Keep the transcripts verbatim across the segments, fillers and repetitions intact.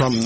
From the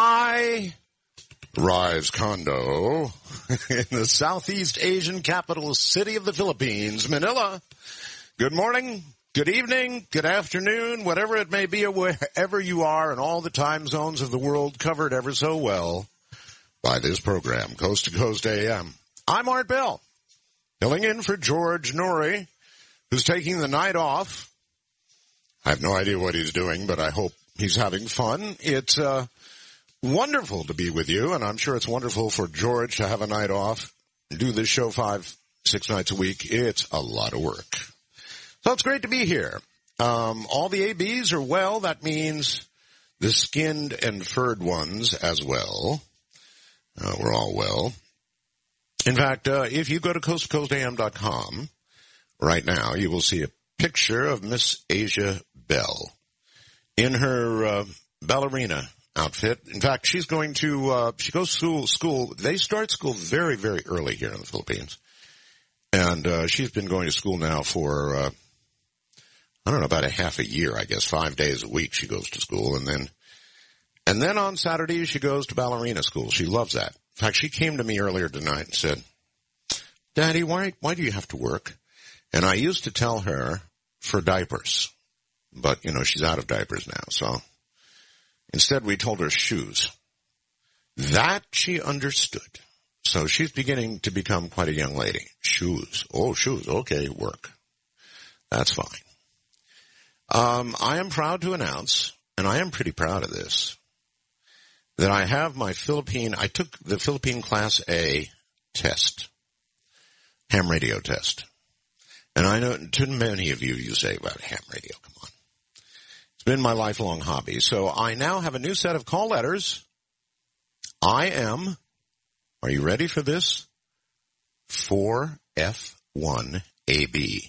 high-rise condo in the Southeast Asian capital city of the Philippines, Manila, good morning, good evening, good afternoon, whatever it may be, wherever you are in all the time zones of the world covered ever so well by this program, Coast to Coast A M. I'm Art Bell, filling in for George Noory, who's taking the night off. I have no idea what he's doing, but I hope he's having fun. It's uh, wonderful to be with you, and I'm sure it's wonderful for George to have a night off, do this show five, six nights a week. It's a lot of work. So it's great to be here. Um, all the A Bs are well. That means the skinned and furred ones as well. Uh, we're all well. In fact, uh, if you go to coast to coast A M dot com right now, you will see a picture of Miss Asia Bell in her uh, ballerina outfit. In fact, she's going to, uh, she goes to school. They start school very, very early here in the Philippines. And uh, she's been going to school now for, uh, I don't know, about a half a year, I guess. Five days a week she goes to school. And then, and then on Saturdays she goes to ballerina school. She loves that. In fact, she came to me earlier tonight and said, Daddy, why, why do you have to work? And I used to tell her for diapers. But, you know, she's out of diapers now, so instead we told her shoes. That she understood. So she's beginning to become quite a young lady. Shoes. Oh, shoes. Okay, work. That's fine. Um, I am proud to announce, and I am pretty proud of this, that I have my Philippine, I took the Philippine Class A test, ham radio test. And I know to many of you, you say, well, ham radio, come on. It's been my lifelong hobby. So I now have a new set of call letters. I am, are you ready for this? four F one A B.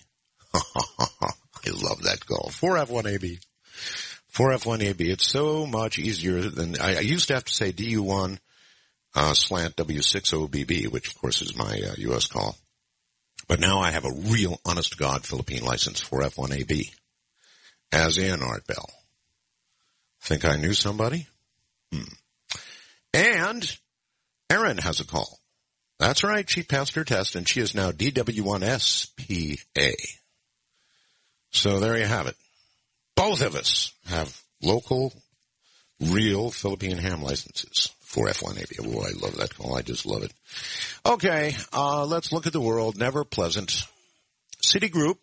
I love that call. four F one A B. four F one A B. It's so much easier than, I, I used to have to say D U one uh, slant W six O B B, which of course is my uh, U S call. But now I have a real, honest-to-God Philippine license, four F one A B, as in Art Bell. Think I knew somebody? Hmm. And Erin has a call. That's right, she passed her test, and she is now D W one S P A. So there you have it. Both of us have local, real Philippine ham licenses. four F one A B. Oh, I love that call. I just love it. Okay, uh, let's look at the world. Never pleasant. Citigroup,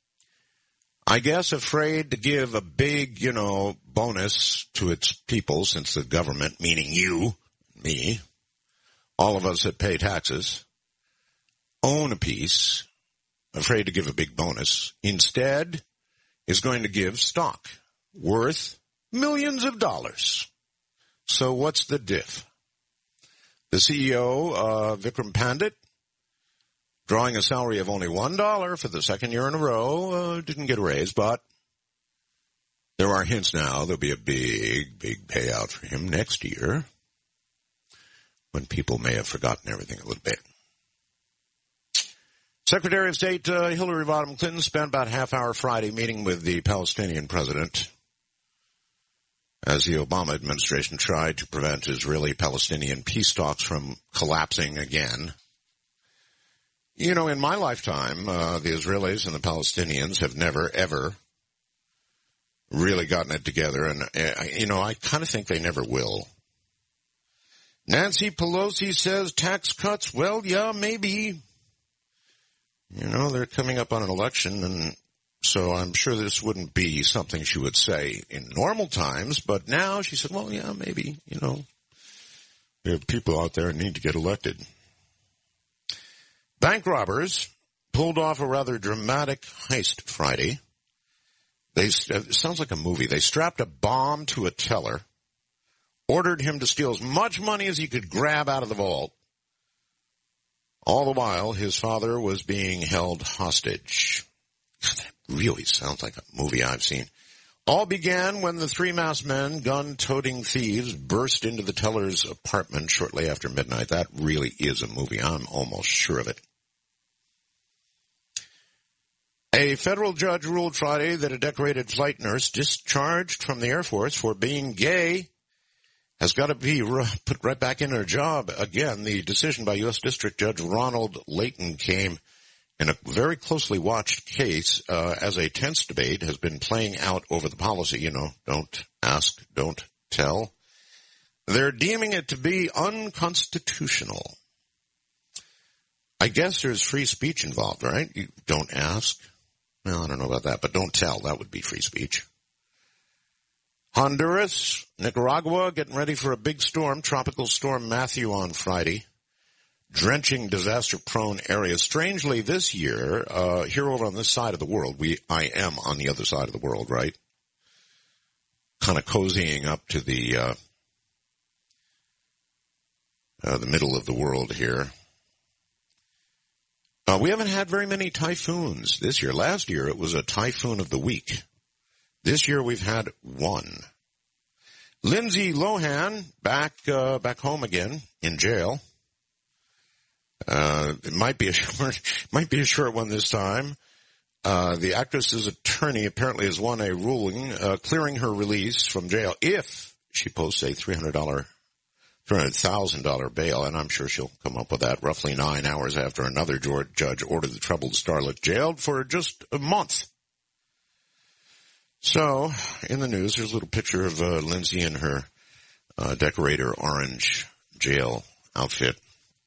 I guess afraid to give a big, you know, bonus to its people since the government, meaning you, me, all of us that pay taxes, own a piece, afraid to give a big bonus, instead is going to give stock worth millions of dollars. So what's the diff? The C E O, uh, Vikram Pandit, drawing a salary of only one dollar for the second year in a row, uh, didn't get a raise, but there are hints now there'll be a big, big payout for him next year when people may have forgotten everything a little bit. Secretary of State uh, Hillary Rodham Clinton spent about a half hour Friday meeting with the Palestinian president as the Obama administration tried to prevent Israeli-Palestinian peace talks from collapsing again. You know, in my lifetime, uh, the Israelis and the Palestinians have never, ever really gotten it together, and, uh, you know, I kind of think they never will. Nancy Pelosi says tax cuts, well, yeah, maybe. You know, they're coming up on an election, and so I'm sure this wouldn't be something she would say in normal times, but now she said, well, yeah, maybe, you know, there are people out there who need to get elected. Bank robbers pulled off a rather dramatic heist Friday. They, it sounds like a movie. They strapped a bomb to a teller, ordered him to steal as much money as he could grab out of the vault. All the while, his father was being held hostage. God, that really sounds like a movie I've seen. All began when the three masked men, gun-toting thieves, burst into the teller's apartment shortly after midnight. That really is a movie. I'm almost sure of it. A federal judge ruled Friday that a decorated flight nurse discharged from the Air Force for being gay has got to be put right back in her job again. The decision by U S District Judge Ronald Layton came in a very closely watched case uh, as a tense debate has been playing out over the policy, you know, don't ask, don't tell. They're deeming it to be unconstitutional. I guess there's free speech involved, right? You don't ask. Well, I don't know about that, but don't tell. That would be free speech. Honduras, Nicaragua, getting ready for a big storm, Tropical Storm Matthew on Friday, drenching disaster-prone areas. Strangely, this year, uh, here over on this side of the world, we, I am on the other side of the world, right? Kind of cozying up to the, uh, uh, the middle of the world here. Uh, we haven't had very many typhoons this year. Last year, it was a typhoon of the week. This year we've had one. Lindsay Lohan back uh, back home again in jail. Uh, it might be a short might be a short one this time. Uh, the actress's attorney apparently has won a ruling uh, clearing her release from jail if she posts a three hundred dollar three hundred thousand dollar bail, and I'm sure she'll come up with that roughly nine hours after another judge ordered the troubled starlet jailed for just a month. So, in the news, there's a little picture of uh, Lindsay in her uh, decorator orange jail outfit.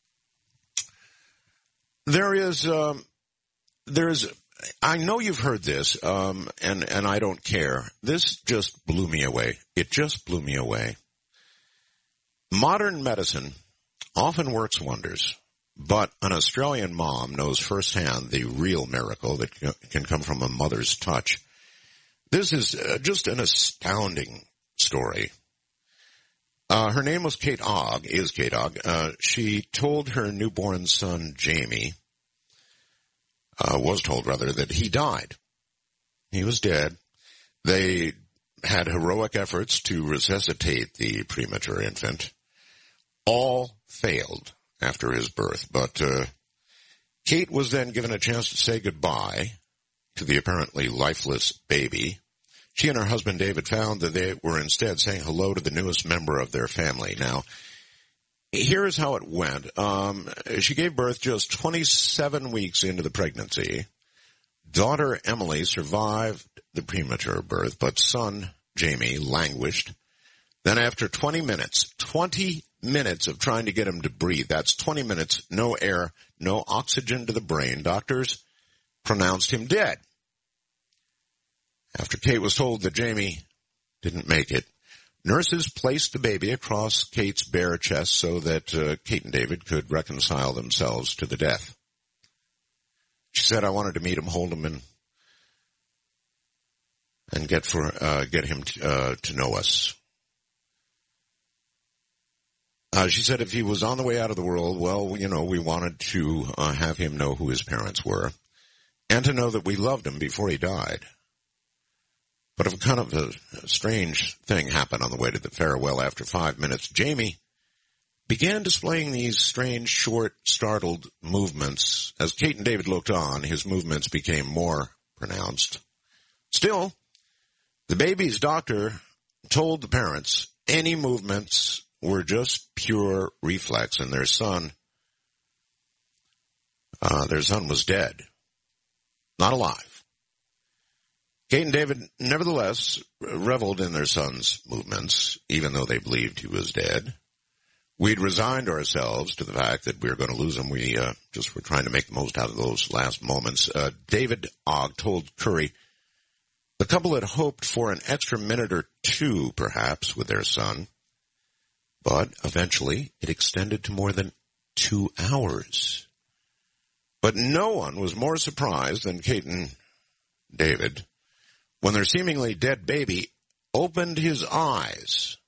There is, um, there's, I know you've heard this, um, and, and I don't care. This just blew me away. It just blew me away. Modern medicine often works wonders, but an Australian mom knows firsthand the real miracle that can come from a mother's touch. This is uh, just an astounding story. Uh, her name was Kate Ogg, is Kate Ogg. Uh, she told her newborn son, Jamie, uh, was told rather, that he died. He was dead. They had heroic efforts to resuscitate the premature infant. All failed after his birth, but uh, Kate was then given a chance to say goodbye to the apparently lifeless baby. She and her husband David found that they were instead saying hello to the newest member of their family. Now, here's how it went. Um, she gave birth just twenty-seven weeks into the pregnancy. Daughter Emily survived the premature birth, but son Jamie languished. Then after twenty minutes, twenty minutes of trying to get him to breathe, that's twenty minutes, no air, no oxygen to the brain, doctors pronounced him dead. After Kate was told that Jamie didn't make it, nurses placed the baby across Kate's bare chest so that uh, Kate and David could reconcile themselves to the death. She said, I wanted to meet him, hold him, and and get for uh, get him to, uh, to know us. Uh, she said if he was on the way out of the world, well, you know, we wanted to uh, have him know who his parents were and to know that we loved him before he died. But a kind of a, a strange thing happened on the way to the farewell. After five minutes, Jamie began displaying these strange, short, startled movements. As Kate and David looked on, his movements became more pronounced. Still, the baby's doctor told the parents any movements were just pure reflex, and their son, uh, their son was dead, not alive. Kate and David nevertheless reveled in their son's movements, even though they believed he was dead. We'd resigned ourselves to the fact that we were going to lose him. We uh, just were trying to make the most out of those last moments. Uh, David Ogg told Curry the couple had hoped for an extra minute or two, perhaps, with their son. But eventually it extended to more than two hours. But no one was more surprised than Kate and David when their seemingly dead baby opened his eyes.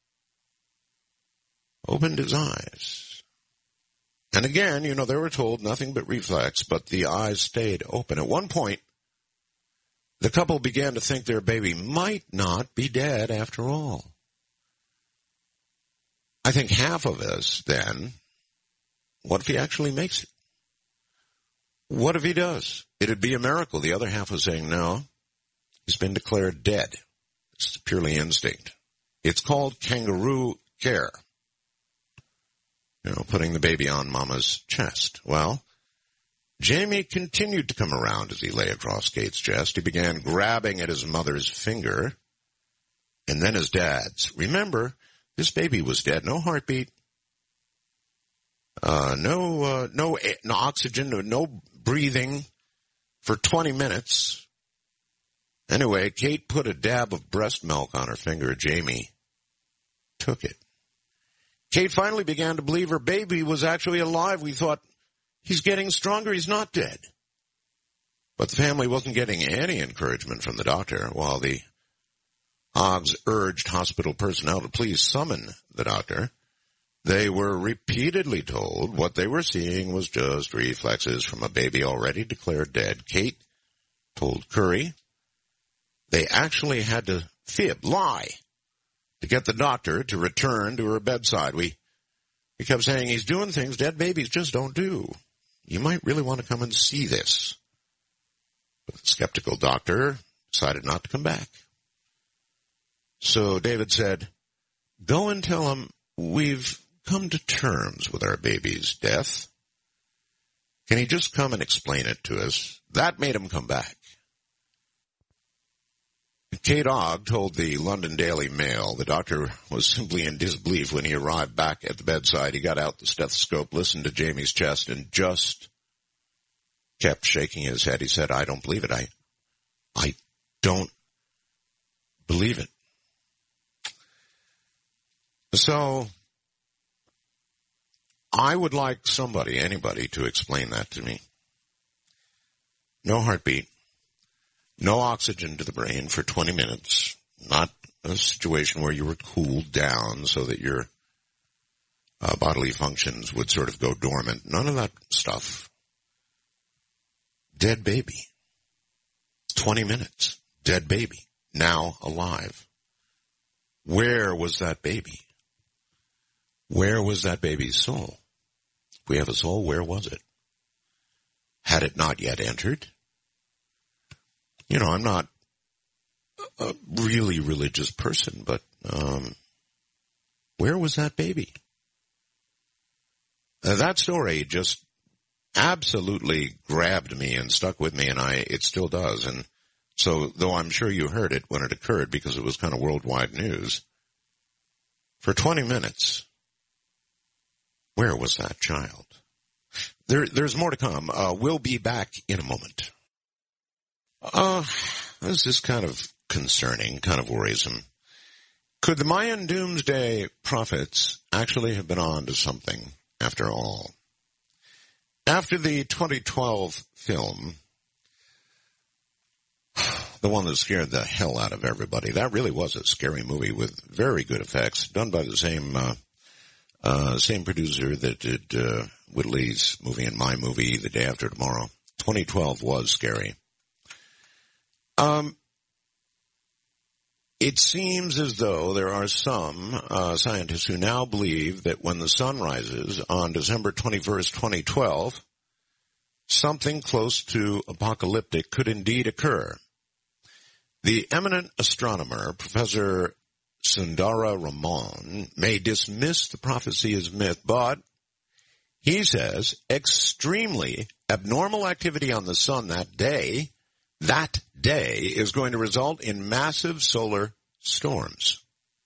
Opened his eyes. And again, you know, they were told nothing but reflex, but the eyes stayed open. At one point, the couple began to think their baby might not be dead after all. I think half of us then, what if he actually makes it? What if he does? It'd be a miracle. The other half was saying, no, he's been declared dead. It's purely instinct. It's called kangaroo care. You know, putting the baby on Mama's chest. Well, Jamie continued to come around as he lay across Kate's chest. He began grabbing at his mother's finger, and then his dad's. Remember, this baby was dead. No heartbeat. Uh, no, uh, no, no oxygen, no, no breathing for twenty minutes. Anyway, Kate put a dab of breast milk on her finger. Jamie took it. Kate finally began to believe her baby was actually alive. We thought, he's getting stronger. He's not dead. But the family wasn't getting any encouragement from the doctor, while the Oggs urged hospital personnel to please summon the doctor. They were repeatedly told what they were seeing was just reflexes from a baby already declared dead. Kate told Curry they actually had to fib, lie, to get the doctor to return to her bedside. We, we kept saying, he's doing things dead babies just don't do. You might really want to come and see this. But the skeptical doctor decided not to come back. So David said, go and tell him we've come to terms with our baby's death. Can he just come and explain it to us? That made him come back. Kate Ogg told the London Daily Mail the doctor was simply in disbelief when he arrived back at the bedside. He got out the stethoscope, listened to Jamie's chest, and just kept shaking his head. He said, I don't believe it. I, I don't believe it. So, I would like somebody, anybody, to explain that to me. No heartbeat. No oxygen to the brain for twenty minutes. Not a situation where you were cooled down so that your uh, bodily functions would sort of go dormant. None of that stuff. Dead baby. twenty minutes. Dead baby. Now alive. Where was that baby? Where was that baby's soul? If we have a soul, where was it? Had it not yet entered? You know, I'm not a really religious person, but um, where was that baby? Uh, that story just absolutely grabbed me and stuck with me, and I it still does. And so, though I'm sure you heard it when it occurred because it was kind of worldwide news, for twenty minutes, where was that child? There, there's more to come. Uh, we'll be back in a moment. Uh, this is kind of concerning, kind of worrisome. Could the Mayan doomsday prophets actually have been on to something after all? After the twenty twelve film, the one that scared the hell out of everybody, that really was a scary movie with very good effects, done by the same uh, uh same producer that did uh, Whitley's movie and my movie, The Day After Tomorrow. twenty twelve was scary. Um, it seems as though there are some uh, scientists who now believe that when the sun rises on December twenty-first, twenty twelve, something close to apocalyptic could indeed occur. The eminent astronomer, Professor Sundara Raman, may dismiss the prophecy as myth, but he says extremely abnormal activity on the sun that day That day is going to result in massive solar storms.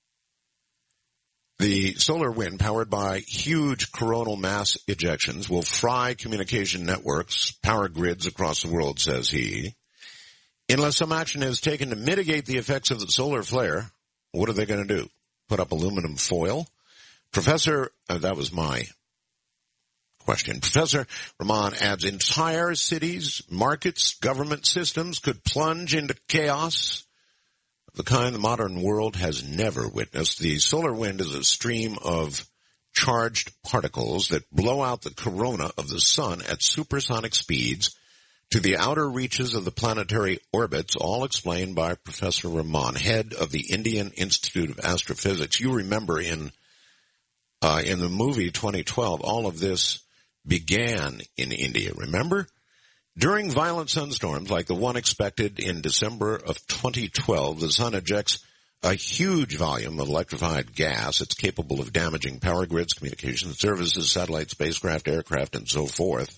The solar wind, powered by huge coronal mass ejections, will fry communication networks, power grids across the world, says he. Unless some action is taken to mitigate the effects of the solar flare, what are they going to do? Put up aluminum foil? Professor, uh, that was my question. Professor Raman adds entire cities, markets, government systems could plunge into chaos of the kind the modern world has never witnessed. The solar wind is a stream of charged particles that blow out the corona of the sun at supersonic speeds to the outer reaches of the planetary orbits, all explained by Professor Raman, head of the Indian Institute of Astrophysics. You remember in uh, in the movie twenty twelve, all of this began in India, remember? During violent sunstorms like the one expected in December of twenty twelve, the sun ejects a huge volume of electrified gas. It's capable of damaging power grids, communications services, satellites, spacecraft, aircraft, and so forth.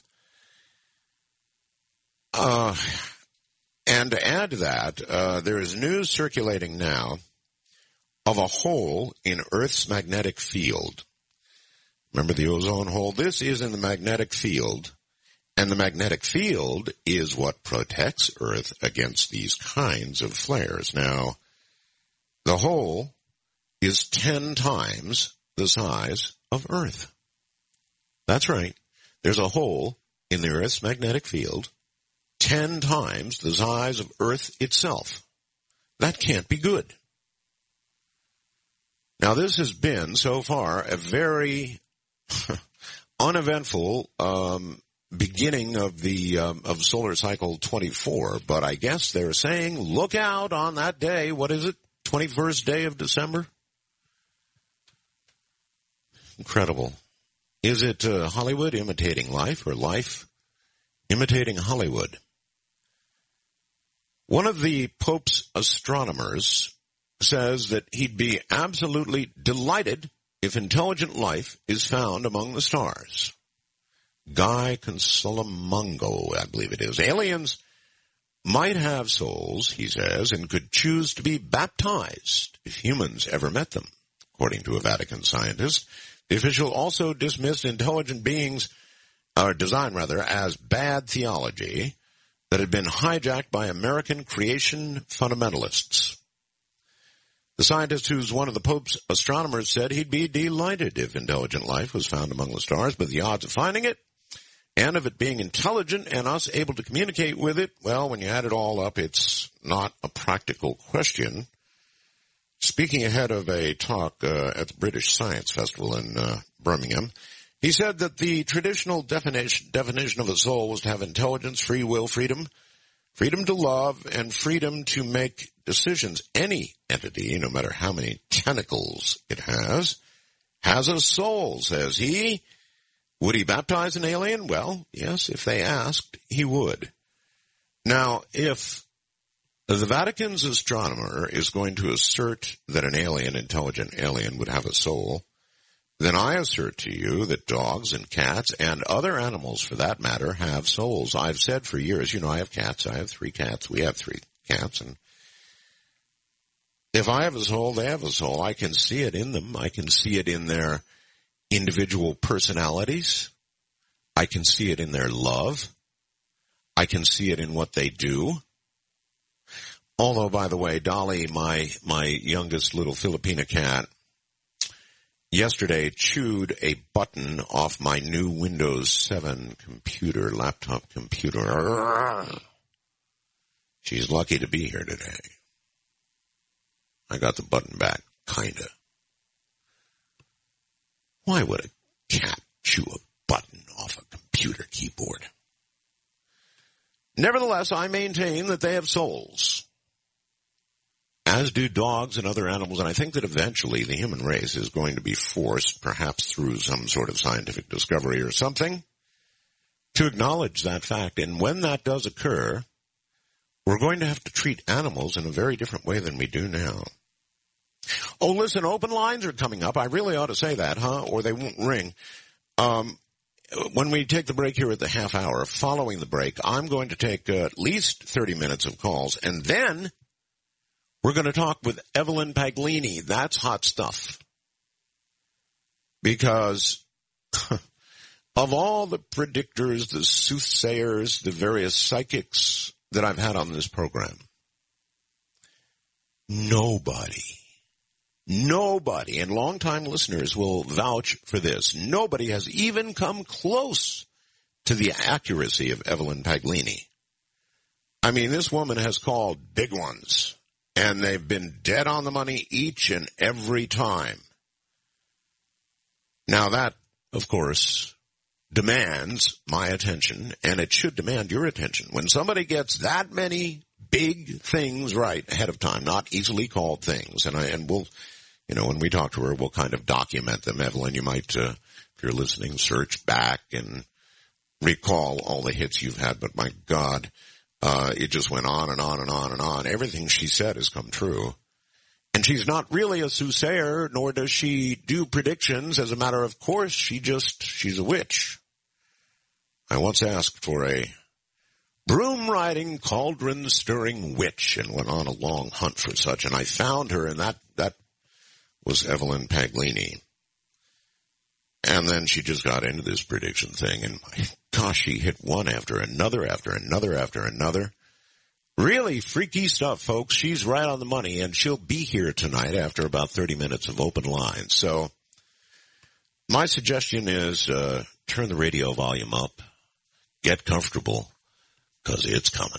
Uh, and to add to that, uh, there is news circulating now of a hole in Earth's magnetic field. Remember the ozone hole? This is in the magnetic field. And the magnetic field is what protects Earth against these kinds of flares. Now, the hole is ten times the size of Earth. That's right. There's a hole in the Earth's magnetic field ten times the size of Earth itself. That can't be good. Now, this has been, so far, a very uneventful um beginning of the um, of solar cycle twenty-four, but I guess they're saying look out on that day. What is it? twenty-first day of December? Incredible. Is it uh, Hollywood imitating life or life imitating Hollywood? One of the Pope's astronomers says that he'd be absolutely delighted if intelligent life is found among the stars. Guy Consolamongo, I believe it is. Aliens might have souls, he says, and could choose to be baptized if humans ever met them, according to a Vatican scientist. The official also dismissed intelligent beings, or design rather, as bad theology that had been hijacked by American creation fundamentalists. The scientist, who's one of the Pope's astronomers, said he'd be delighted if intelligent life was found among the stars, but the odds of finding it and of it being intelligent and us able to communicate with it, well, when you add it all up, it's not a practical question. Speaking ahead of a talk uh, at the British Science Festival in uh, Birmingham, he said that the traditional definition, definition of a soul was to have intelligence, free will, freedom, freedom to love, and freedom to make decisions. Any entity, no matter how many tentacles it has, has a soul, says he. Would he baptize an alien? Well, yes, if they asked, he would. Now, if the Vatican's astronomer is going to assert that an alien, intelligent alien, would have a soul, then I assert to you that dogs and cats and other animals, for that matter, have souls. I've said for years, you know, I have cats. I have three cats. We have three cats. And if I have a soul, they have a soul. I can see it in them. I can see it in their individual personalities. I can see it in their love. I can see it in what they do. Although, by the way, Dolly, my, my youngest little Filipina cat, yesterday chewed a button off my new Windows seven computer, laptop computer. She's lucky to be here today. I got the button back, kinda. Why would a cat chew a button off a computer keyboard? Nevertheless, I maintain that they have souls, as do dogs and other animals, and I think that eventually the human race is going to be forced, perhaps through some sort of scientific discovery or something, to acknowledge that fact. And when that does occur, we're going to have to treat animals in a very different way than we do now. Oh, listen, open lines are coming up. I really ought to say that, huh? Or they won't ring. Um, when we take the break here at the half hour, following the break, I'm going to take uh, at least thirty minutes of calls, and then we're going to talk with Evelyn Paglini. That's hot stuff. Because of all the predictors, the soothsayers, the various psychics that I've had on this program, nobody, nobody, and longtime listeners will vouch for this, nobody has even come close to the accuracy of Evelyn Paglini. I mean, this woman has called big ones, and they've been dead on the money each and every time. Now that, of course, demands my attention, and it should demand your attention. When somebody gets that many big things right ahead of time, not easily called things, and I, and we'll, you know, when we talk to her, we'll kind of document them. Evelyn, you might, uh, if you're listening, search back and recall all the hits you've had, but my God, uh, it just went on and on and on and on. Everything she said has come true. And she's not really a soothsayer, nor does she do predictions. As a matter of course, she just, she's a witch. I once asked for a broom-riding, cauldron-stirring witch and went on a long hunt for such, and I found her, and that, that was Evelyn Paglini. And then she just got into this prediction thing, and my gosh, she hit one after another, after another, after another. Really freaky stuff, folks. She's right on the money, and she'll be here tonight after about thirty minutes of open lines. So my suggestion is uh turn the radio volume up, get comfortable, because it's coming.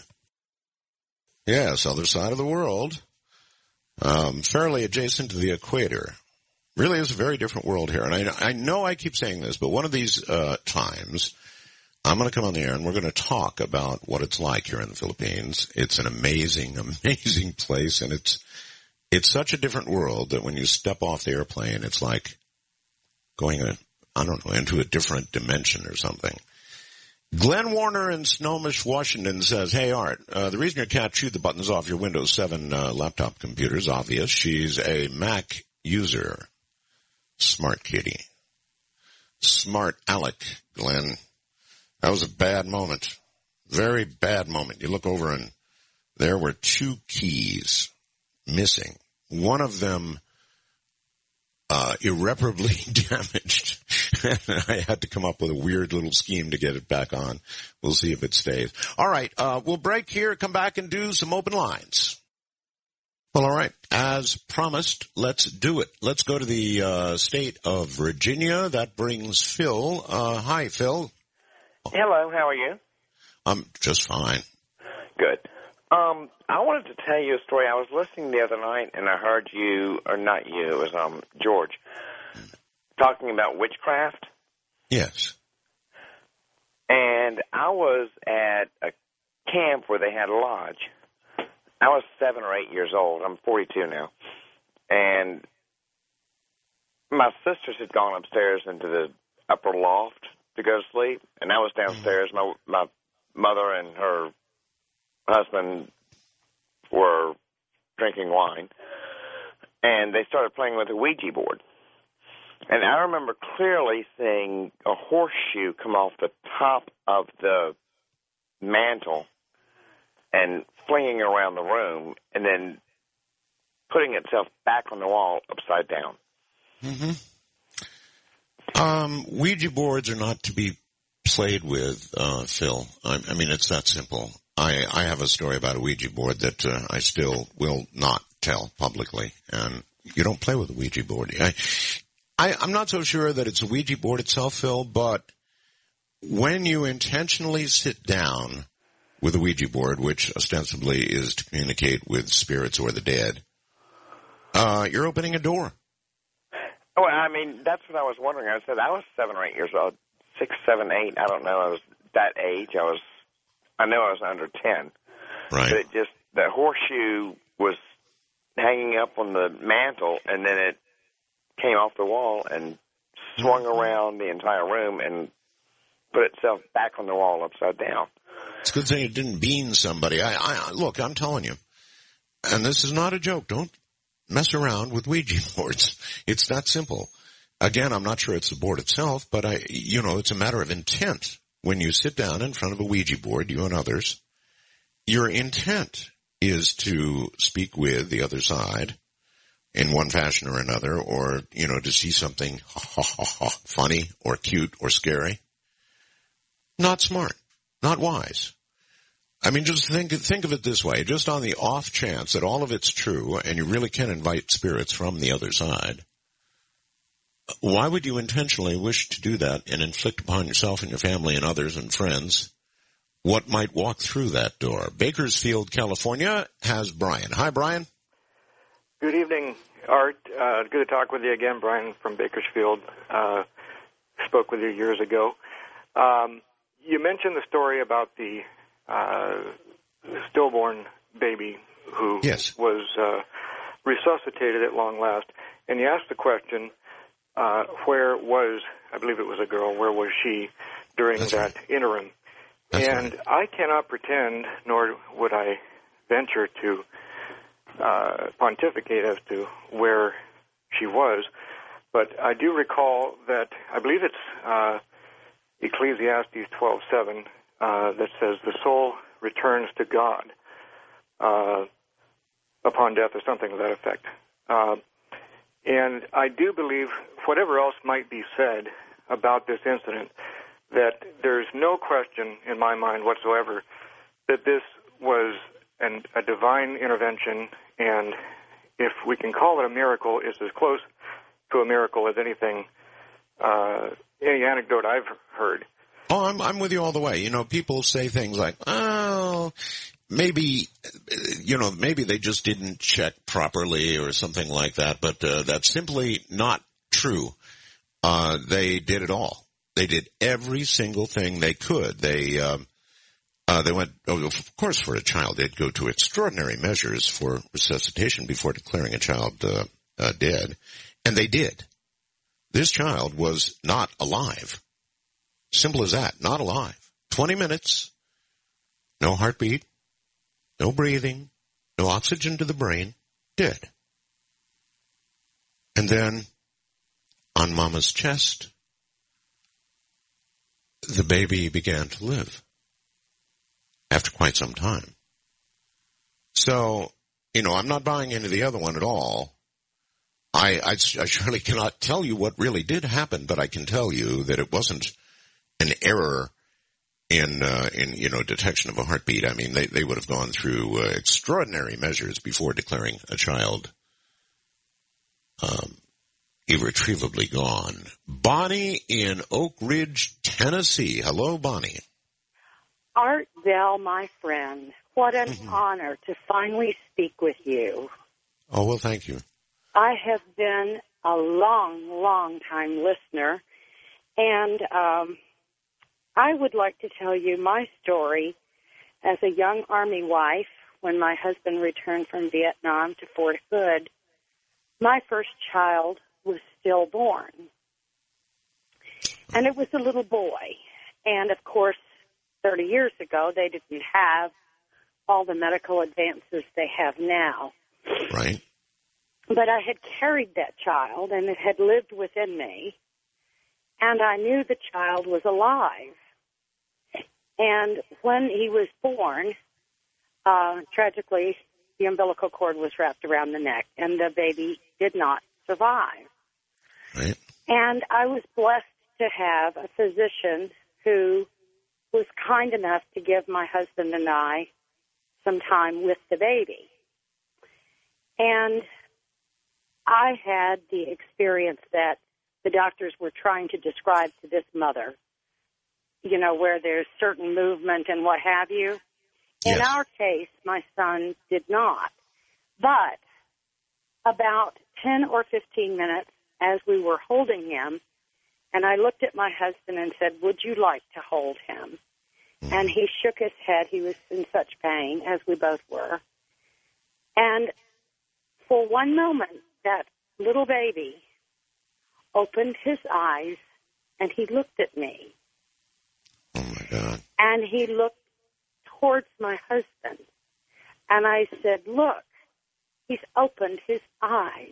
Yes, other side of the world, um, fairly adjacent to the equator. Really is a very different world here. And I, I know I keep saying this, but one of these uh times I'm going to come on the air and we're going to talk about what it's like here in the Philippines. It's an amazing, amazing place, and it's it's such a different world that when you step off the airplane, it's like going, a, I don't know, into a different dimension or something. Glenn Warner in Snohomish, Washington says, hey, Art, uh, the reason your cat chewed the buttons off your Windows seven uh, laptop computer is obvious. She's a Mac user. Smart kitty. Smart Alec, Glenn. That was a bad moment. Very bad moment. You look over and there were two keys missing. One of them uh irreparably damaged. I had to come up with a weird little scheme to get it back on. We'll see if it stays. All right, uh we'll break here, come back and do some open lines. Well, all right. As promised, let's do it. Let's go to the uh state of Virginia. That brings Phil. Uh hi, Phil. Hello, how are you? I'm just fine. Good. Um, I wanted to tell you a story. I was listening the other night, and I heard you, or not you, it was um George, talking about witchcraft. Yes. And I was at a camp where they had a lodge. I was seven or eight years old. I'm forty-two now. And my sisters had gone upstairs into the upper loft to go to sleep, and I was downstairs. My my mother and her husband were drinking wine, and they started playing with a Ouija board. And I remember clearly seeing a horseshoe come off the top of the mantle and flinging around the room, and then putting itself back on the wall upside down. Mm-hmm. Um, Ouija boards are not to be played with, uh, Phil. I, I mean, it's that simple. I, I have a story about a Ouija board that uh, I still will not tell publicly, and you don't play with a Ouija board. I, I, I'm not so sure that it's a Ouija board itself, Phil, but when you intentionally sit down with a Ouija board, which ostensibly is to communicate with spirits or the dead, uh, you're opening a door. Oh, I mean, that's what I was wondering. I said I was seven or eight years old, six, seven, eight. I don't know. I was that age. I was, I know I was under ten. Right. But it just, the horseshoe was hanging up on the mantle, and then it came off the wall and swung around the entire room and put itself back on the wall upside down. It's a good thing it didn't bean somebody. I, I look, I'm telling you, and this is not a joke. Don't mess around with Ouija boards. It's that simple. Again, I'm not sure it's the board itself, but I, you know, it's a matter of intent. When you sit down in front of a Ouija board, you and others, your intent is to speak with the other side in one fashion or another, or, you know, to see something ha, ha, ha, ha, funny or cute or scary. Not smart. Not wise. I mean, just think think of it this way. Just on the off chance that all of it's true and you really can invite spirits from the other side, why would you intentionally wish to do that and inflict upon yourself and your family and others and friends what might walk through that door? Bakersfield, California has Brian. Hi, Brian. Good evening, Art. Uh, good to talk with you again, Brian from Bakersfield. Uh, spoke with you years ago. Um, you mentioned the story about the uh, stillborn baby who yes. was uh, resuscitated at long last. And you asked the question, uh, where was, I believe it was a girl, where was she during That's that right. interim? That's and right. I cannot pretend, nor would I venture to uh, pontificate as to where she was. But I do recall that, I believe it's uh, Ecclesiastes twelve seven uh, that says the soul returns to God uh, upon death, or something to that effect. Uh, and I do believe, whatever else might be said about this incident, that there's no question in my mind whatsoever that this was an, a divine intervention, and if we can call it a miracle, it's as close to a miracle as anything, uh, any anecdote I've heard. Oh, I'm, I'm with you all the way. You know, people say things like, oh, maybe, you know, maybe they just didn't check properly or something like that, but uh, that's simply not true. Uh, they did it all. They did every single thing they could. They, um, uh, they went, oh, of course, for a child, they'd go to extraordinary measures for resuscitation before declaring a child uh, uh, dead. And they did. This child was not alive. Simple as that. Not alive. twenty minutes. No heartbeat. No breathing. No oxygen to the brain. Dead. And then, on Mama's chest, the baby began to live. After quite some time. So, you know, I'm not buying into the other one at all. I, I, I surely cannot tell you what really did happen, but I can tell you that it wasn't an error in, uh, in, you know, detection of a heartbeat. I mean, they, they would have gone through uh, extraordinary measures before declaring a child, um, irretrievably gone. Bonnie in Oak Ridge, Tennessee. Hello, Bonnie. Art Bell, my friend, what an mm-hmm. honor to finally speak with you. Oh, well, thank you. I have been a long, long time listener, and um, I would like to tell you my story as a young Army wife when my husband returned from Vietnam to Fort Hood. My first child was stillborn, and it was a little boy. And, of course, thirty years ago, they didn't have all the medical advances they have now. Right. But I had carried that child, and it had lived within me, and I knew the child was alive. And when he was born, uh, tragically, the umbilical cord was wrapped around the neck, and the baby did not survive. Right. And I was blessed to have a physician who was kind enough to give my husband and I some time with the baby. And I had the experience that the doctors were trying to describe to this mother, you know, where there's certain movement and what have you. Yes. In our case, my son did not. But about ten or fifteen minutes as we were holding him, and I looked at my husband and said, would you like to hold him? Mm-hmm. And he shook his head. He was in such pain, as we both were. And for one moment, that little baby opened his eyes, and he looked at me. Oh, my God. And he looked towards my husband. And I said, look, he's opened his eyes.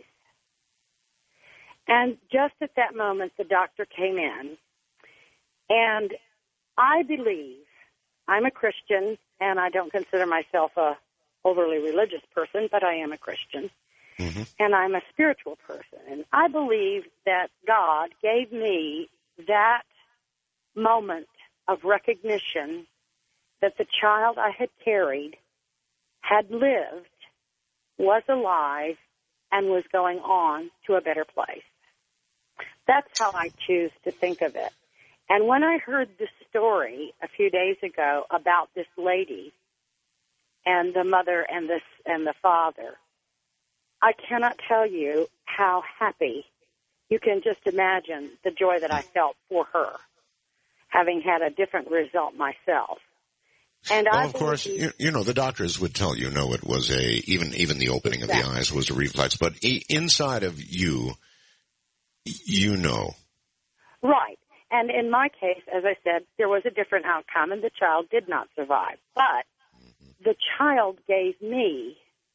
And just at that moment, the doctor came in. And I believe, I'm a Christian, and I don't consider myself a overly religious person, but I am a Christian. Mm-hmm. And I'm a spiritual person. And I believe that God gave me that moment of recognition that the child I had carried had lived, was alive, and was going on to a better place. That's how I choose to think of it. And when I heard the story a few days ago about this lady and the mother and this and the father, I cannot tell you how happy. You can just imagine the joy that I felt for her, having had a different result myself. And well, I of course, you, you know, the doctors would tell you, no, it was a, even even the opening exactly. of the eyes was a reflex. But inside of you, you know. Right. And in my case, as I said, there was a different outcome, and the child did not survive. But mm-hmm. the child gave me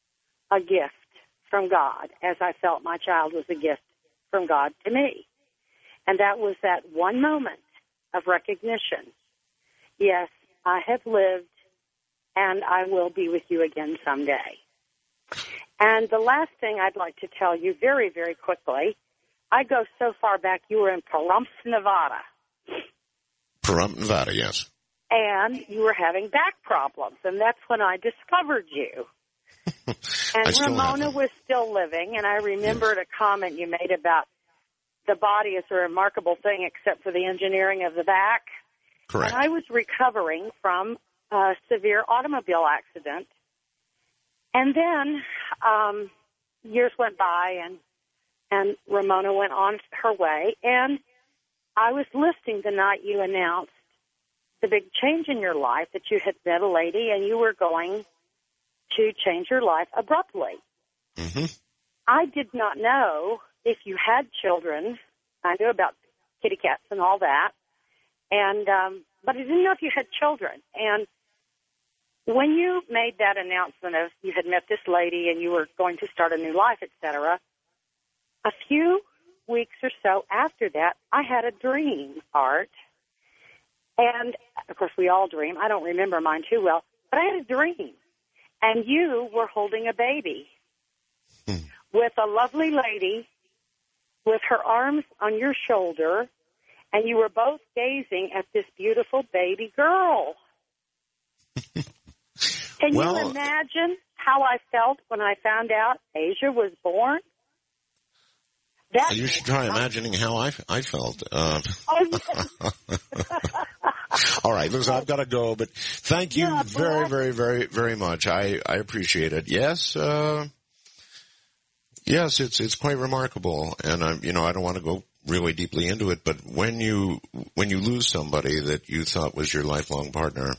a gift from God, as I felt my child was a gift from God to me. And that was that one moment of recognition. Yes, I have lived, and I will be with you again someday. And the last thing I'd like to tell you very, very quickly, I go so far back, you were in Pahrump, Nevada. Pahrump, Nevada, yes. And you were having back problems, and that's when I discovered you. And Ramona was still living, and I remembered yes. a comment you made about the body is a remarkable thing except for the engineering of the back. Correct. And I was recovering from a severe automobile accident. And then um, years went by, and and Ramona went on her way. And I was listening the night you announced the big change in your life, that you had met a lady and you were going to change your life abruptly. Mm-hmm. I did not know if you had children. I knew about kitty cats and all that, and um, but I didn't know if you had children. And when you made that announcement of you had met this lady and you were going to start a new life, et cetera, a few weeks or so after that, I had a dream, Art. And, of course, we all dream. I don't remember mine too well, but I had a dream. And you were holding a baby hmm. with a lovely lady with her arms on your shoulder, and you were both gazing at this beautiful baby girl. Can well, you imagine how I felt when I found out Asia was born? That you should try imagining how I, I felt. Uh, oh, yes. All right, listen, I've got to go, but thank you yeah, very, very, very, very much. I, I appreciate it. Yes, uh, yes, it's it's quite remarkable, and I'm, you know, I don't want to go really deeply into it, but when you when you lose somebody that you thought was your lifelong partner,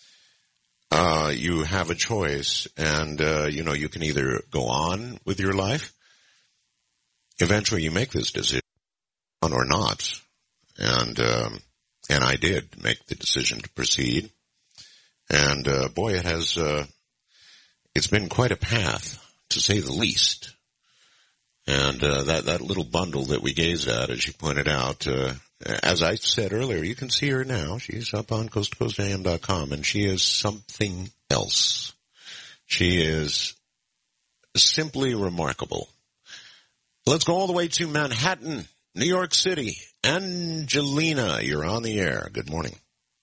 uh, you have a choice, and uh, you know, you can either go on with your life. Eventually, you make this decision, or not, and. Um, And I did make the decision to proceed. And, uh, boy, it has, uh, it's been quite a path, to say the least. And, uh, that, that little bundle that we gazed at, as you pointed out, uh, as I said earlier, you can see her now. She's up on coast to coast a m dot com, and she is something else. She is simply remarkable. Let's go all the way to Manhattan, New York City. Angelina, you're on the air. Good morning.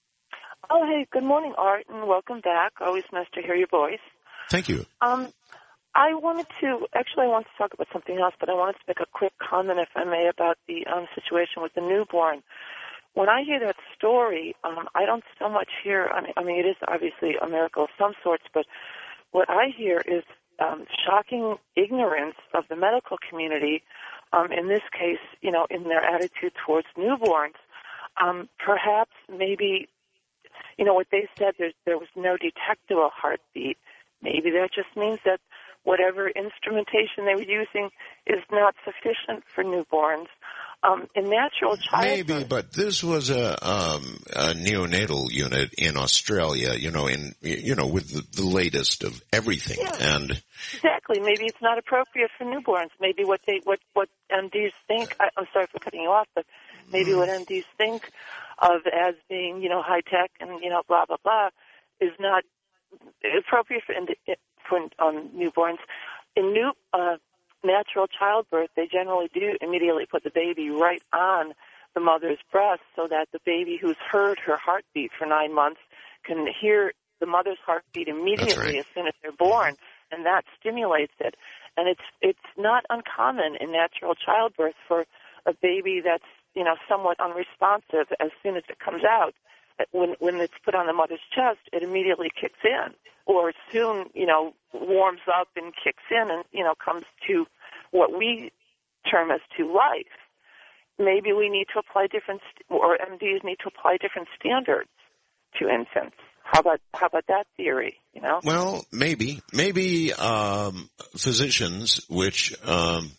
Oh, hey, good morning, Art, and welcome back. Always nice to hear your voice. Thank you. Um, I wanted to, actually I wanted to talk about something else, but I wanted to make a quick comment, if I may, about the um, situation with the newborn. When I hear that story, um, I don't so much hear, I mean, I mean, it is obviously a miracle of some sorts, but what I hear is um, shocking ignorance of the medical community. Um, in this case, you know, in their attitude towards newborns, um, perhaps maybe, you know, what they said, there, there was no detectable heartbeat. Maybe that just means that whatever instrumentation they were using is not sufficient for newborns. Um, in natural childbirth, maybe, but this was a, um, a neonatal unit in Australia, you know, in you know, with the, the latest of everything, yeah, and exactly. Maybe it's not appropriate for newborns. Maybe what they what what M Ds think. I, I'm sorry for cutting you off, but maybe what M Ds think of as being, you know, high tech and, you know, blah blah blah is not appropriate for for um, newborns. In new uh, natural childbirth, they generally do immediately put the baby right on the mother's breast so that the baby who's heard her heartbeat for nine months can hear the mother's heartbeat immediately right. as soon as they're born, and that stimulates it. And it's it's not uncommon in natural childbirth for a baby that's, you know, somewhat unresponsive as soon as it comes out. When when it's put on the mother's chest, it immediately kicks in, or soon, you know, warms up and kicks in and, you know, comes to what we term as to life. Maybe we need to apply different, or M Ds need to apply different standards to infants. How about how about that theory? You know. Well, maybe maybe um, physicians, which um,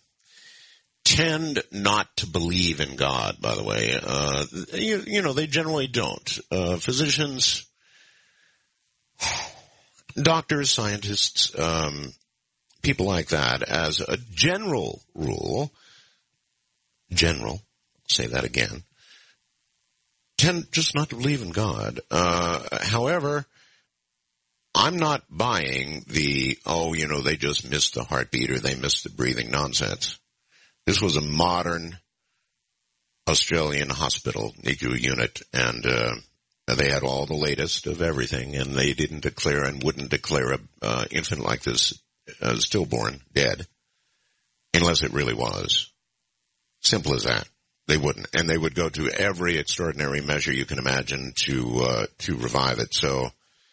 tend not to believe in God. By the way, uh, you, you know, they generally don't. Uh, physicians, doctors, scientists, um, people like that, as a general rule, general, say that again, tend just not to believe in God. Uh, however, I'm not buying the, oh, you know, they just missed the heartbeat or they missed the breathing nonsense. This was a modern Australian hospital, N I C U unit, and uh, they had all the latest of everything, and they didn't declare and wouldn't declare a uh, infant like this uh, stillborn dead unless it really was. Simple as that. They wouldn't, and they would go to every extraordinary measure you can imagine to uh, to revive it. So,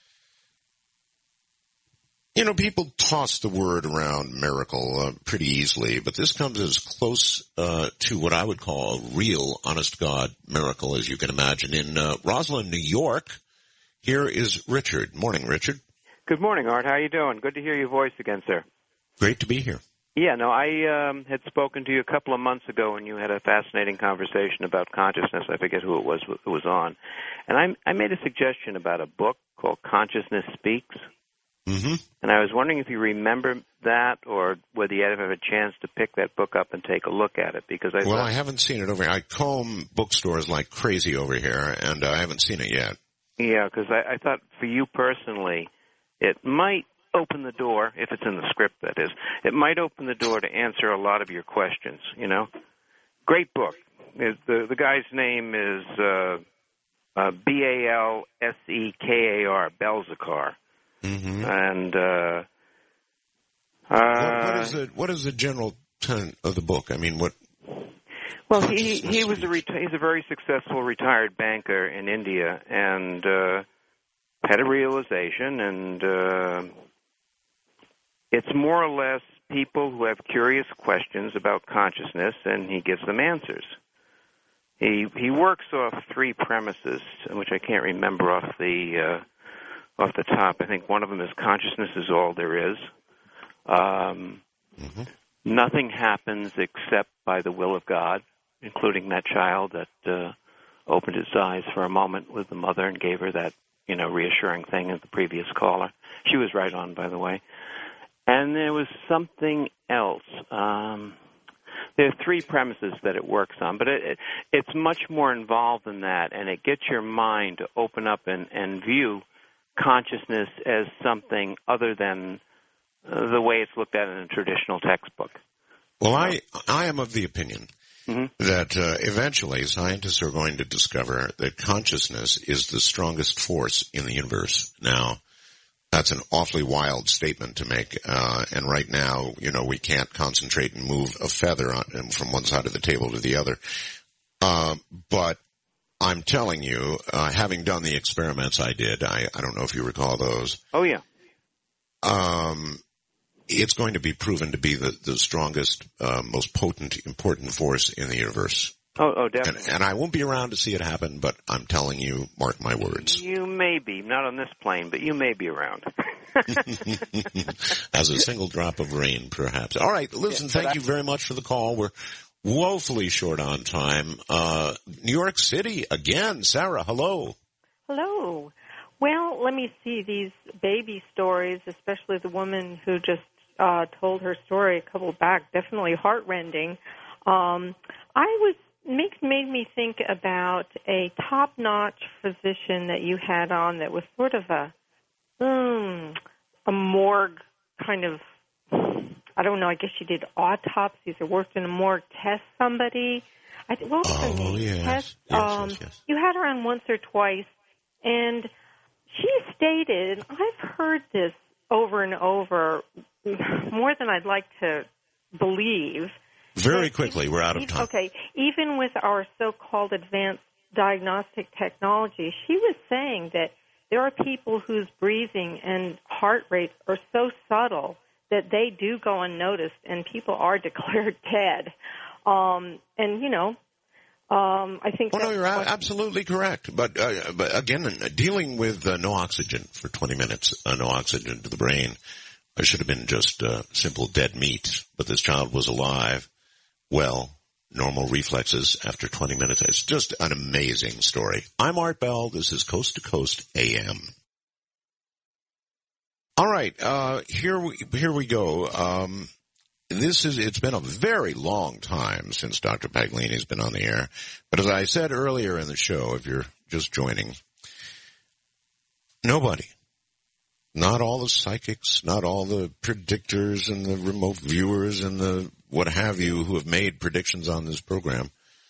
you know, people toss the word around miracle uh, pretty easily, but this comes as close uh, to what I would call a real, honest-God miracle as you can imagine. In uh, Roslyn, New York, here is Richard. Morning, Richard. Good morning, Art. How you doing? Good to hear your voice again, sir. Great to be here. Yeah, no, I um, had spoken to you a couple of months ago when you had a fascinating conversation about consciousness. I forget who it was who was on. And I, I made a suggestion about a book called Consciousness Speaks. Mm-hmm. And I was wondering if you remember that or whether you ever have a chance to pick that book up and take a look at it. Because I Well, thought, I haven't seen it over here. I comb bookstores like crazy over here, and uh, I haven't seen it yet. Yeah, because I, I thought for you personally, it might open the door, if it's in the script, that is, it might open the door to answer a lot of your questions, you know. Great book. The, the guy's name is uh, uh, B A L S E K A R, Balsekar. Mm-hmm. And uh, uh, what, what is the what is the general tenet of the book? I mean, what? Well, he he was a reti- he's a very successful retired banker in India, and uh, had a realization, and uh, it's more or less people who have curious questions about consciousness, and he gives them answers. He he works off three premises, which I can't remember off the uh, off the top. I think one of them is consciousness is all there is. Um, mm-hmm. Nothing happens except by the will of God, including that child that uh, opened his eyes for a moment with the mother and gave her that, you know, reassuring thing of the previous caller. She was right on, by the way. And there was something else. Um, there are three premises that it works on, but it, it, it's much more involved than that, and it gets your mind to open up and, and view consciousness as something other than uh, the way it's looked at in a traditional textbook. Well, I I am of the opinion mm-hmm. that uh, eventually scientists are going to discover that consciousness is the strongest force in the universe. Now, that's an awfully wild statement to make, uh, and right now, you know, we can't concentrate and move a feather on, from one side of the table to the other. Uh, but I'm telling you, uh, having done the experiments I did, I, I don't know if you recall those. Oh, yeah. Um, it's going to be proven to be the, the strongest, uh, most potent, important force in the universe. Oh, oh, definitely. And, and I won't be around to see it happen, but I'm telling you, mark my words. You may be, not on this plane, but you may be around. As a single drop of rain, perhaps. All right, listen, yeah, thank I- you very much for the call. We're woefully short on time. Uh, New York City, again. Sarah, hello. Hello. Well, let me see, these baby stories, especially the woman who just uh, told her story a couple back, definitely heartrending. Um, I was Makes made me think about a top-notch physician that you had on that was sort of a um, a morgue kind of, I don't know, I guess she did autopsies or worked in a morgue, test somebody. I, what was oh, her name? Yes. Test, yes, um, yes, yes. You had her on once or twice, and she stated, and I've heard this over and over, more than I'd like to believe. Very quickly, we're out of time. Okay, even with our so-called advanced diagnostic technology, she was saying that there are people whose breathing and heart rates are so subtle that they do go unnoticed and people are declared dead. Um, and, you know, um, I think... Oh, no, you're absolutely correct. But, uh, but again, dealing with uh, no oxygen for twenty minutes, uh, no oxygen to the brain, it should have been just uh, simple dead meat. But this child was alive. Well, normal reflexes after twenty minutes. It's just an amazing story. I'm Art Bell. This is Coast to Coast A M. All right, uh, here we, here we go. Um, this is, it's been a very long time since Doctor Paglini's been on the air. But as I said earlier in the show, if you're just joining, nobody, not all the psychics, not all the predictors and the remote viewers and the what have you who have made predictions on this program,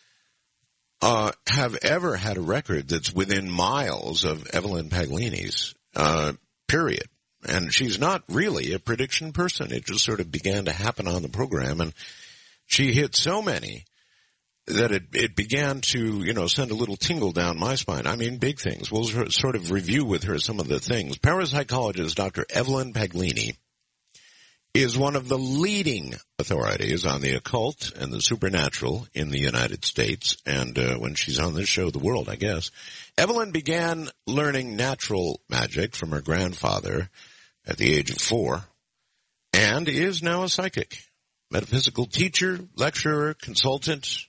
uh, have ever had a record that's within miles of Evelyn Paglini's, uh, period. And she's not really a prediction person. It just sort of began to happen on the program, and she hit so many that it, it began to, you know, send a little tingle down my spine. I mean, big things. We'll sort of review with her some of the things. Parapsychologist Doctor Evelyn Paglini is one of the leading authorities on the occult and the supernatural in the United States, and uh, when she's on this show, the world, I guess. Evelyn began learning natural magic from her grandfather at the age of four, and is now a psychic, metaphysical teacher, lecturer, consultant.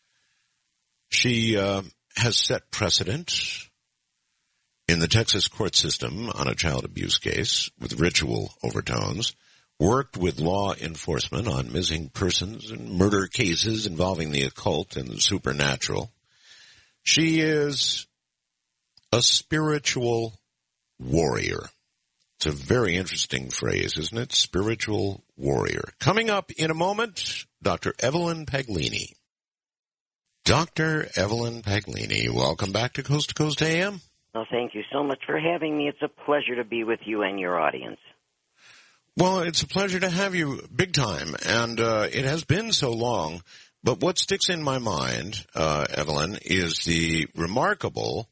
She uh, has set precedent in the Texas court system on a child abuse case with ritual overtones, worked with law enforcement on missing persons and murder cases involving the occult and the supernatural. She is a spiritual warrior. It's a very interesting phrase, isn't it? Spiritual warrior. Coming up in a moment, Doctor Evelyn Paglini. Doctor Evelyn Paglini, welcome back to Coast to Coast A M. Well, thank you so much for having me. It's a pleasure to be with you and your audience. Well, it's a pleasure to have you big time, and uh, it has been so long. But what sticks in my mind, uh, Evelyn, is the remarkable,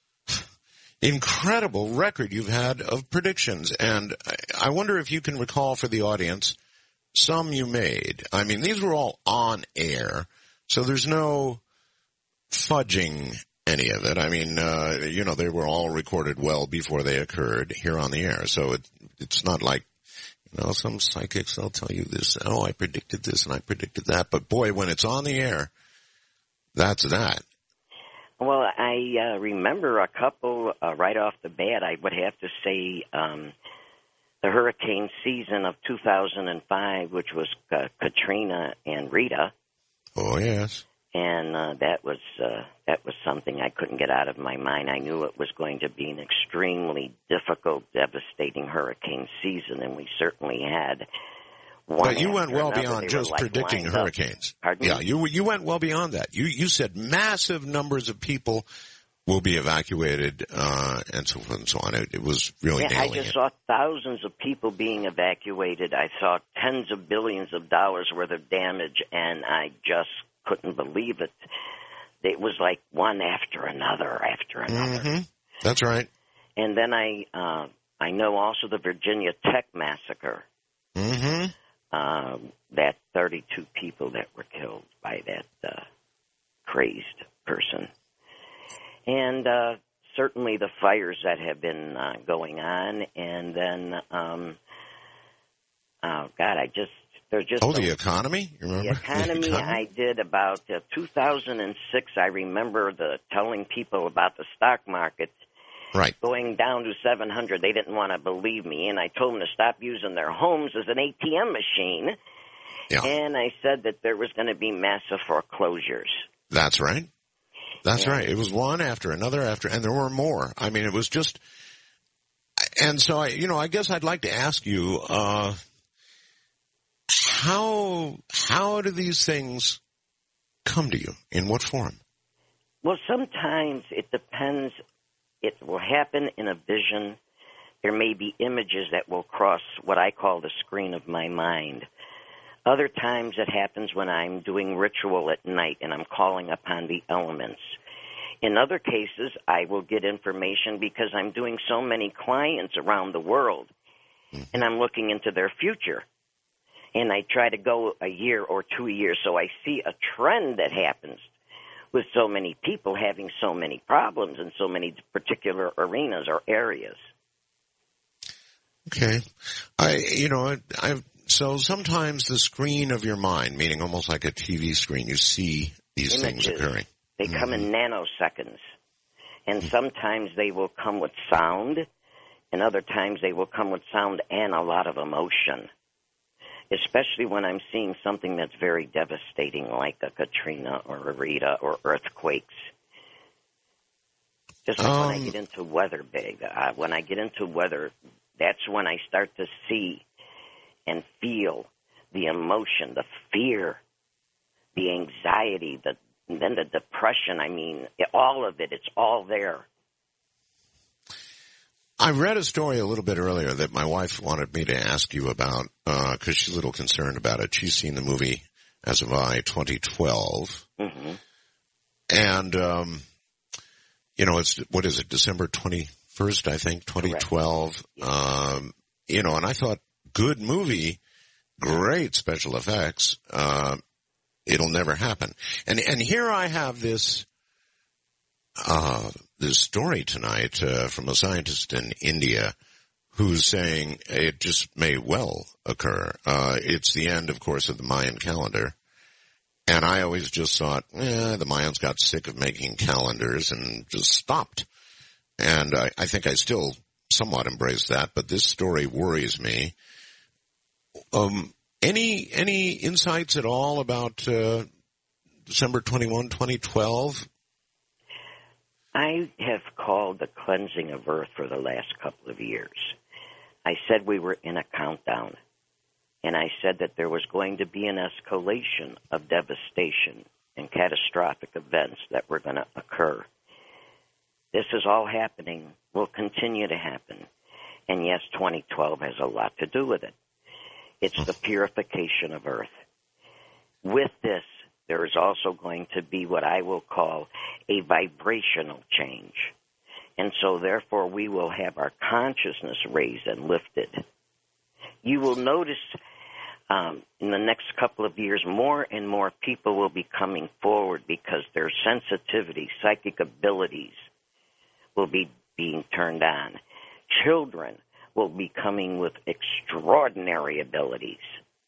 incredible record you've had of predictions. And I wonder if you can recall for the audience some you made. I mean, these were all on air, so there's no fudging any of it. I mean, uh, you know, they were all recorded well before they occurred here on the air. So it, it's not like, you know, some psychics, they'll tell you this, oh, I predicted this and I predicted that. But boy, when it's on the air, that's that. Well, I uh, remember a couple uh, right off the bat. I would have to say um, the hurricane season of two thousand five, which was uh, Katrina and Rita. Oh, yes. And uh, that was uh, that was something I couldn't get out of my mind. I knew it was going to be an extremely difficult, devastating hurricane season, and we certainly had one. But you went well another. beyond They just like predicting hurricanes. Up. Pardon yeah, me? you you went well beyond that. You you said massive numbers of people will be evacuated, uh, and so forth and so on. It, it was really yeah, nailing I just it. saw thousands of people being evacuated. I saw tens of billions of dollars worth of damage, and I just couldn't believe it. It was like one after another after another. Mm-hmm. That's right. And then I uh, I know also the Virginia Tech massacre. Mm-hmm. Uh, that thirty-two people that were killed by that uh, crazed person. And uh, certainly the fires that have been uh, going on. And then, um, oh, God, I just... There's just oh, a, the economy? You remember? The economy, the economy? I did about uh, two thousand six. I remember the telling people about the stock market right. going down to seven hundred. They didn't want to believe me, and I told them to stop using their homes as an A T M machine. Yeah. And I said that there was going to be massive foreclosures. That's right. That's yeah. right. It was one after another after, and there were more. I mean, it was just, and so I, you know, I guess I'd like to ask you, uh, How how do these things come to you? In what form? Well, sometimes it depends. It will happen in a vision. There may be images that will cross what I call the screen of my mind. Other times it happens when I'm doing ritual at night and I'm calling upon the elements. In other cases, I will get information because I'm doing so many clients around the world, mm-hmm. and I'm looking into their future. And I try to go a year or two years, so I see a trend that happens with so many people having so many problems in so many particular arenas or areas. Okay. I, you know, I've, so sometimes the screen of your mind, meaning almost like a T V screen, you see these Images, things occurring. They mm-hmm. come in nanoseconds. And sometimes they will come with sound. and other times they will come with sound and a lot of emotion, especially when I'm seeing something that's very devastating like a Katrina or a Rita or earthquakes. Just like um, when I get into weather big. Uh, when I get into weather, that's when I start to see and feel the emotion, the fear, the anxiety, the then the depression. I mean, all of it, it's all there. I read a story a little bit earlier that my wife wanted me to ask you about because uh, she's a little concerned about it. She's seen the movie As Have I, twenty twelve. Mm-hmm. And, um, you know, it's, what is it, December twenty-first, I think, twenty twelve. Um, you know, and I thought, good movie, great special effects. Uh, it'll never happen. And, and here I have this, uh, this story tonight, uh, from a scientist in India who's saying it just may well occur. Uh, it's the end, of course, of the Mayan calendar. And I always just thought, eh, the Mayans got sick of making calendars and just stopped. And I, I think I still somewhat embrace that, but this story worries me. Um, any, any insights at all about, uh, December twenty-first, twenty twelve? I have called the cleansing of Earth for the last couple of years. I said we were in a countdown. And I said that there was going to be an escalation of devastation and catastrophic events that were going to occur. This is all happening, will continue to happen. And yes, twenty twelve has a lot to do with it. It's the purification of Earth. With this, there is also going to be what I will call a vibrational change. And so, therefore, we will have our consciousness raised and lifted. You will notice um, in the next couple of years, more and more people will be coming forward because their sensitivity, psychic abilities will be being turned on. Children will be coming with extraordinary abilities.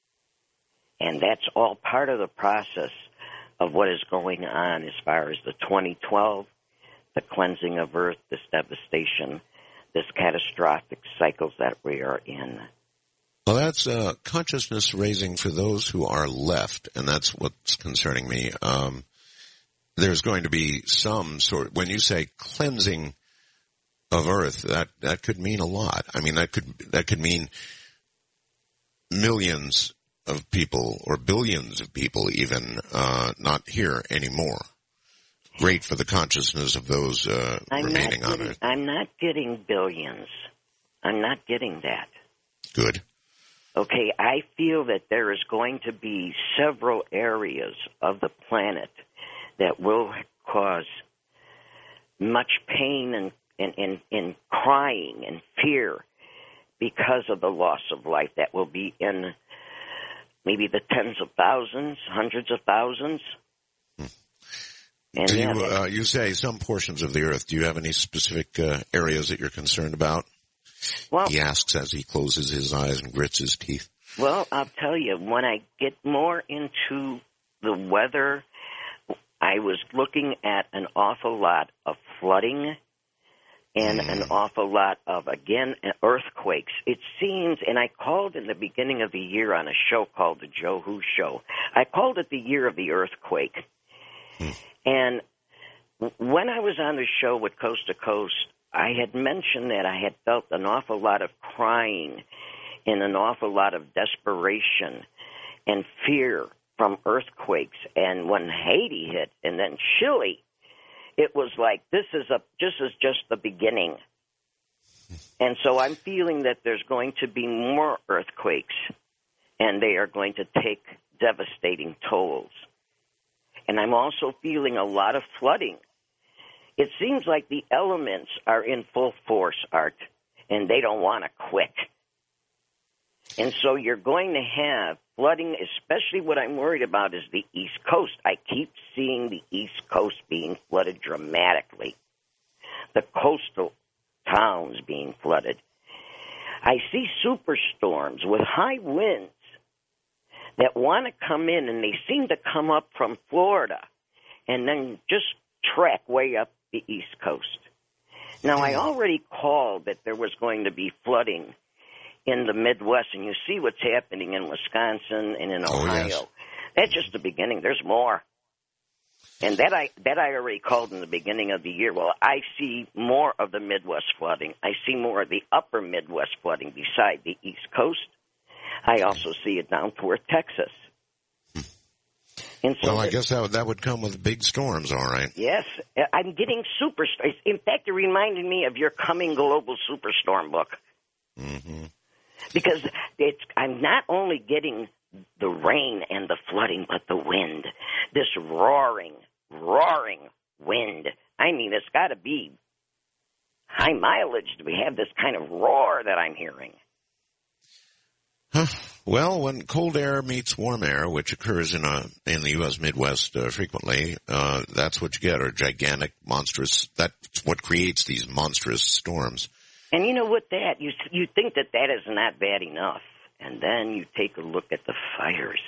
And that's all part of the process of what is going on as far as the twenty twelve, the cleansing of Earth, this devastation, this catastrophic cycles that we are in. Well, that's uh, consciousness raising for those who are left, and that's what's concerning me. Um, there's going to be some sort, when you say cleansing of Earth, that, that could mean a lot. I mean, that could, that could mean millions of people or billions of people even, uh, not here anymore. Great for the consciousness of those, uh, I'm remaining getting, on Earth. I'm not getting billions. I'm not getting that. Good. Okay, I feel that there is going to be several areas of the planet that will cause much pain and, and, and, and crying and fear because of the loss of life that will be in maybe the tens of thousands, hundreds of thousands. Hmm. And Do yeah, you, uh, you say some portions of the Earth. Do you have any specific uh, areas that you're concerned about? Well, he asks as he closes his eyes and grits his teeth. Well, I'll tell you, when I get more into the weather, I was looking at an awful lot of flooding and mm. an awful lot of, again, earthquakes. It seems, and I called in the beginning of the year on a show called The Joe Who Show, I called it the year of the earthquake. Mm. And when I was on the show with Coast to Coast, I had mentioned that I had felt an awful lot of crying and an awful lot of desperation and fear from earthquakes. And when Haiti hit and then Chile, it was like this is a this is just the beginning. And so I'm feeling that there's going to be more earthquakes, and they are going to take devastating tolls. And I'm also feeling a lot of flooding. It seems like the elements are in full force, Art, and they don't want to quit. And so you're going to have flooding, especially what I'm worried about is the East Coast. I keep seeing the East Coast being flooded dramatically, the coastal towns being flooded. I see superstorms with high winds that want to come in, and they seem to come up from Florida and then just track way up the East Coast. Now, I already called that there was going to be flooding in the Midwest, and you see what's happening in Wisconsin and in Ohio. Oh, yes. That's just the beginning. There's more. And that I that I already called in the beginning of the year. Well, I see more of the Midwest flooding. I see more of the upper Midwest flooding beside the East Coast. I also see it down toward Texas. And so well, I guess that would, that would come with big storms, all right. Yes. I'm getting super storms. In fact, it reminded me of your coming global superstorm book. Mm-hmm. Because it's, I'm not only getting the rain and the flooding, but the wind. This roaring, roaring wind. I mean, it's got to be high mileage to have this kind of roar that I'm hearing. Huh. Well, when cold air meets warm air, which occurs in a in the U S Midwest uh, frequently, uh, that's what you get, are gigantic, monstrous. That's what creates these monstrous storms. And you know what? That you you think that that is not bad enough, and then you take a look at the fires,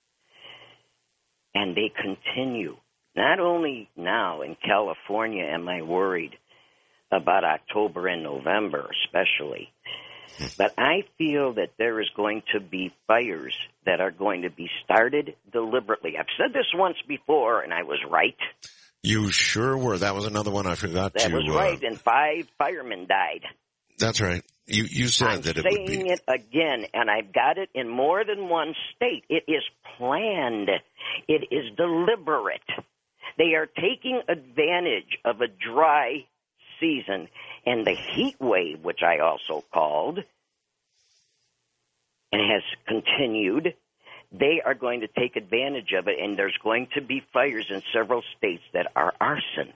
and they continue. Not only now in California am I worried about October and November, especially. But I feel that there is going to be fires that are going to be started deliberately. I've said this once before, and I was right. You sure were. That was another one I forgot that to... That was right, uh, and five firemen died. That's right. You you said I'm that it would be... saying it again, and I've got it in more than one state. It is planned. It is deliberate. They are taking advantage of a dry season and the heat wave, which I also called, and has continued. They are going to take advantage of it, and there's going to be fires in several states that are arson.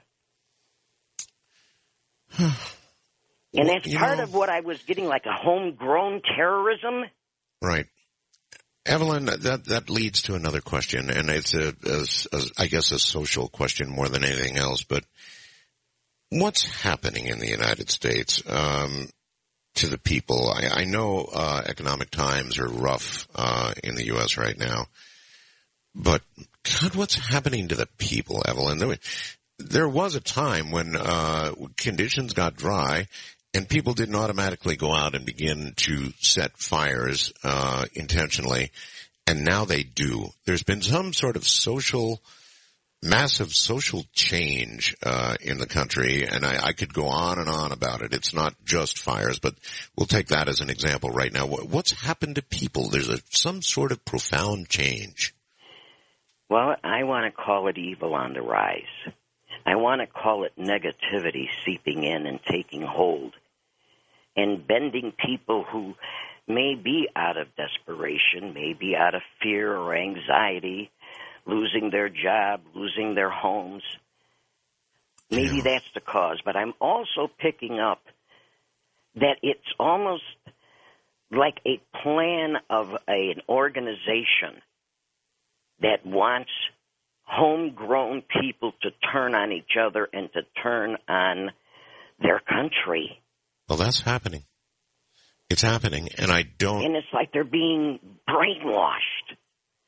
And that's you part know, of what I was getting, like a homegrown terrorism. Right. Evelyn, that that leads to another question, and it's, a, a, a, I guess, a social question more than anything else, but what's happening in the United States um, to the people? I, I know uh, economic times are rough uh, in the U S right now, but God, what's happening to the people, Evelyn? There, there was a time when uh, conditions got dry and people didn't automatically go out and begin to set fires uh, intentionally, and now they do. There's been some sort of social massive social change uh in the country, and I, I could go on and on about it. It's not just fires, but we'll take that as an example right now. What's happened to people? There's a, some sort of profound change. Well, I want to call it evil on the rise. I want to call it negativity seeping in and taking hold and bending people who may be out of desperation, may be out of fear or anxiety, losing their job, losing their homes. Maybe yeah. that's the cause. But I'm also picking up that it's almost like a plan of a, an organization that wants homegrown people to turn on each other and to turn on their country. Well, that's happening. It's happening, and I don't... And it's like they're being brainwashed.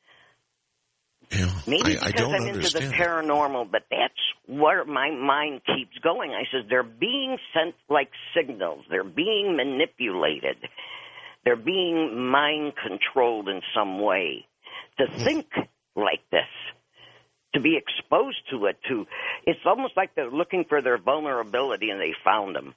Yeah, Maybe I, because I don't I'm understand. into the paranormal, but that's where my mind keeps going. I says they're being sent like signals. They're being manipulated. They're being mind-controlled in some way to think like this, to be exposed to it. To It's almost like they're looking for their vulnerability, and they found them.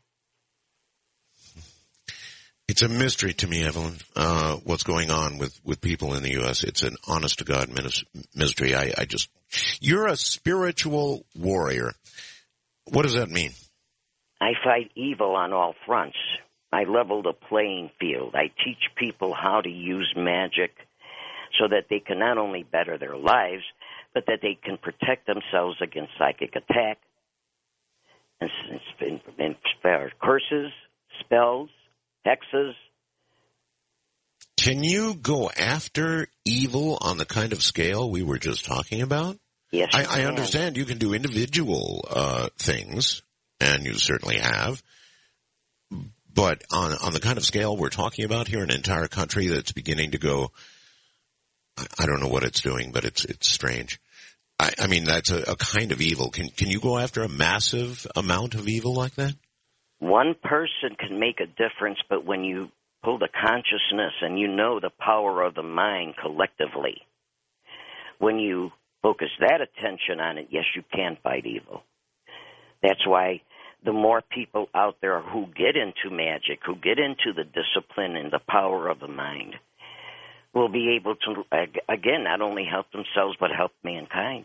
It's a mystery to me, Evelyn, uh, what's going on with, with people in the U S. It's an honest-to-God mystery. I, I just, you're a spiritual warrior. What does that mean? I fight evil on all fronts. I level the playing field. I teach people how to use magic so that they can not only better their lives, but that they can protect themselves against psychic attack, and, and, and curses, spells, hexes. Can you go after evil on the kind of scale we were just talking about? Yes, I, I understand you can do individual uh, things, and you certainly have. But on on the kind of scale we're talking about here, an entire country that's beginning to go, I, I don't know what it's doing, but it's it's strange. I, I mean, that's a, a kind of evil. Can can you go after a massive amount of evil like that? one person can make a difference, but when you pull the consciousness and you know the power of the mind collectively, when you focus that attention on it, yes, you can fight evil. That's why the more people out there who get into magic, who get into the discipline and the power of the mind, will be able to, again, not only help themselves, but help mankind.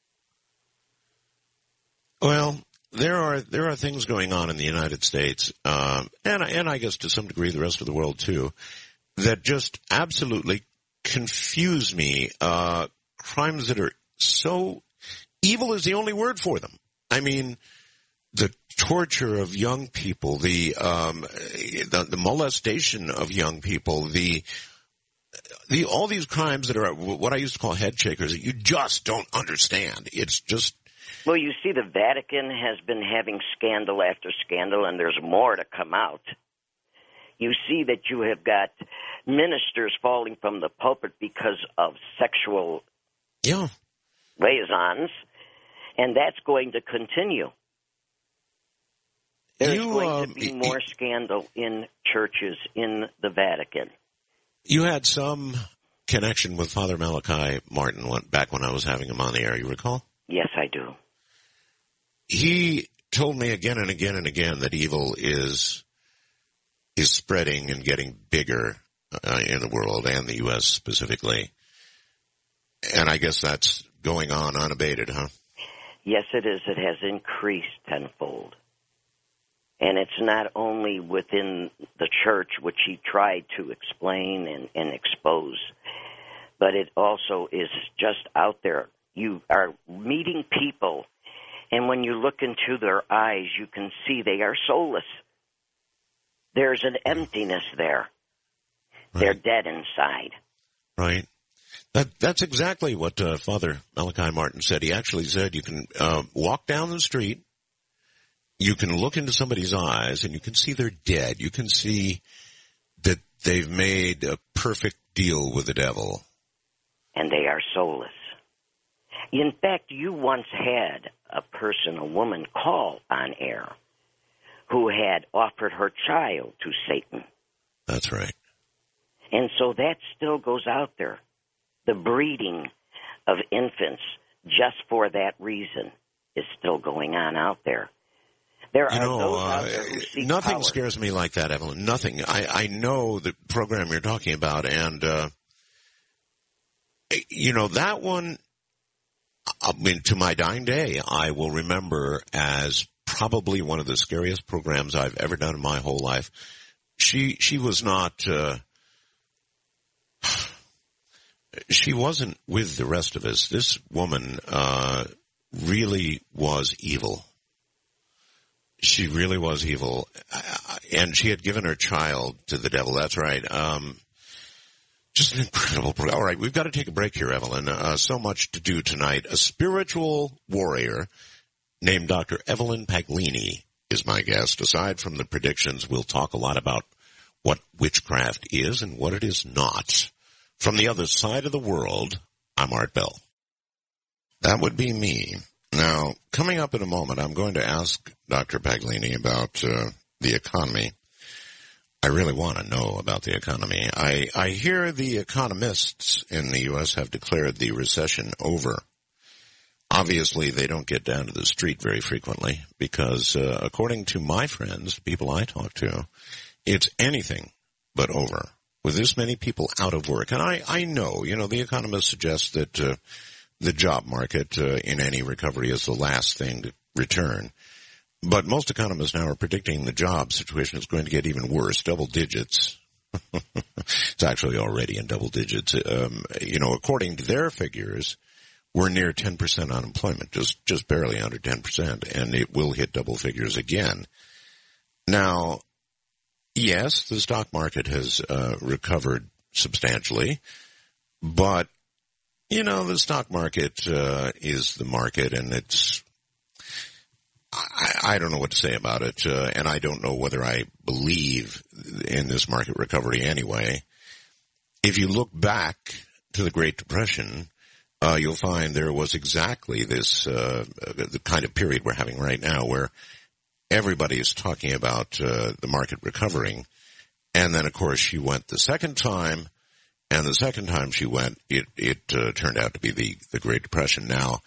Well, there are there are things going on in the United States, um, and and I guess to some degree the rest of the world too, that just absolutely confuse me. Uh, crimes that are so evil is the only word for them. I mean, the torture of young people, the um, the, the molestation of young people, the the all these crimes that are what I used to call head shakers that you just don't understand. It's just. Well, you see, the Vatican has been having scandal after scandal, and there's more to come out. You see that you have got ministers falling from the pulpit because of sexual yeah. liaisons, and that's going to continue. There's you, going um, to be more scandal in churches in the Vatican. You had some connection with Father Malachi Martin back when I was having him on the air, you recall? Yes, I do. He told me again and again and again that evil is is spreading and getting bigger uh, in the world and the U S specifically. And I guess that's going on unabated, huh? Yes, it is. It has increased tenfold. And it's not only within the church, which he tried to explain and, and expose, but it also is just out there. You are meeting people, and when you look into their eyes, you can see they are soulless. There's an emptiness there. Right. They're dead inside. Right. That That's exactly what uh, Father Malachi Martin said. He actually said you can uh, walk down the street, you can look into somebody's eyes, and you can see they're dead. You can see that they've made a perfect deal with the devil. And they are soulless. In fact, you once had a person, a woman, call on air who had offered her child to Satan. That's right. And so that still goes out there. The breeding of infants just for that reason is still going on out there. There you are know, those uh, out there who seek nothing power. scares me like that, Evelyn. Nothing. I, I know the program you're talking about, and, uh, you know, that one, I mean, to my dying day, I will remember as probably one of the scariest programs I've ever done in my whole life. She, she was not, uh, she wasn't with the rest of us. This woman, uh, really was evil. She really was evil. And she had given her child to the devil. That's right. Um, Just an incredible program. All right, we've got to take a break here, Evelyn. Uh, so much to do tonight. A spiritual warrior named Doctor Evelyn Paglini is my guest. Aside from the predictions, we'll talk a lot about what witchcraft is and what it is not. From the other side of the world, I'm Art Bell. That would be me. Now, coming up in a moment, I'm going to ask Doctor Paglini about uh, the economy. I really want to know about the economy. I, I hear the economists in the U S have declared the recession over. Obviously, they don't get down to the street very frequently because, uh, according to my friends, people I talk to, it's anything but over. With this many people out of work, and I, I know, you know, the economists suggest that uh, the job market uh, in any recovery is the last thing to return. But most economists now are predicting the job situation is going to get even worse, double digits. It's actually already in double digits. Um, you know, according to their figures, we're near ten percent unemployment, just, just barely under ten percent, and it will hit double figures again. Now, yes, the stock market has uh, recovered substantially, but, you know, the stock market uh, is the market, and it's I, I don't know what to say about it, uh, and I don't know whether I believe in this market recovery anyway. If you look back to the Great Depression, uh, you'll find there was exactly this, uh, the kind of period we're having right now where everybody is talking about uh, the market recovering. And then, of course, she went the second time, and the second time she went, it, it uh, turned out to be the, the Great Depression. Now,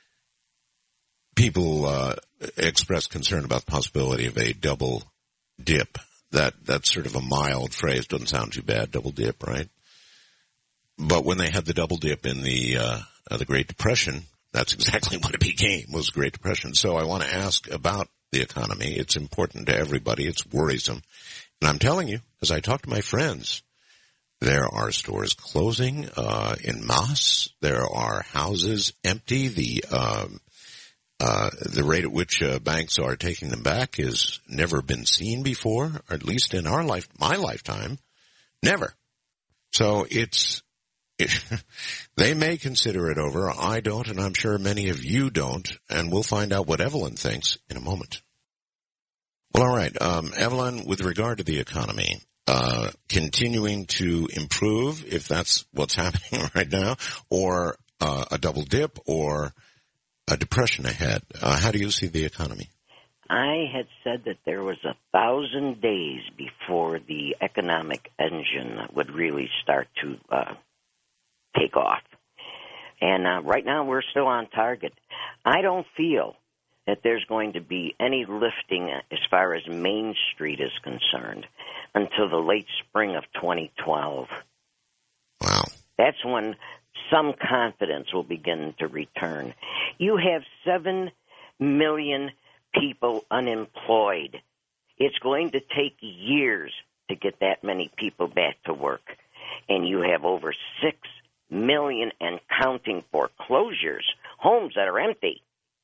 people uh, express concern about the possibility of a double dip. That That's sort of a mild phrase. Doesn't sound too bad, double dip, right? But when they had the double dip in the uh, uh, the Great Depression, that's exactly what it became, was the Great Depression. So I want to ask about the economy. It's important to everybody. It's worrisome. And I'm telling you, as I talk to my friends, there are stores closing uh, en masse. There are houses empty. The um, uh, the rate at which uh, banks are taking them back has never been seen before, or at least in our life, my lifetime, never. So it's it, they may consider it over. I don't, and I'm sure many of you don't. And we'll find out what Evelyn thinks in a moment. Well, all right, um, Evelyn, with regard to the economy, uh, continuing to improve, if that's what's happening right now, or uh, a double dip, or a depression ahead, uh, how do you see the economy? I had said that there was a thousand days before the economic engine would really start to uh, take off. And uh, right now we're still on target. I don't feel that there's going to be any lifting as far as Main Street is concerned until the late spring of twenty twelve. Wow. That's when some confidence will begin to return. You have seven million people unemployed. It's going to take years to get that many people back to work. And you have over six million and counting foreclosures, homes that are empty.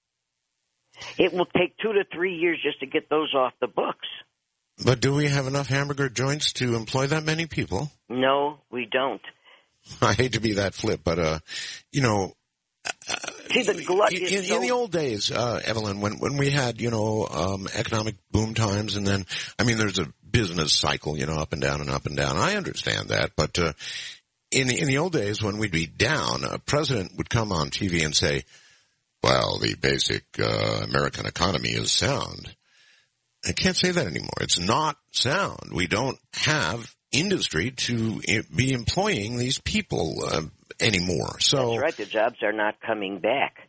It will take two to three years just to get those off the books. But do we have enough hamburger joints to employ that many people? No, we don't. I hate to be that flip, but, uh, you know, uh, See, the glut in, is in, so... in the old days, uh, Evelyn, when, when we had, you know, um, economic boom times, and then, I mean, there's a business cycle, you know, up and down and up and down. I understand that, but, uh, in the, in the old days when we'd be down, a president would come on T V and say, well, the basic, uh, American economy is sound. I can't say that anymore. It's not sound. We don't have industry to be employing these people uh, anymore. So that's right. The jobs are not coming back.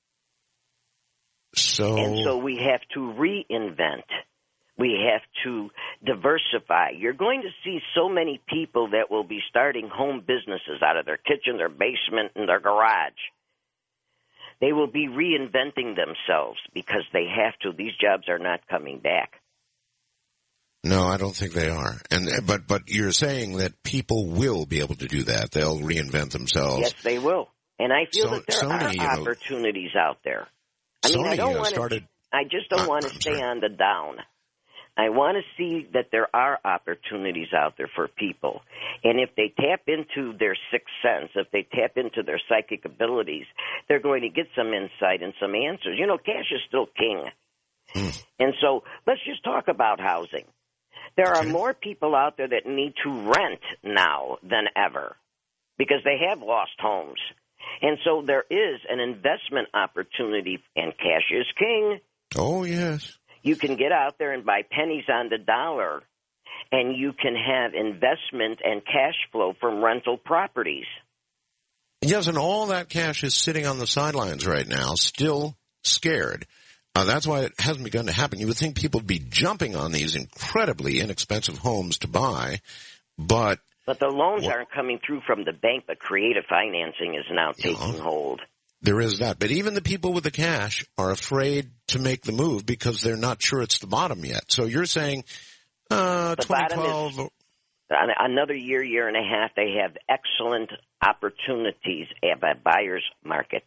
So and so we have to reinvent. We have to diversify. You're going to see so many people that will be starting home businesses out of their kitchen, their basement, and their garage. They will be reinventing themselves because they have to. These jobs are not coming back. No, I don't think they are. And but but you're saying that people will be able to do that. They'll reinvent themselves. Yes, they will. And I feel so, that there Sony, are you know, opportunities out there. I Sony, mean, I don't you know, want started, to. I just don't uh, want to I'm stay sorry. on the down. I want to see that there are opportunities out there for people. And if they tap into their sixth sense, if they tap into their psychic abilities, they're going to get some insight and some answers. You know, cash is still king. Hmm. And so let's just talk about housing. There are Okay. more people out there that need to rent now than ever because they have lost homes. And so there is an investment opportunity, and cash is king. Oh, yes. You can get out there and buy pennies on the dollar, and you can have investment and cash flow from rental properties. Yes, and all that cash is sitting on the sidelines right now, still scared. Uh, that's why it hasn't begun to happen. You would think people would be jumping on these incredibly inexpensive homes to buy, but... But the loans Well, aren't coming through from the bank, but creative financing is now taking Yeah. hold. There is that. But even the people with the cash are afraid to make the move because they're not sure it's the bottom yet. So you're saying uh, The twenty bottom twelve... is- Another year, year and a half, they have excellent opportunities at a buyer's market.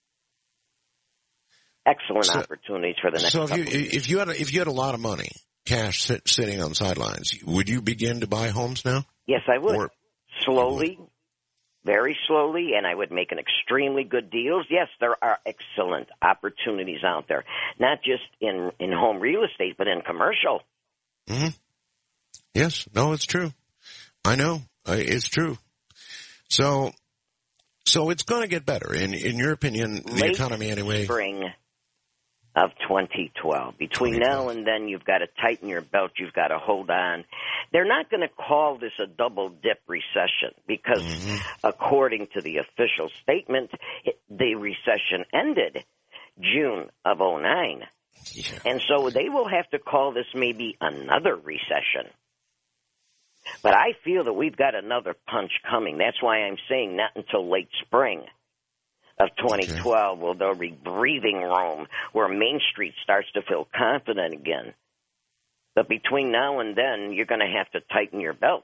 Excellent So- opportunities for the next So if couple you of years. if you had a, if you had a lot of money, cash sit, sitting on the sidelines, would you begin to buy homes now? Yes, I would. Or- Slowly, very slowly, and I would make an extremely good deals. Yes, there are excellent opportunities out there, not just in, in home real estate, but in commercial. Mm-hmm. Yes, no, it's true. I know uh, it's true. So, so it's going to get better in in your opinion, the Late economy anyway. Spring of twenty twelve. Between now and then, you've got to tighten your belt. You've got to hold on. They're not going to call this a double-dip recession because, mm-hmm. according to the official statement, it, the recession ended June of oh nine. Yeah. And so they will have to call this maybe another recession. But I feel that we've got another punch coming. That's why I'm saying not until late spring of twenty twelve will there be breathing room where Main Street starts to feel confident again. But between now and then, you're going to have to tighten your belt.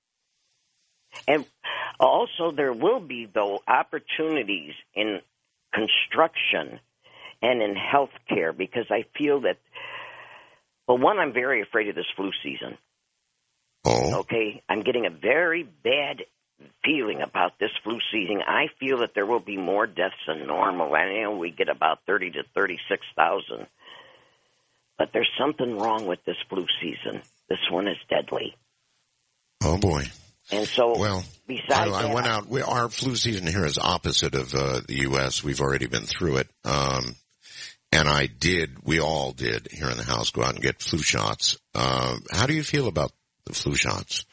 And also there will be, though, opportunities in construction and in health care because I feel that, well, one, I'm very afraid of this flu season. Oh. Okay? I'm getting a very bad feeling about this flu season. I feel that there will be more deaths than normal. I know we get about thirty to thirty-six thousand. But there's something wrong with this flu season. This one is deadly. Oh, boy. And so, well, besides I, I that, went out. We, our flu season here is opposite of uh, the U S. We've already been through it. Um, and I did, we all did here in the house, go out and get flu shots. Uh, how do you feel about the flu shots?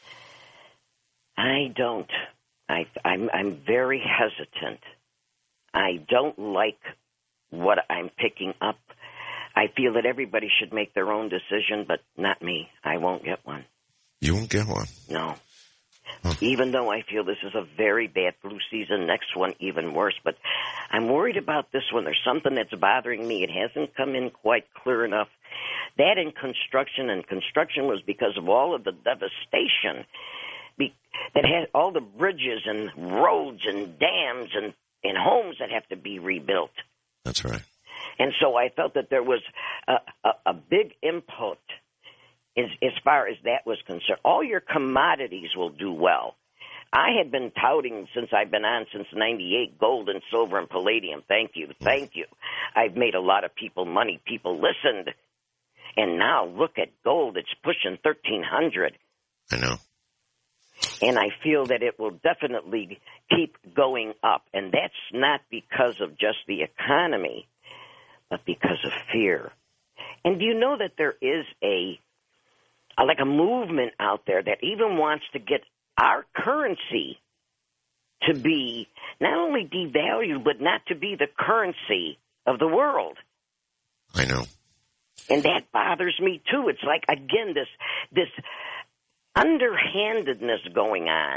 I don't. I, I'm, I'm very hesitant. I don't like what I'm picking up. I feel that everybody should make their own decision, but not me. I won't get one. You won't get one? No. Huh. Even though I feel this is a very bad flu season, next one even worse. But I'm worried about this one. There's something that's bothering me. It hasn't come in quite clear enough. That in construction, and construction was because of all of the devastation be, that had all the bridges and roads and dams and, and homes that have to be rebuilt. That's right. And so I felt that there was a, a, a big input as, as far as that was concerned. All your commodities will do well. I had been touting since I've been on since ninety-eight, gold and silver and palladium. Thank you. Thank you. I've made a lot of people money. People listened. And now look at gold. It's pushing thirteen hundred. I know. And I feel that it will definitely keep going up. And that's not because of just the economy, but because of fear. And do you know that there is a, a like a movement out there that even wants to get our currency to be not only devalued, but not to be the currency of the world? I know. And that bothers me, too. It's like, again, this this underhandedness going on.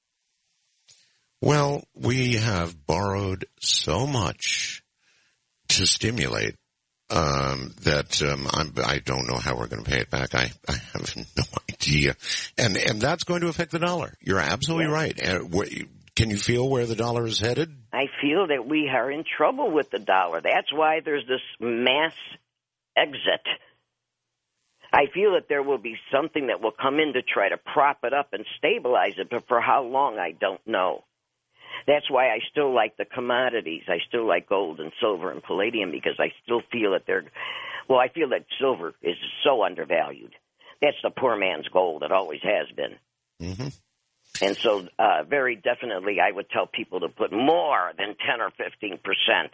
Well, we have borrowed so much to stimulate um, that um, I'm, I don't know how we're going to pay it back. I, I have no idea. And and that's going to affect the dollar. You're absolutely yeah. right. Uh, what, can you feel where the dollar is headed? I feel that we are in trouble with the dollar. That's why there's this mass exit. I feel that there will be something that will come in to try to prop it up and stabilize it, but for how long, I don't know. That's why I still like the commodities. I still like gold and silver and palladium because I still feel that they're, well, I feel that silver is so undervalued. That's the poor man's gold. It always has been. Mm-hmm. And so uh, very definitely I would tell people to put more than ten or fifteen percent.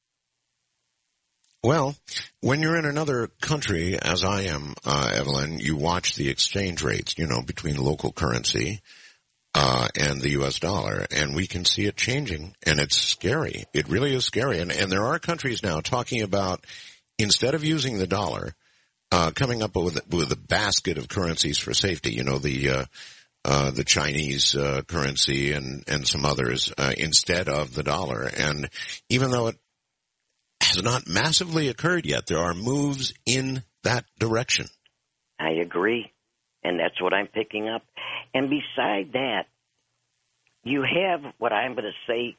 Well, when you're in another country, as I am, uh, Evelyn, you watch the exchange rates, you know, between local currency uh, and the U S dollar, and we can see it changing, and it's scary. It really is scary. And, and there are countries now talking about, instead of using the dollar, uh, coming up with, with a basket of currencies for safety, you know, the uh, uh, the Chinese uh, currency and, and some others uh, instead of the dollar. And even though it has not massively occurred yet, there are moves in that direction. I agree, and that's what I'm picking up. And beside that, you have what I'm going to say,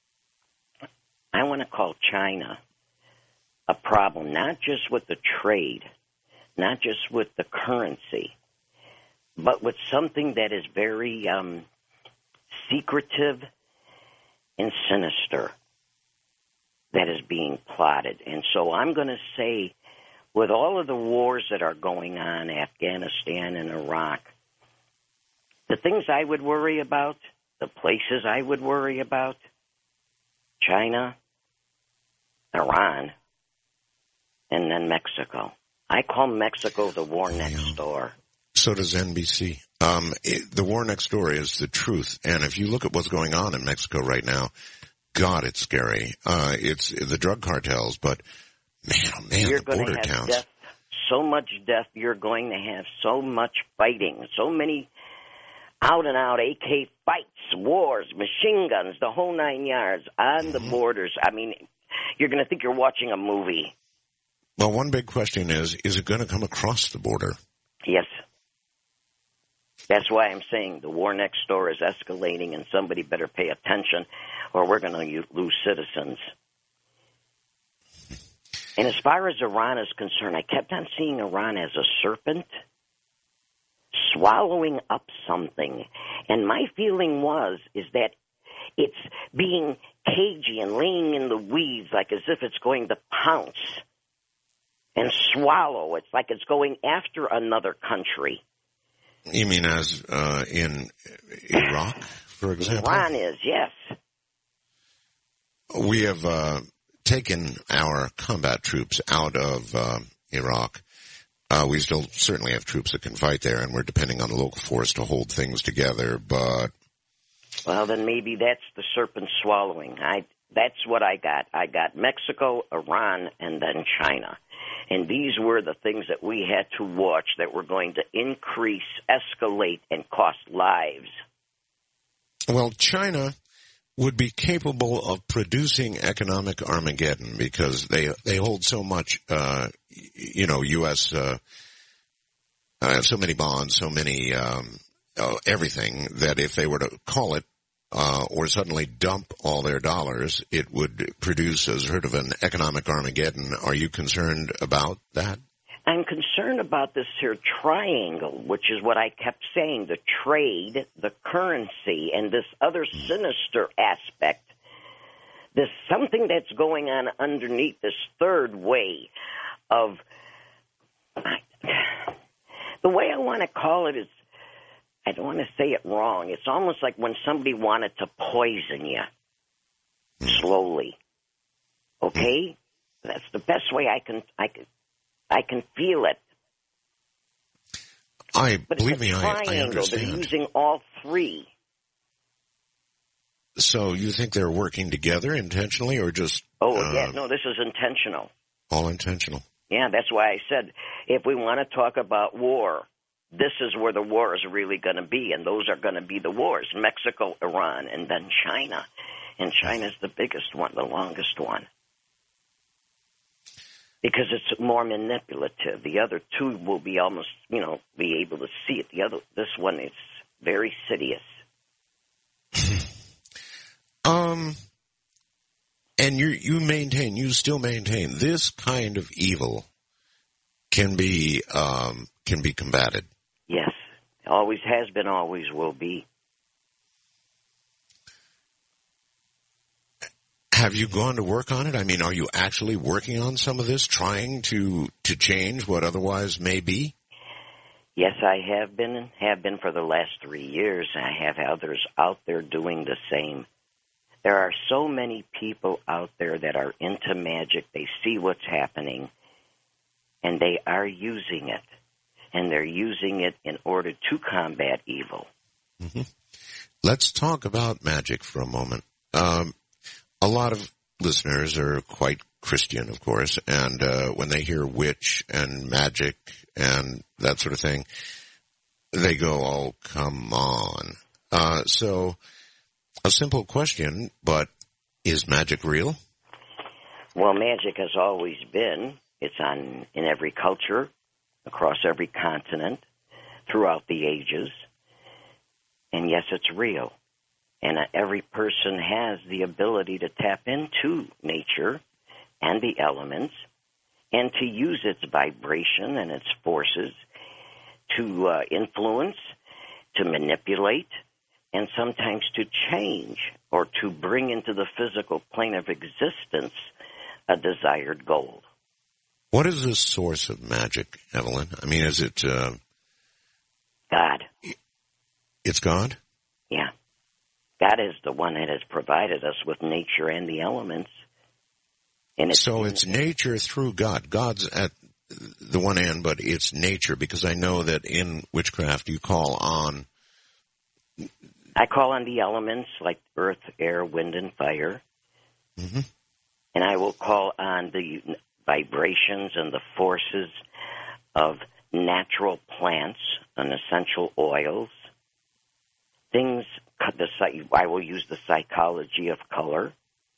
I want to call China a problem, not just with the trade, not just with the currency, but with something that is very um, secretive and sinister that is being plotted. And so I'm going to say, with all of the wars that are going on, Afghanistan and Iraq, the things I would worry about, the places I would worry about, China, Iran, and then Mexico. I call Mexico the war next yeah. door. So does N B C. Um, it, the war next door is the truth. And if you look at what's going on in Mexico right now, God, it's scary. Uh, it's the drug cartels, but man, oh man, You're the going border to have towns. Death, so much death. You're going to have so much fighting, so many out and out A K fights, wars, machine guns, the whole nine yards on the borders. I mean, you're going to think you're watching a movie. Well, one big question is, is it going to come across the border? Yes. That's why I'm saying the war next door is escalating, and somebody better pay attention, or we're going to lose citizens. And as far as Iran is concerned, I kept on seeing Iran as a serpent swallowing up something. And my feeling was, is that it's being cagey and laying in the weeds like as if it's going to pounce and swallow. It's like it's going after another country. You mean as uh, in Iraq, for example? Iran is, yes. We have uh, taken our combat troops out of uh, Iraq. Uh, we still certainly have troops that can fight there, and we're depending on the local force to hold things together, but... Well, then maybe that's the serpent swallowing. I That's what I got. I got Mexico, Iran, and then China. And these were the things that we had to watch that were going to increase, escalate, and cost lives. Well, China would be capable of producing economic Armageddon because they they hold so much, uh, you know, U S Uh, uh, so many bonds, so many um, uh, everything that if they were to call it uh, or suddenly dump all their dollars, it would produce a sort of an economic Armageddon. Are you concerned about that? I'm concerned about this here triangle, which is what I kept saying, the trade, the currency, and this other sinister aspect. There's something that's going on underneath this third way of, the way I want to call it is, I don't want to say it wrong. It's almost like when somebody wanted to poison you slowly. Okay? That's the best way I can, I can, I can feel it. I but believe me, I, I They're understand. using all three. So you think they're working together intentionally, or just? Oh uh, yeah, no, this is intentional. All intentional. Yeah, that's why I said if we want to talk about war, this is where the war is really going to be, and those are going to be the wars: Mexico, Iran, and then China. And China's the biggest one, the longest one. Because it's more manipulative. The other two will be almost, you know, be able to see it. The other, this one is very insidious. um, and you you maintain, you still maintain this kind of evil can be um can be combated. Yes, always has been, always will be. Have you gone to work on it? I mean, are you actually working on some of this, trying to, to change what otherwise may be? Yes, I have been, have been for the last three years. I have others out there doing the same. There are so many people out there that are into magic. They see what's happening, and they are using it. And they're using it in order to combat evil. Mm-hmm. Let's talk about magic for a moment. Um, A lot of listeners are quite Christian, of course, and uh, when they hear witch and magic and that sort of thing, they go, oh, come on. Uh, so, a simple question, but is magic real? Well, magic has always been. It's on in every culture, across every continent, throughout the ages. And yes, it's real. And every person has the ability to tap into nature and the elements and to use its vibration and its forces to uh, influence, to manipulate, and sometimes to change or to bring into the physical plane of existence a desired goal. What is the source of magic, Evelyn? I mean, is it... Uh, God. It's God? Yeah. God is the one that has provided us with nature and the elements. And it's, so it's nature through God. God's at the one end, but it's nature, because I know that in witchcraft you call on... I call on the elements like earth, air, wind, and fire. Mm-hmm. And I will call on the vibrations and the forces of natural plants and essential oils. Things, the, I will use the psychology of color.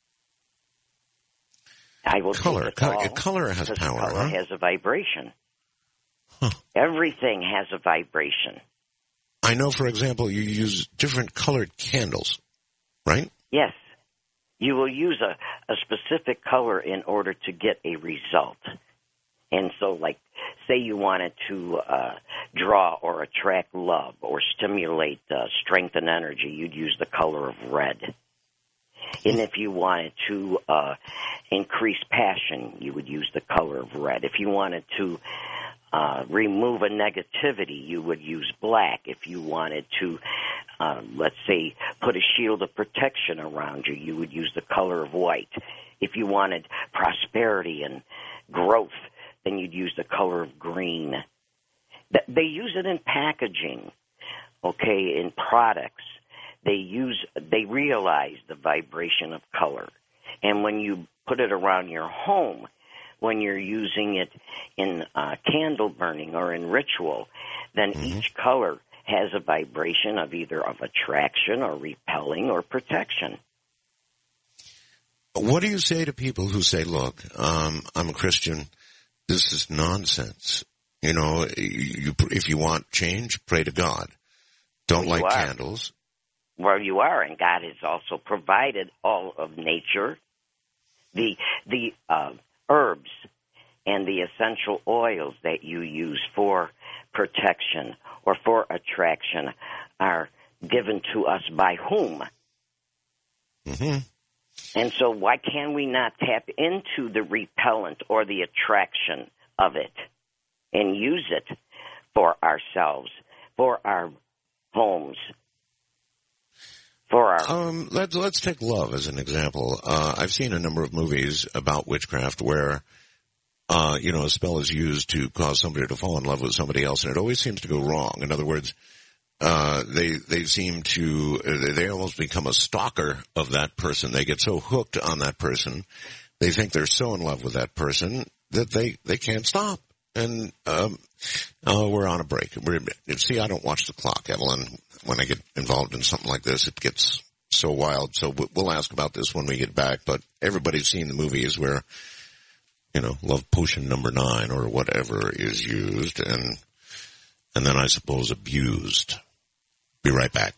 I will color. Color, color has power. Color huh? has a vibration. Huh. Everything has a vibration. I know, for example, you use different colored candles, right? Yes. You will use a, a specific color in order to get a result. And so, like, say you wanted to uh, draw or attract love or stimulate uh, strength and energy, you'd use the color of red. And if you wanted to uh, increase passion, you would use the color of red. If you wanted to uh, remove a negativity, you would use black. If you wanted to, uh, let's say, put a shield of protection around you, you would use the color of white. If you wanted prosperity and growth, then you'd use the color of green. They use it in packaging, okay, in products. They use, they realize the vibration of color. And when you put it around your home, when you're using it in uh, candle burning or in ritual, then mm-hmm. each color has a vibration of either of attraction or repelling or protection. What do you say to people who say, look, um, I'm a Christian, this is nonsense. You know, you, if you want change, pray to God. Don't well, light are. candles. Well, you are, and God has also provided all of nature, the the uh, herbs and the essential oils that you use for protection or for attraction are given to us by whom? Mm-hmm. And so why can we not tap into the repellent or the attraction of it and use it for ourselves, for our homes, for our... Um, let's, let's take love as an example. Uh, I've seen a number of movies about witchcraft where, uh, you know, a spell is used to cause somebody to fall in love with somebody else, and it always seems to go wrong. In other words, Uh, they, they seem to, they almost become a stalker of that person. They get so hooked on that person. They think they're so in love with that person that they, they can't stop. And, um, oh, we're on a break. We're, see, I don't watch the clock, Evelyn. When I get involved in something like this, it gets so wild. So we'll ask about this when we get back, but everybody's seen the movies where, you know, love potion number nine or whatever is used and, and then I suppose abused. Be right back.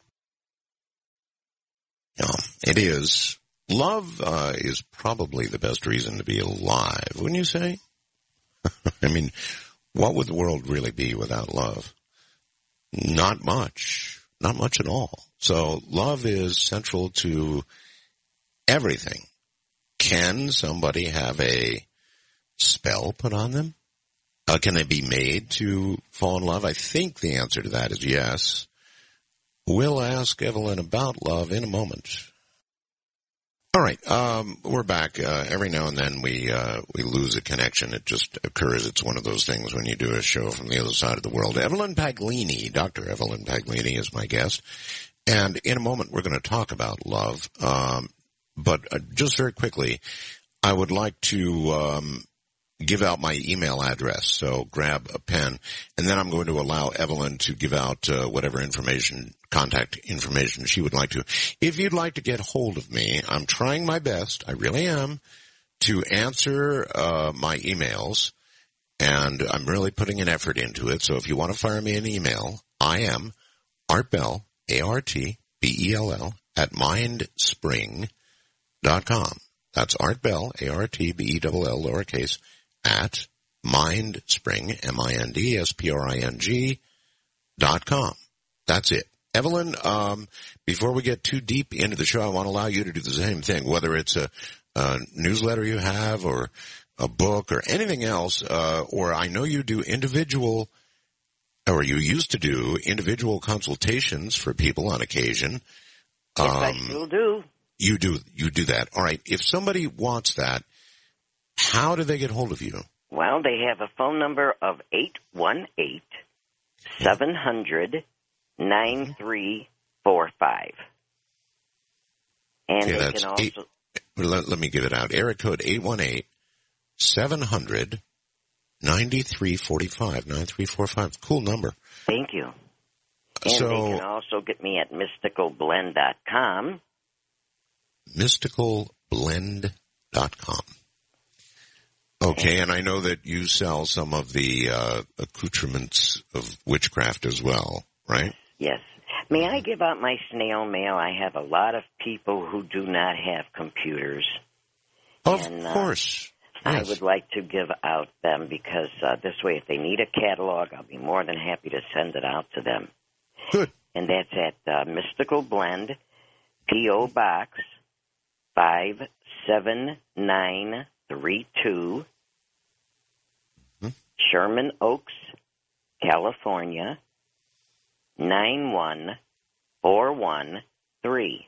Um, it is. Love uh, is probably the best reason to be alive, wouldn't you say? I mean, what would the world really be without love? Not much. Not much at all. So love is central to everything. Can somebody have a spell put on them? Uh, can they be made to fall in love? I think the answer to that is yes. We'll ask Evelyn about love in a moment. All right, um, we're back. Uh, every now and then we uh, we lose a connection. It just occurs. It's one of those things when you do a show from the other side of the world. Evelyn Paglini, Doctor Evelyn Paglini is my guest. And in a moment we're going to talk about love. Um, but uh, just very quickly, I would like to um, give out my email address. So grab a pen, and then I'm going to allow Evelyn to give out uh, whatever information, contact information she would like to. If you'd like to get hold of me, I'm trying my best, I really am, to answer uh, my emails, and I'm really putting an effort into it. So if you want to fire me an email, I am Art Bell, A R T B E L L, at mindspring dot com. That's Art Bell, A R T B E L L, lowercase, at mindspring, M I N D S P R I N G, dot com. That's it. Evelyn, um, before we get too deep into the show, I want to allow you to do the same thing, whether it's a, a newsletter you have or a book or anything else, uh, or I know you do individual, or you used to do individual consultations for people on occasion. Yes, um, I still do. You do, you do that. All right. If somebody wants that, How do they get hold of you? Well, they have a phone number of eight one eight, seven hundred, nine three four five. And okay, they that's can also... Eight, let, let me give it out. Area code eight one eight, seven hundred, nine three four five. nine three four five. Cool number. Thank you. And so, they can also get me at mystical blend dot com. mystical blend dot com. Okay, and I know that you sell some of the uh, accoutrements of witchcraft as well, right? Yes. May I give out my snail mail? I have a lot of people who do not have computers. Of and, uh, course. I Yes. would like to give out them because uh, this way, if they need a catalog, I'll be more than happy to send it out to them. Good. And that's at uh, Mystical Blend, P O. Box five seven nine three two, mm-hmm. Sherman Oaks, California, nine one four one three.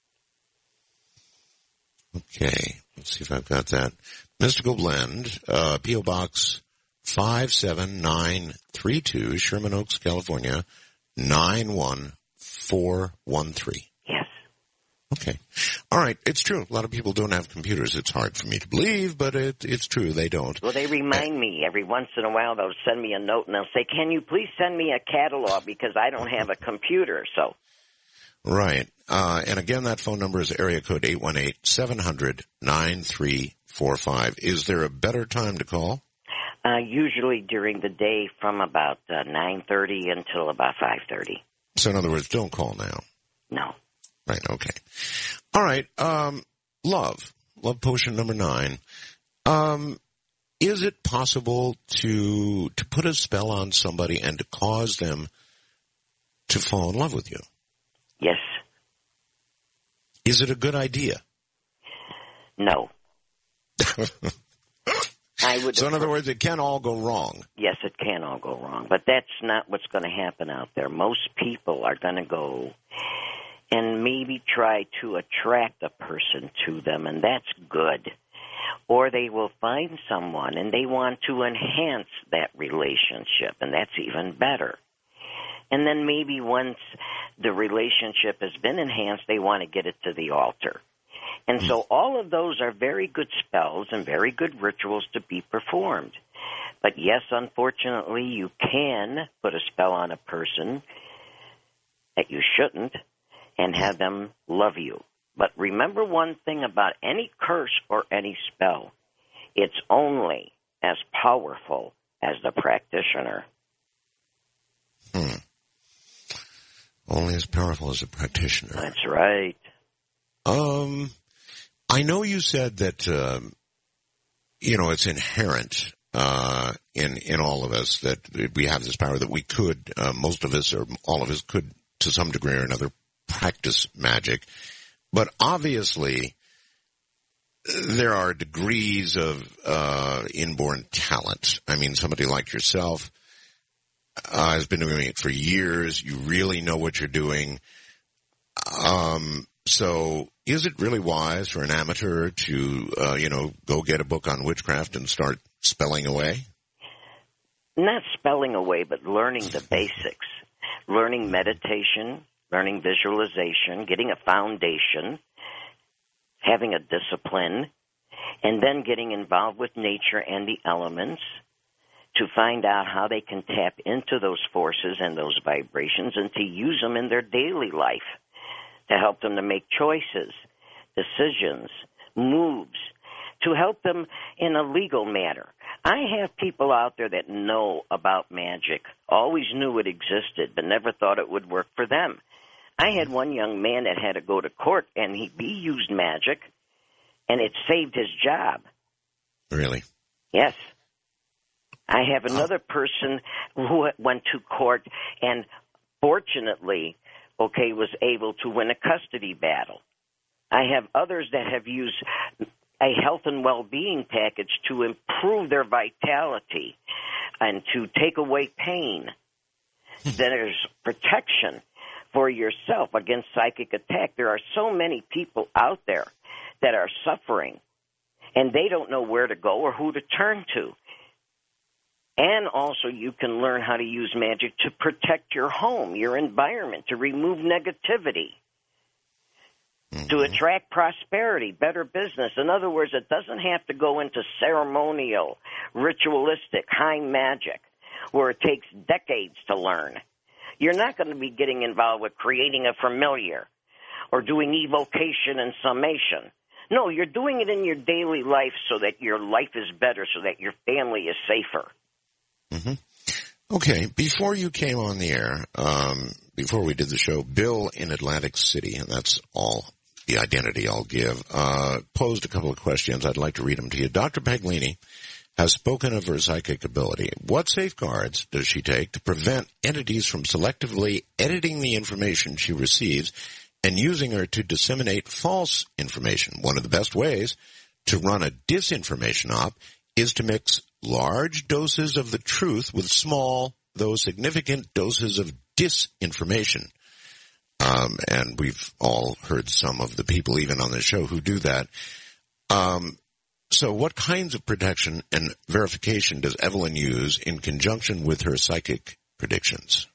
Okay, let's see if I've got that. Mystical Blend, uh, P O. Box five seven nine three two, Sherman Oaks, California, nine one four one three. Yes. Okay. All right. It's true. A lot of people don't have computers. It's hard for me to believe, but it, it's true. They don't. Well, they remind me every once in a while. They'll send me a note and they'll say, "Can you please send me a catalog because I don't have a computer?" So. Right. Uh, and again, that phone number is area code eight one eight, seven hundred, nine three four five. Is there a better time to call? Uh, usually during the day from about uh, nine thirty until about five thirty. So in other words, don't call now. No. Right, okay. All right, um, love. Love potion number nine. Um, is it possible to to put a spell on somebody and to cause them to fall in love with you? Yes. Is it a good idea? No. I would. So in other words, it can all go wrong. Yes, it can all go wrong, but that's not what's going to happen out there. Most people are going to go and maybe try to attract a person to them, and that's good. Or they will find someone and they want to enhance that relationship, and that's even better. And then maybe once the relationship has been enhanced, they want to get it to the altar. And so all of those are very good spells and very good rituals to be performed. But yes, unfortunately, you can put a spell on a person that you shouldn't and have them love you. But remember one thing about any curse or any spell. It's only as powerful as the practitioner. Hmm. Only as powerful as a practitioner. That's right. Um, I know you said that, um, you know, it's inherent uh, in in all of us that we have this power that we could, uh, most of us or all of us could, to some degree or another, practice magic. But obviously, there are degrees of uh, inborn talent. I mean, somebody like yourself uh, has been doing it for years. You really know what you're doing. Um, so is it really wise for an amateur to, uh, you know, go get a book on witchcraft and start spelling away? Not spelling away, but learning the basics. Learning meditation, learning visualization, getting a foundation, having a discipline, and then getting involved with nature and the elements to find out how they can tap into those forces and those vibrations and to use them in their daily life to help them to make choices, decisions, moves, to help them in a legal manner. I have people out there that know about magic, always knew it existed, but never thought it would work for them. I had one young man that had to go to court, and he, he used magic, and it saved his job. Really? Yes. I have another person who went to court and fortunately, okay, was able to win a custody battle. I have others that have used a health and well-being package to improve their vitality and to take away pain. There's protection for yourself against psychic attack. There are so many people out there that are suffering. and they don't know where to go or who to turn to. And also you can learn how to use magic to protect your home, your environment, to remove negativity, mm-hmm. to attract prosperity, better business. In other words, it doesn't have to go into ceremonial, ritualistic, high magic, where it takes decades to learn. You're not going to be getting involved with creating a familiar or doing evocation and summation. No, you're doing it in your daily life so that your life is better, so that your family is safer. Mm-hmm. Okay, before you came on the air, um, before we did the show, Bill in Atlantic City, and that's all the identity I'll give, uh, posed a couple of questions. I'd like to read them to you. Doctor Paglini has spoken of her psychic ability. What safeguards does she take to prevent entities from selectively editing the information she receives and using her to disseminate false information? One of the best ways to run a disinformation op is to mix large doses of the truth with small, though significant, doses of disinformation. Um, and we've all heard some of the people even on the show who do that. Um, so what kinds of protection and verification does Evelyn use in conjunction with her psychic predictions?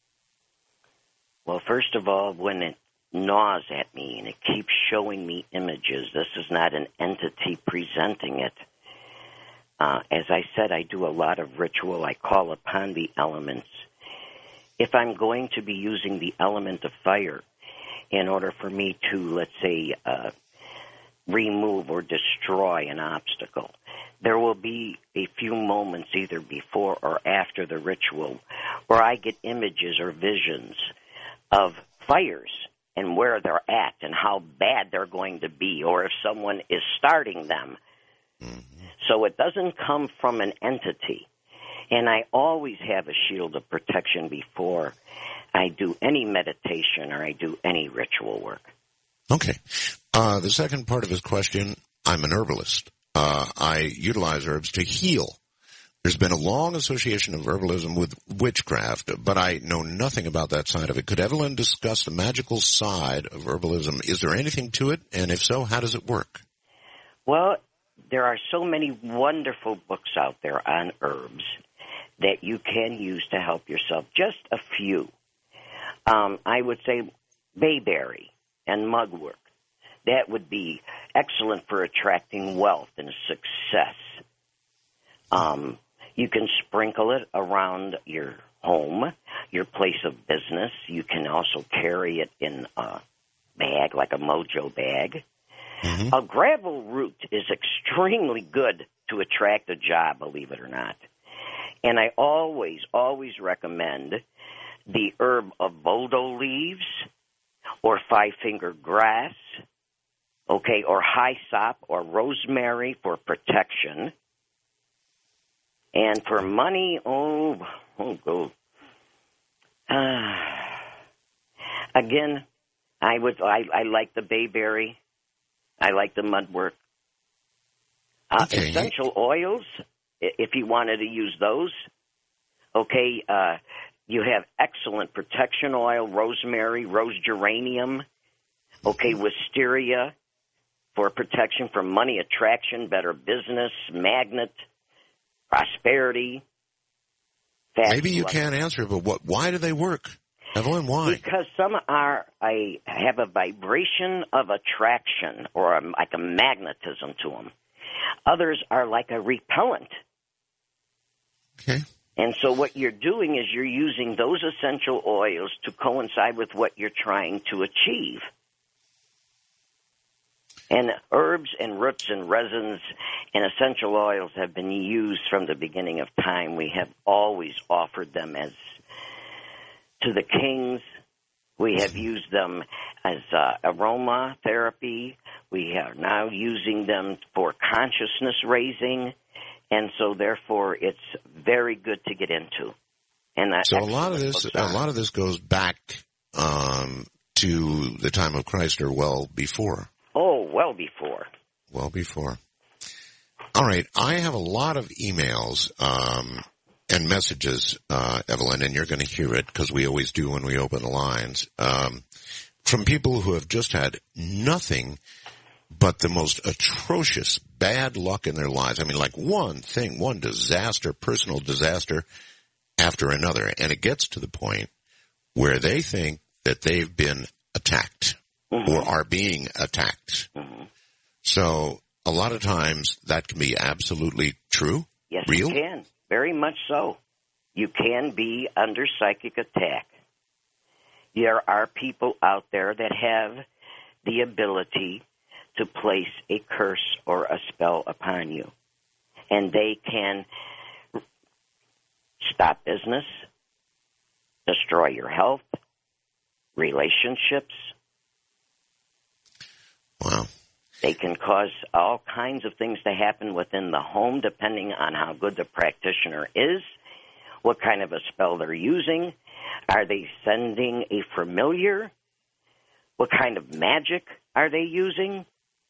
Well, first of all, when it gnaws at me and it keeps showing me images, this is not an entity presenting it. Uh, as I said, I do a lot of ritual. I call upon the elements. If I'm going to be using the element of fire in order for me to, let's say, uh, remove or destroy an obstacle, there will be a few moments either before or after the ritual where I get images or visions of fires and where they're at and how bad they're going to be, or if someone is starting them. Mm-hmm. So it doesn't come from an entity. And I always have a shield of protection before I do any meditation or I do any ritual work. Okay. Uh, the second part of his question, I'm an herbalist. Uh, I utilize herbs to heal. There's been a long association of herbalism with witchcraft, but I know nothing about that side of it. Could Evelyn discuss the magical side of herbalism? Is there anything to it? And if so, how does it work? Well, there are so many wonderful books out there on herbs that you can use to help yourself. Just a few. Um, I would say bayberry and mugwort. That would be excellent for attracting wealth and success. Um, you can sprinkle it around your home, your place of business. You can also carry it in a bag, like a mojo bag. Mm-hmm. A gravel root is extremely good to attract a job, believe it or not. And I always, always recommend the herb of Bodo leaves or five-finger grass, okay, or hyssop or rosemary for protection. And for money, oh, oh, go. Uh, again, I would, I, I like the bayberry. I like the mudwort. Uh, okay. Essential oils, if you wanted to use those. Okay, uh, you have excellent protection oil, rosemary, rose geranium. Okay, wisteria for protection from money, attraction, better business, magnet, prosperity. Maybe you can't answer, but what? Why do they work? Evelyn, why? Because some are, I have a vibration of attraction or a, like a magnetism to them. Others are like a repellent. Okay. And so what you're doing is you're using those essential oils to coincide with what you're trying to achieve. And herbs and roots and resins and essential oils have been used from the beginning of time. We have always offered them as to the kings. We have used them as uh, aromatherapy. We are now using them for consciousness raising. And so, therefore, it's very good to get into. And so a lot of this, a lot of this goes back um, to the time of Christ, or well before. Oh, well before. Well before. All right, I have a lot of emails um, and messages, uh, Evelyn, and you're going to hear it because we always do when we open the lines, um, from people who have just had nothing but the most atrocious bad luck in their lives. I mean, like one thing, one disaster, personal disaster after another. And it gets to the point where they think that they've been attacked mm-hmm. or are being attacked. Mm-hmm. So a lot of times that can be absolutely true. Yes, real. You can. Very much so. You can be under psychic attack. There are people out there that have the ability to place a curse or a spell upon you. And they can stop business, destroy your health, relationships. Wow. They can cause all kinds of things to happen within the home depending on how good the practitioner is, what kind of a spell they're using. Are they sending a familiar? What kind of magic are they using?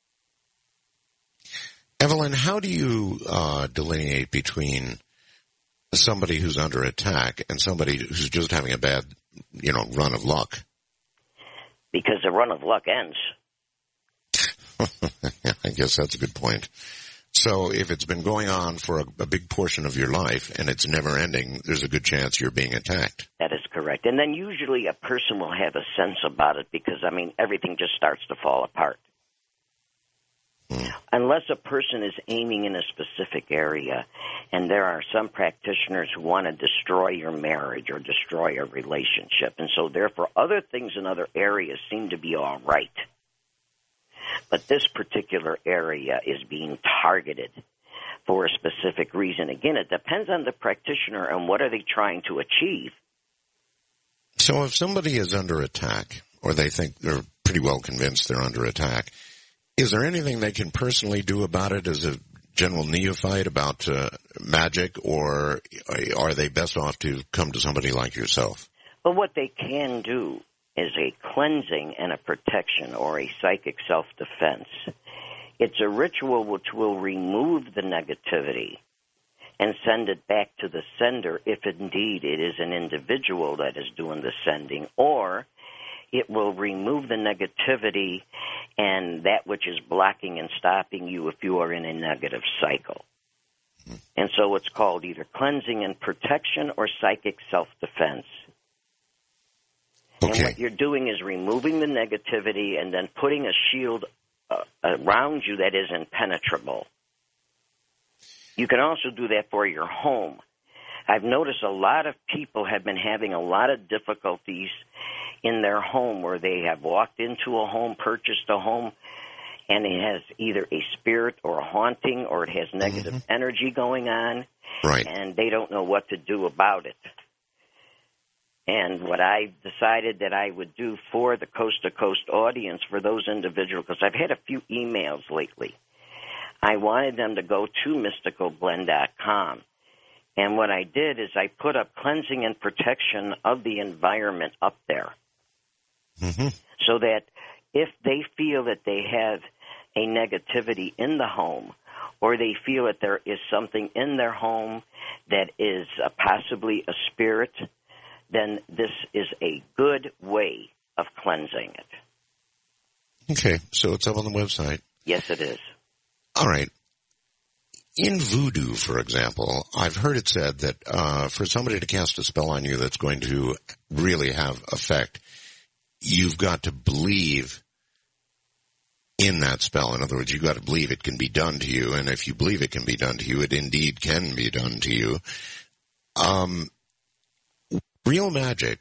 Evelyn, how do you uh, delineate between somebody who's under attack and somebody who's just having a bad, you know, run of luck? Because the run of luck ends. I guess that's a good point. So if it's been going on for a, a big portion of your life and it's never ending, there's a good chance you're being attacked. That is correct. And then usually a person will have a sense about it because, I mean, everything just starts to fall apart. Hmm. Unless a person is aiming in a specific area, and there are some practitioners who want to destroy your marriage or destroy a relationship, and so therefore other things in other areas seem to be all right. But this particular area is being targeted for a specific reason. Again, it depends on the practitioner and what are they trying to achieve. So if somebody is under attack, or they think they're pretty well convinced they're under attack, is there anything they can personally do about it as a general neophyte about uh, magic, or are they best off to come to somebody like yourself? Well, what they can do is a cleansing and a protection or a psychic self-defense. It's a ritual which will remove the negativity and send it back to the sender if indeed it is an individual that is doing the sending, or it will remove the negativity and that which is blocking and stopping you if you are in a negative cycle. Mm-hmm. And so it's called either cleansing and protection or psychic self-defense. Okay. And what you're doing is removing the negativity and then putting a shield uh, around you that is impenetrable. You can also do that for your home. I've noticed a lot of people have been having a lot of difficulties in their home where they have walked into a home, purchased a home, and it has either a spirit or a haunting or it has negative mm-hmm. energy going on, right. and they don't know what to do about it. And what I decided that I would do for the coast-to-coast audience, for those individuals, because I've had a few emails lately, I wanted them to go to mystical blend dot com. And what I did is I put up cleansing and protection of the environment up there. Mm-hmm. So that if they feel that they have a negativity in the home, or they feel that there is something in their home that is uh, possibly a spirit, then this is a good way of cleansing it. Okay, so it's up on the website. Yes, it is. All right. In voodoo, for example, I've heard it said that uh, for somebody to cast a spell on you that's going to really have effect, you've got to believe in that spell. In other words, you've got to believe it can be done to you, and if you believe it can be done to you, it indeed can be done to you. Um, real magic,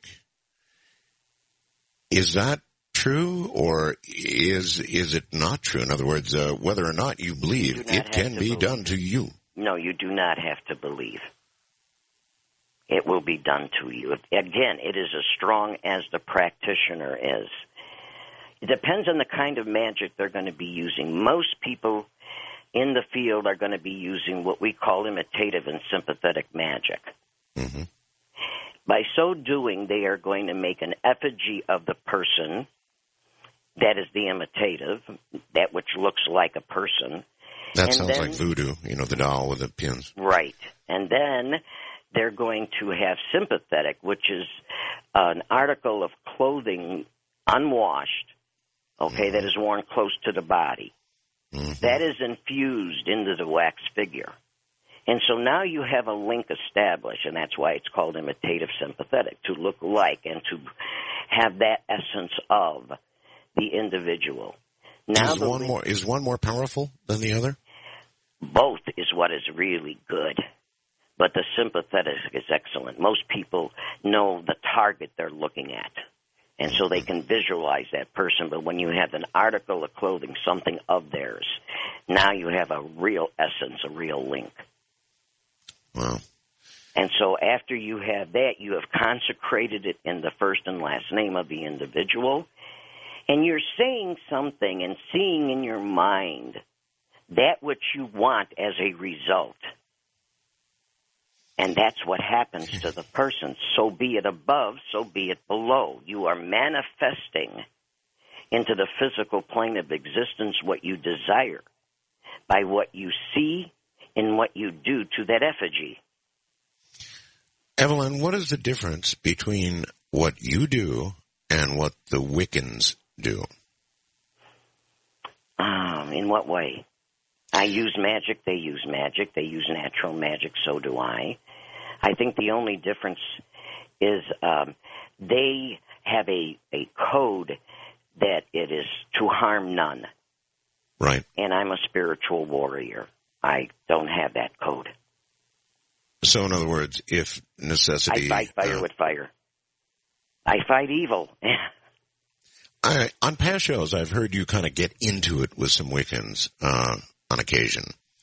is that true, or is is it not true? In other words, uh, whether or not you believe, you it can be believe. done to you. No, you do not have to believe. It will be done to you. Again, it is as strong as the practitioner is. It depends on the kind of magic they're going to be using. Most people in the field are going to be using what we call imitative and sympathetic magic. Mm-hmm. By so doing, they are going to make an effigy of the person. That is the imitative, that which looks like a person. That and sounds then, like voodoo, you know, the doll with the pins. Right. And then they're going to have sympathetic, which is an article of clothing unwashed, okay, mm-hmm. that is worn close to the body. Mm-hmm. That is infused into the wax figure. And so now you have a link established, and that's why it's called imitative sympathetic, to look like and to have that essence of the individual. Now is one more is one more powerful than the other? Both is what is really good. But the sympathetic is excellent. Most people know the target they're looking at, and so they can visualize that person. But when you have an article of clothing, something of theirs, now you have a real essence, a real link. Wow. And so after you have that, you have consecrated it in the first and last name of the individual, and you're saying something and seeing in your mind that which you want as a result. And that's what happens to the person. So be it above, so be it below. You are manifesting into the physical plane of existence what you desire by what you see and what you do to that effigy. Evelyn, what is the difference between what you do and what the Wiccans do? Um, in what way? I use magic, they use magic, they use natural magic, so do I. I think the only difference is um, they have a, a code that it is to harm none. Right. And I'm a spiritual warrior. I don't have that code. So, in other words, if necessity... I fight fire uh, with fire. I fight evil. I, on past shows, I've heard you kind of get into it with some Wiccans uh, on occasion.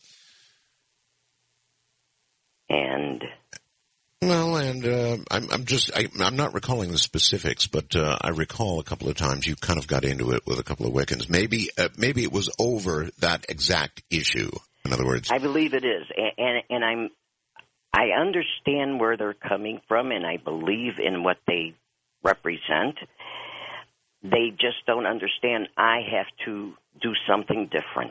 And... Well, and uh, I'm, I'm just, I, I'm not recalling the specifics, but uh, I recall a couple of times you kind of got into it with a couple of Wiccans. Maybe, uh, maybe it was over that exact issue. In other words, I believe it is, and, and, and I'm, I understand where they're coming from, and I believe in what they represent. They just don't understand. I have to do something different.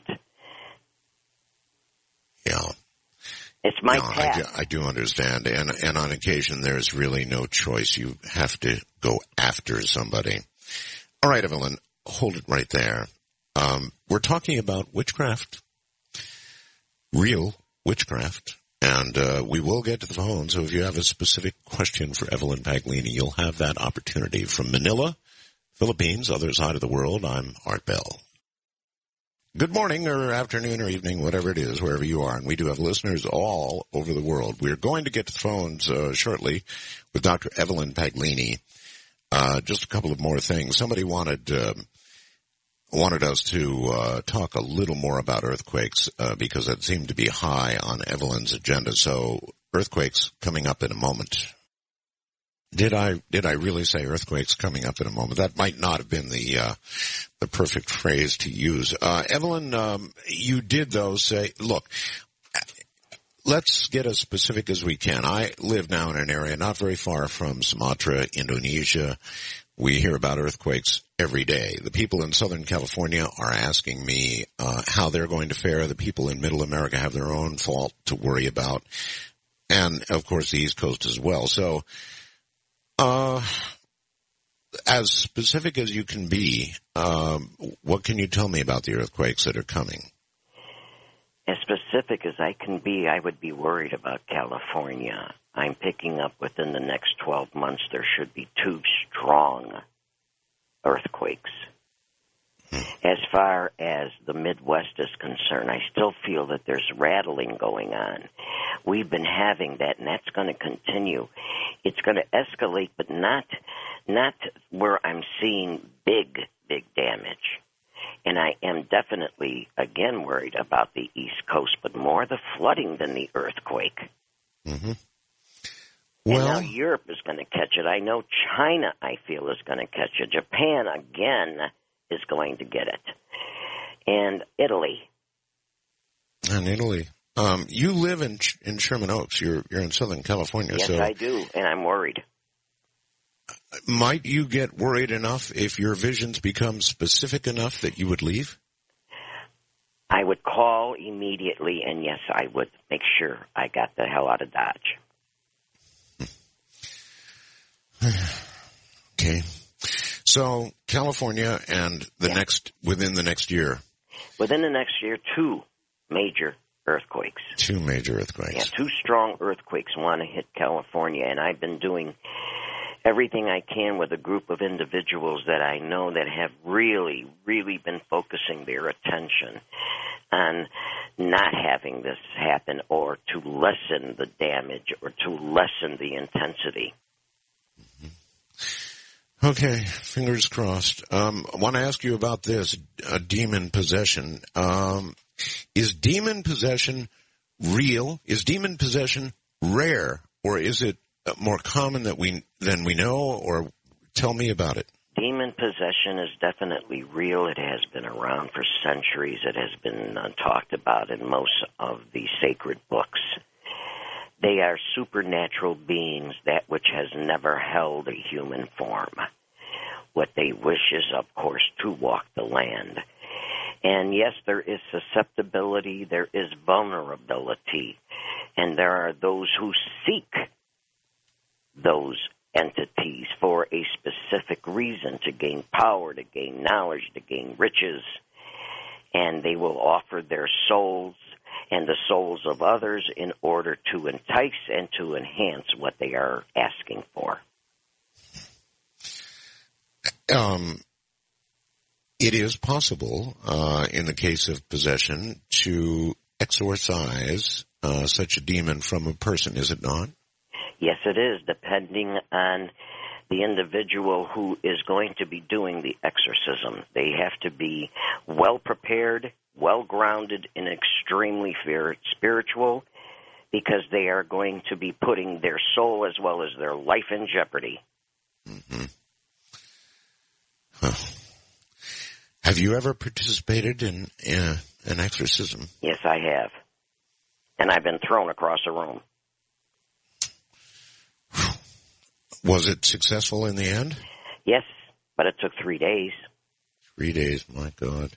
Yeah. It's my no, path. I do, I do understand, and and on occasion there's really no choice. You have to go after somebody. All right, Evelyn, hold it right there. Um, we're talking about witchcraft, real witchcraft, and uh, we will get to the phone. So if you have a specific question for Evelyn Paglini, you'll have that opportunity. From Manila, Philippines, other side of the world, I'm Art Bell. Good morning or afternoon or evening, whatever it is, wherever you are. And we do have listeners all over the world. We're going to get to the phones uh, shortly with Doctor Evelyn Paglini. Uh, just a couple of more things. Somebody wanted uh, wanted us to uh, talk a little more about earthquakes uh, because it seemed to be high on Evelyn's agenda. So earthquakes coming up in a moment. Did I did I really say earthquakes coming up in a moment? That might not have been the uh, the perfect phrase to use. Uh, Evelyn, um, you did though say, look, let's get as specific as we can. I live now in an area not very far from Sumatra, Indonesia. We hear about earthquakes every day. The people in Southern California are asking me uh, how they're going to fare. The people in Middle America have their own fault to worry about, and of course the East Coast as well. So. Uh, as specific as you can be, um, what can you tell me about the earthquakes that are coming? As specific as I can be, I would be worried about California. I'm picking up within the next twelve months there should be two strong earthquakes. Hmm. As far as the Midwest is concerned, I still feel that there's rattling going on. We've been having that, and that's going to continue. It's going to escalate, but not not where I'm seeing big, big damage. And I am definitely, again, worried about the East Coast, but more the flooding than the earthquake. Mm-hmm. Well, and now Europe is going to catch it. I know China, I feel, is going to catch it. Japan, again, is going to get it. And Italy. And Italy. Um, you live in in Sherman Oaks. You're you're in Southern California. Yes, so I do, and I'm worried. Might you get worried enough if your visions become specific enough that you would leave? I would call immediately, and yes, I would make sure I got the hell out of Dodge. Okay. So California and the yeah. next within the next year. Within the next year, two major earthquakes. Two major earthquakes. Yeah, two strong earthquakes want to hit California, and I've been doing everything I can with a group of individuals that I know that have really, really been focusing their attention on not having this happen, or to lessen the damage, or to lessen the intensity. Okay, fingers crossed. Um, I want to ask you about this, uh, demon possession. Um, is demon possession real? Is demon possession rare, or is it more common that we than we know? Or tell me about it. Demon possession is definitely real. It has been around for centuries. It has been uh, talked about in most of the sacred books. They are supernatural beings, that which has never held a human form. What they wish is, of course, to walk the land. And yes, there is susceptibility, there is vulnerability, and there are those who seek those entities for a specific reason, to gain power, to gain knowledge, to gain riches, and they will offer their souls and the souls of others in order to entice and to enhance what they are asking for. Um, it is possible, uh, in the case of possession, to exorcise uh, such a demon from a person, is it not? Yes, it is, depending on the individual who is going to be doing the exorcism. They have to be well prepared, well grounded, and extremely fear, spiritual, because they are going to be putting their soul as well as their life in jeopardy. Mm-hmm. Huh. Have you ever participated in uh, an exorcism? Yes, I have. And I've been thrown across a room. Was it successful in the end? Yes, but it took three days. Three days, my God.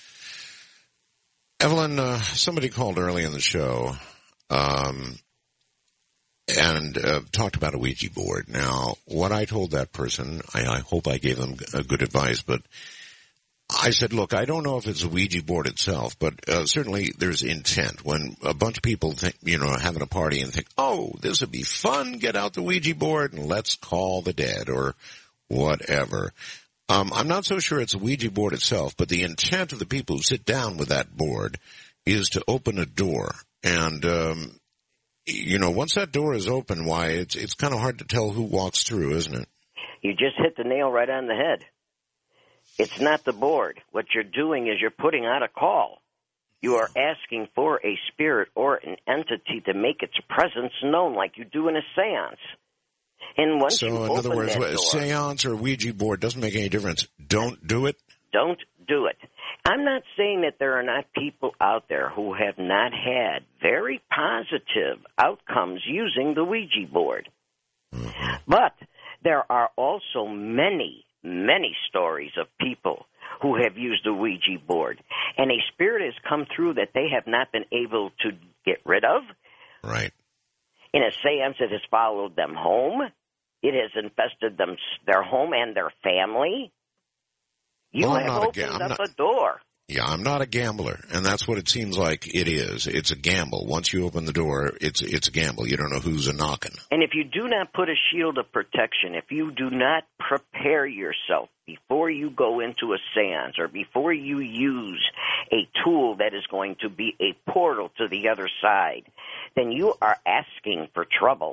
Evelyn, uh, somebody called early in the show um, and uh, talked about a Ouija board. Now, what I told that person, I, I hope I gave them a good advice, but I said, look, I don't know if it's a Ouija board itself, but uh, certainly there's intent. When a bunch of people think, you know, having a party and think, oh, this would be fun, get out the Ouija board and let's call the dead or whatever. Um, I'm not so sure it's a Ouija board itself, but the intent of the people who sit down with that board is to open a door. And, um, you know, once that door is open, why, it's, it's kind of hard to tell who walks through, isn't it? You just hit the nail right on the head. It's not the board. What you're doing is you're putting out a call. You are asking for a spirit or an entity to make its presence known, like you do in a seance. And once so, you in open other words, that a door, seance or Ouija board doesn't make any difference. Don't do it? Don't do it. I'm not saying that there are not people out there who have not had very positive outcomes using the Ouija board. Mm-hmm. But there are also many, many stories of people who have used the Ouija board, and a spirit has come through that they have not been able to get rid of. Right. In a seance, it has followed them home. It has infested them, their home and their family. You well, have opened a, up not, a door. Yeah, I'm not a gambler, and that's what it seems like it is. It's a gamble. Once you open the door, it's it's a gamble. You don't know who's a knocking. And if you do not put a shield of protection, if you do not prepare yourself before you go into a seance or before you use a tool that is going to be a portal to the other side, then you are asking for trouble.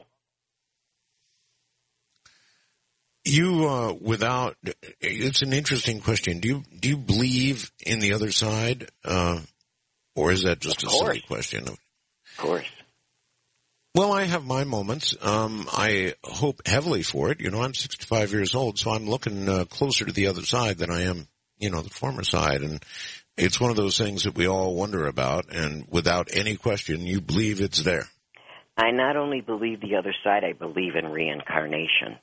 You, uh, without, it's an interesting question. Do you, do you believe in the other side? Uh, or is that just a silly question? Of course. Well, I have my moments. Um, I hope heavily for it. You know, I'm sixty-five years old, so I'm looking uh, closer to the other side than I am, you know, the former side. And it's one of those things that we all wonder about. And without any question, you believe it's there. I not only believe the other side, I believe in reincarnation.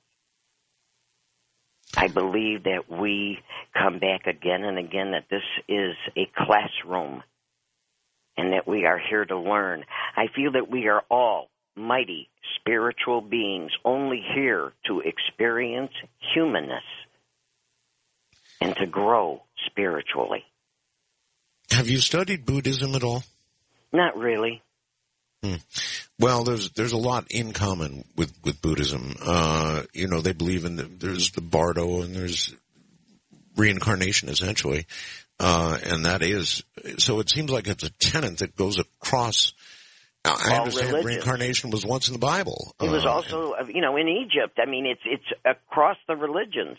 I believe that we come back again and again, that this is a classroom and that we are here to learn. I feel that we are all mighty spiritual beings, only here to experience humanness and to grow spiritually. Have you studied Buddhism at all? Not really. Hmm. Well, there's there's a lot in common with with Buddhism. Uh, you know, they believe in the, there's the Bardo and there's reincarnation essentially, uh, and that is so. It seems like it's a tenet that goes across. Now, I understand religions. Reincarnation was once in the Bible. It was uh, also, you know, in Egypt. I mean, it's it's across the religions.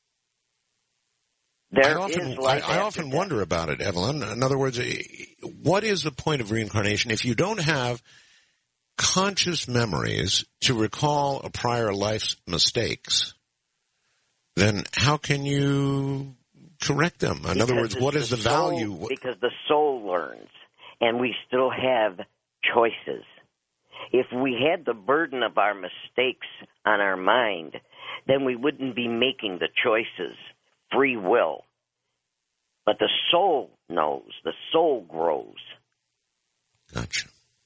There I often, is life I, I often after wonder about it, Evelyn. In other words, what is the point of reincarnation if you don't have conscious memories to recall a prior life's mistakes? Then how can you correct them? In because other words, what is the, the soul, value? Because the soul learns, and we still have choices. If we had the burden of our mistakes on our mind, then we wouldn't be making the choices. Free will. But the soul knows. The soul grows. Gotcha.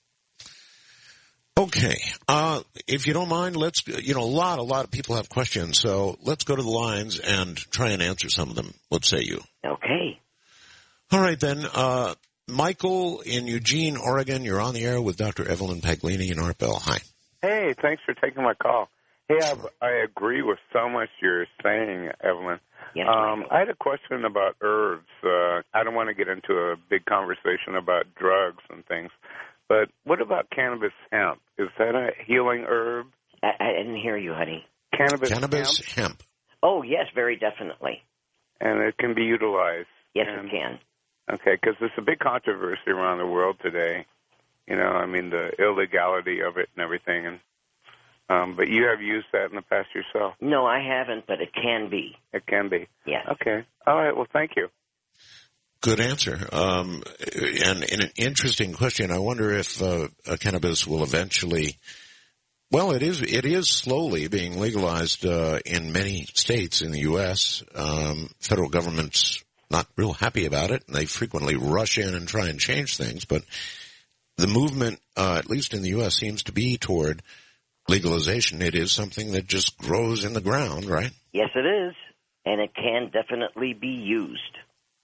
Okay. Uh, if you don't mind, let's, you know, a lot, a lot of people have questions, so let's go to the lines and try and answer some of them. What say you? Okay. All right, then. Uh, Michael in Eugene, Oregon, you're on the air with Doctor Evelyn Paglini in Art Bell. Hi. Hey, thanks for taking my call. Hey, I, I agree with so much you're saying, Evelyn. Yes, um, I had a question about herbs. Uh, I don't want to get into a big conversation about drugs and things, but what about cannabis hemp? Is that a healing herb? I, I didn't hear you, honey. Cannabis, cannabis hemp? hemp. Oh, yes, very definitely. And it can be utilized? Yes, and, it can. Okay, because there's a big controversy around the world today. You know, I mean, the illegality of it and everything, and Um, but you have used that in the past yourself? No, I haven't, but it can be. It can be? Yes. Okay. All right. Well, thank you. Good answer. Um, and, and an interesting question. I wonder if uh, cannabis will eventually, well, it is it is slowly being legalized uh, in many states in the U S Um, federal government's not real happy about it, and they frequently rush in and try and change things. But the movement, uh, at least in the U S, seems to be toward legalization. It is something that just grows in the ground, right? Yes, it is, and it can definitely be used.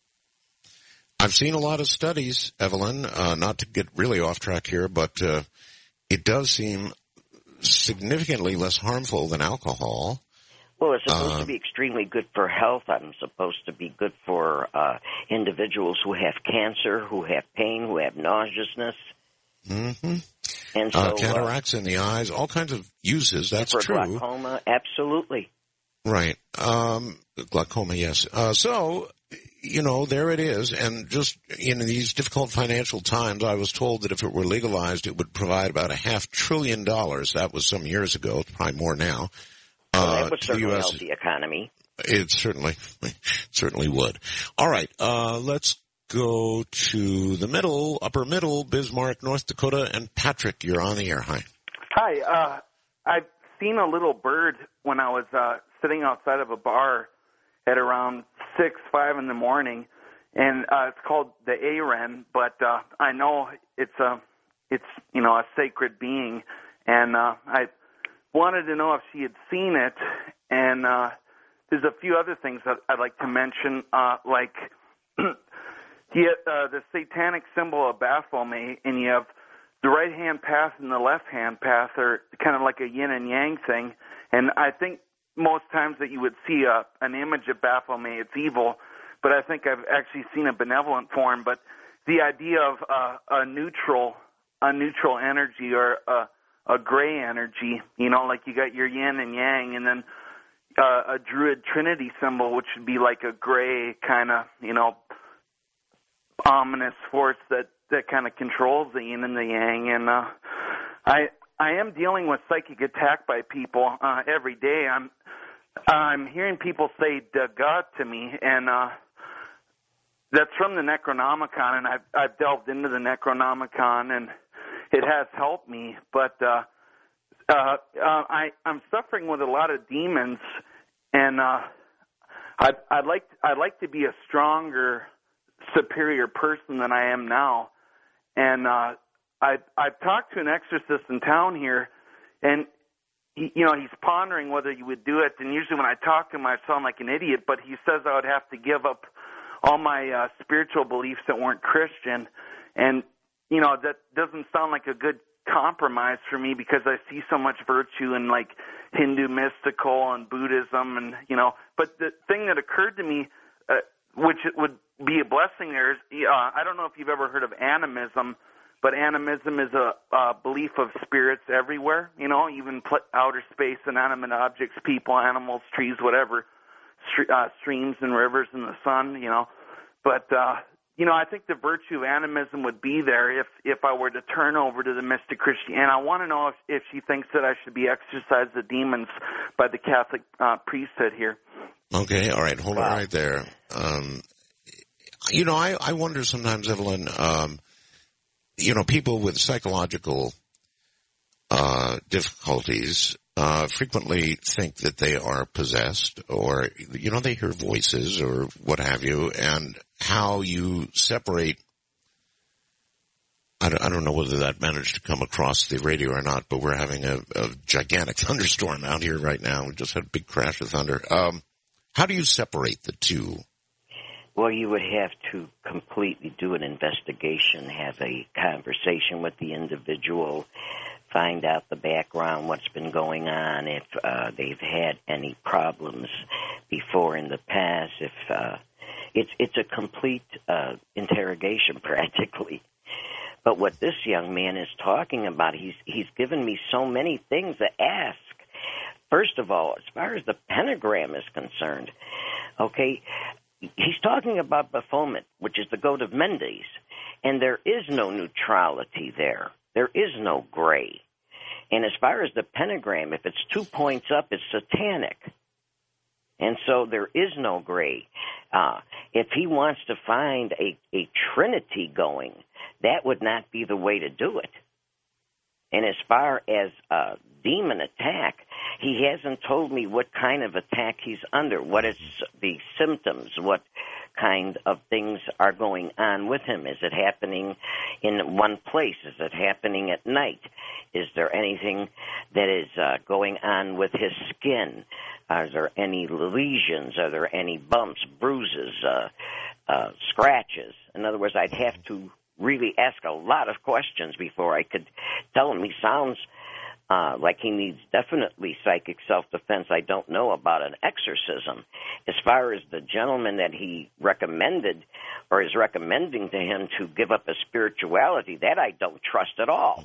I've seen a lot of studies, Evelyn, uh, not to get really off track here, but uh, it does seem significantly less harmful than alcohol. Well, it's supposed uh, to be extremely good for health. I'm supposed to be good for uh, individuals who have cancer, who have pain, who have nauseousness. Mm-hmm. And so, uh, cataracts uh, in the eyes, all kinds of uses. That's for true. Glaucoma, absolutely. Right. Um, glaucoma, yes. Uh, so, you know, there it is. And just in these difficult financial times, I was told that if it were legalized, it would provide about a half trillion dollars. That was some years ago. It's probably more now. Well, uh, that would to certainly the U S help the economy. It certainly, certainly would. All right. Uh, let's go to the middle, upper middle, Bismarck, North Dakota, and Patrick, you're on the air. Hi. Hi. Uh, I've seen a little bird when I was uh, sitting outside of a bar at around six, five in the morning, and uh, it's called the A-wren. But uh, I know it's a, it's you know, a sacred being, and uh, I wanted to know if she had seen it. And uh, there's a few other things that I'd like to mention, uh, like. You have, uh, the satanic symbol of Baphomet, and you have the right-hand path and the left-hand path are kind of like a yin and yang thing. And I think most times that you would see a, an image of Baphomet, it's evil, but I think I've actually seen a benevolent form. But the idea of uh, a neutral, a neutral energy or a, a gray energy, you know, like you got your yin and yang, and then uh, a Druid Trinity symbol, which would be like a gray kind of, you know, ominous force that, that kind of controls the yin and the yang. And uh, I I am dealing with psychic attack by people uh, every day. I'm I'm hearing people say "Daga" to me, and uh, that's from the Necronomicon. And I've I've delved into the Necronomicon, and it has helped me. But uh, uh, uh, I I'm suffering with a lot of demons, and uh, I'd I'd like I'd like to be a stronger, superior person than I am now. And uh, I, I've talked to an exorcist in town here, and he, you know, he's pondering whether you would do it. And usually when I talk to him, I sound like an idiot, but he says I would have to give up all my uh, spiritual beliefs that weren't Christian. And, you know, that doesn't sound like a good compromise for me because I see so much virtue in, like, Hindu mystical and Buddhism and, you know. But the thing that occurred to me, uh, which would be a blessing there, is uh, I don't know if you've ever heard of animism, but animism is a uh, belief of spirits everywhere, you know, even pl- outer space, inanimate objects, people, animals, trees, whatever, st- uh, streams and rivers and the sun, you know. But, uh, you know, I think the virtue of animism would be there if, if I were to turn over to the mystic Christianity. And I want to know if, if she thinks that I should be exorcised the demons by the Catholic uh, priesthood here. Okay, all right, hold wow. on right there. Um, you know, I, I wonder sometimes, Evelyn, um, you know, people with psychological uh, difficulties uh, frequently think that they are possessed or, you know, they hear voices or what have you, and how you separate, I don't, I don't know whether that managed to come across the radio or not, but we're having a, a gigantic thunderstorm out here right now. We just had a big crash of thunder. Um, how do you separate the two? Well, you would have to completely do an investigation, have a conversation with the individual, find out the background, what's been going on, if uh, they've had any problems before in the past. If uh, it's it's a complete uh, interrogation, practically. But what this young man is talking about, he's he's given me so many things to ask. First of all, as far as the pentagram is concerned, okay, he's talking about Baphomet, which is the goat of Mendes, and there is no neutrality there. There is no gray. And as far as the pentagram, if it's two points up, it's satanic. And so there is no gray. Uh, if he wants to find a, a trinity going, that would not be the way to do it. And as far as uh, demon attack, he hasn't told me what kind of attack he's under, what is the symptoms, what kind of things are going on with him. Is it happening in one place? Is it happening at night? Is there anything that is uh, going on with his skin? Are there any lesions? Are there any bumps, bruises, uh, uh, scratches? In other words, I'd have to really ask a lot of questions before I could tell him. He sounds uh, like he needs definitely psychic self-defense. I don't know about an exorcism. As far as the gentleman that he recommended or is recommending to him to give up his spirituality, that I don't trust at all.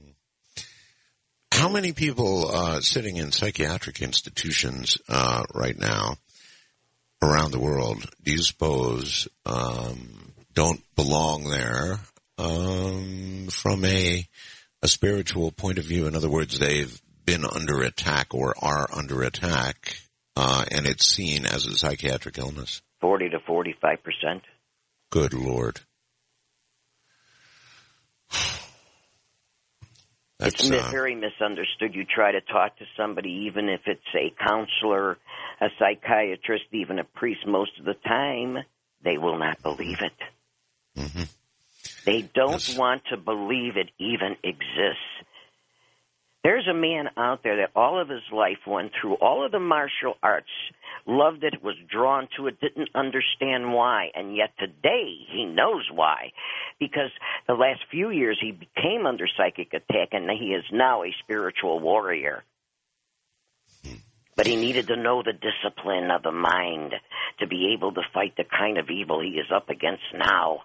How many people uh, sitting in psychiatric institutions uh, right now around the world do you suppose um, don't belong there um, from a a spiritual point of view? In other words, they've been under attack or are under attack, uh, and it's seen as a psychiatric illness. Forty to forty-five percent. Good Lord. That's, it's uh, very misunderstood. You try to talk to somebody, even if it's a counselor, a psychiatrist, even a priest, most of the time, they will not believe it. Mm-hmm. They don't yes. want to believe it even exists. There's a man out there that all of his life went through all of the martial arts, loved it, was drawn to it, didn't understand why, and yet today he knows why. Because the last few years he became under psychic attack, and he is now a spiritual warrior. But he needed to know the discipline of the mind to be able to fight the kind of evil he is up against now.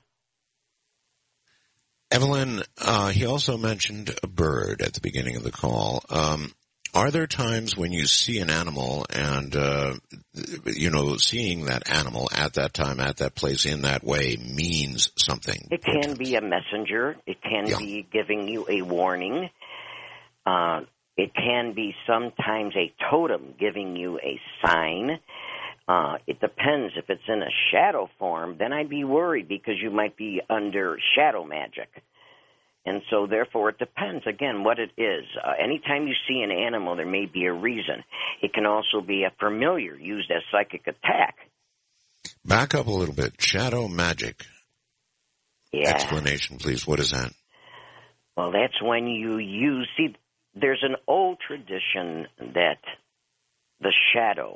Evelyn, uh, he also mentioned a bird at the beginning of the call. Um, are there times when you see an animal and, uh, you know, seeing that animal at that time, at that place, in that way means something? It can be a messenger. It can yeah. be giving you a warning. Uh, it can be sometimes a totem giving you a sign. Uh, it depends. If it's in a shadow form, then I'd be worried because you might be under shadow magic. And so, therefore, it depends, again, what it is. Uh, anytime you see an animal, there may be a reason. It can also be a familiar used as psychic attack. Back up a little bit. Shadow magic. Yeah. Explanation, please. What is that? Well, that's when you use... See, there's an old tradition that the shadow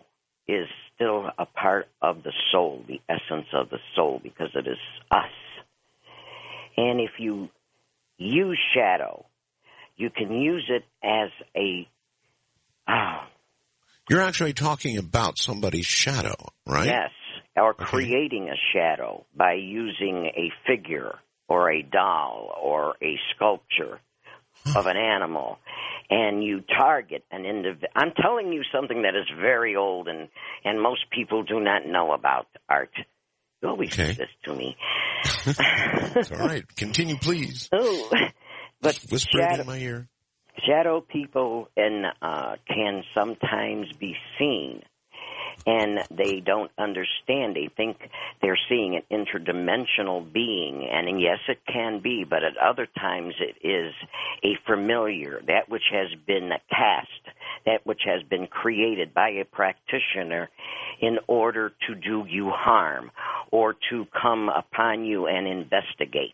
is still a part of the soul, the essence of the soul, because it is us. And if you use shadow, you can use it as a... Oh, You're actually talking about somebody's shadow, right? yes, or Okay. creating a shadow by using a figure or a doll or a sculpture of an animal, and you target an individual. I'm telling you something that is very old and, and most people do not know about art. You always Okay. do this to me. It's all right. Continue, please. Oh, but Whisper it shadow, in my ear. shadow people and uh, can sometimes be seen, and they don't understand. They think they're seeing an interdimensional being, and yes, it can be, but at other times it is a familiar, that which has been cast, that which has been created by a practitioner in order to do you harm or to come upon you and investigate.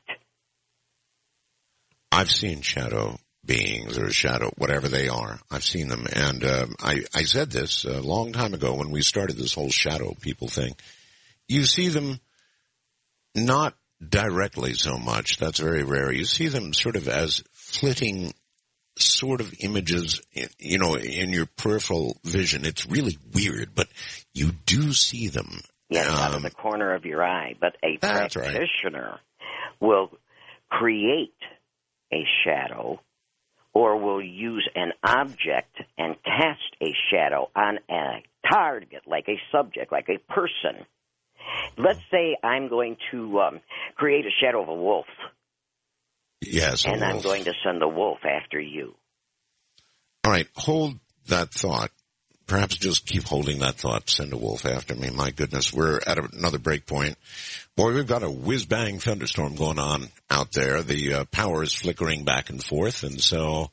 I've seen shadow beings or shadow, whatever they are. I've seen them. And um, I, I said this a long time ago when we started this whole shadow people thing. You see them not directly so much. That's very rare. You see them sort of as flitting sort of images, in, you know, in your peripheral vision. It's really weird, but you do see them. Yes, um, out of the corner of your eye. But a That's right. practitioner will create a shadow or will use an object and cast a shadow on a target, like a subject, like a person. Let's say I'm going to um, create a shadow of a wolf. Yes. a And I'm wolf. going to send a wolf after you. All right, hold that thought. Perhaps just keep holding that thought. Send a wolf after me. My goodness, we're at another break point. Boy, we've got a whiz-bang thunderstorm going on out there. The uh, power is flickering back and forth, and so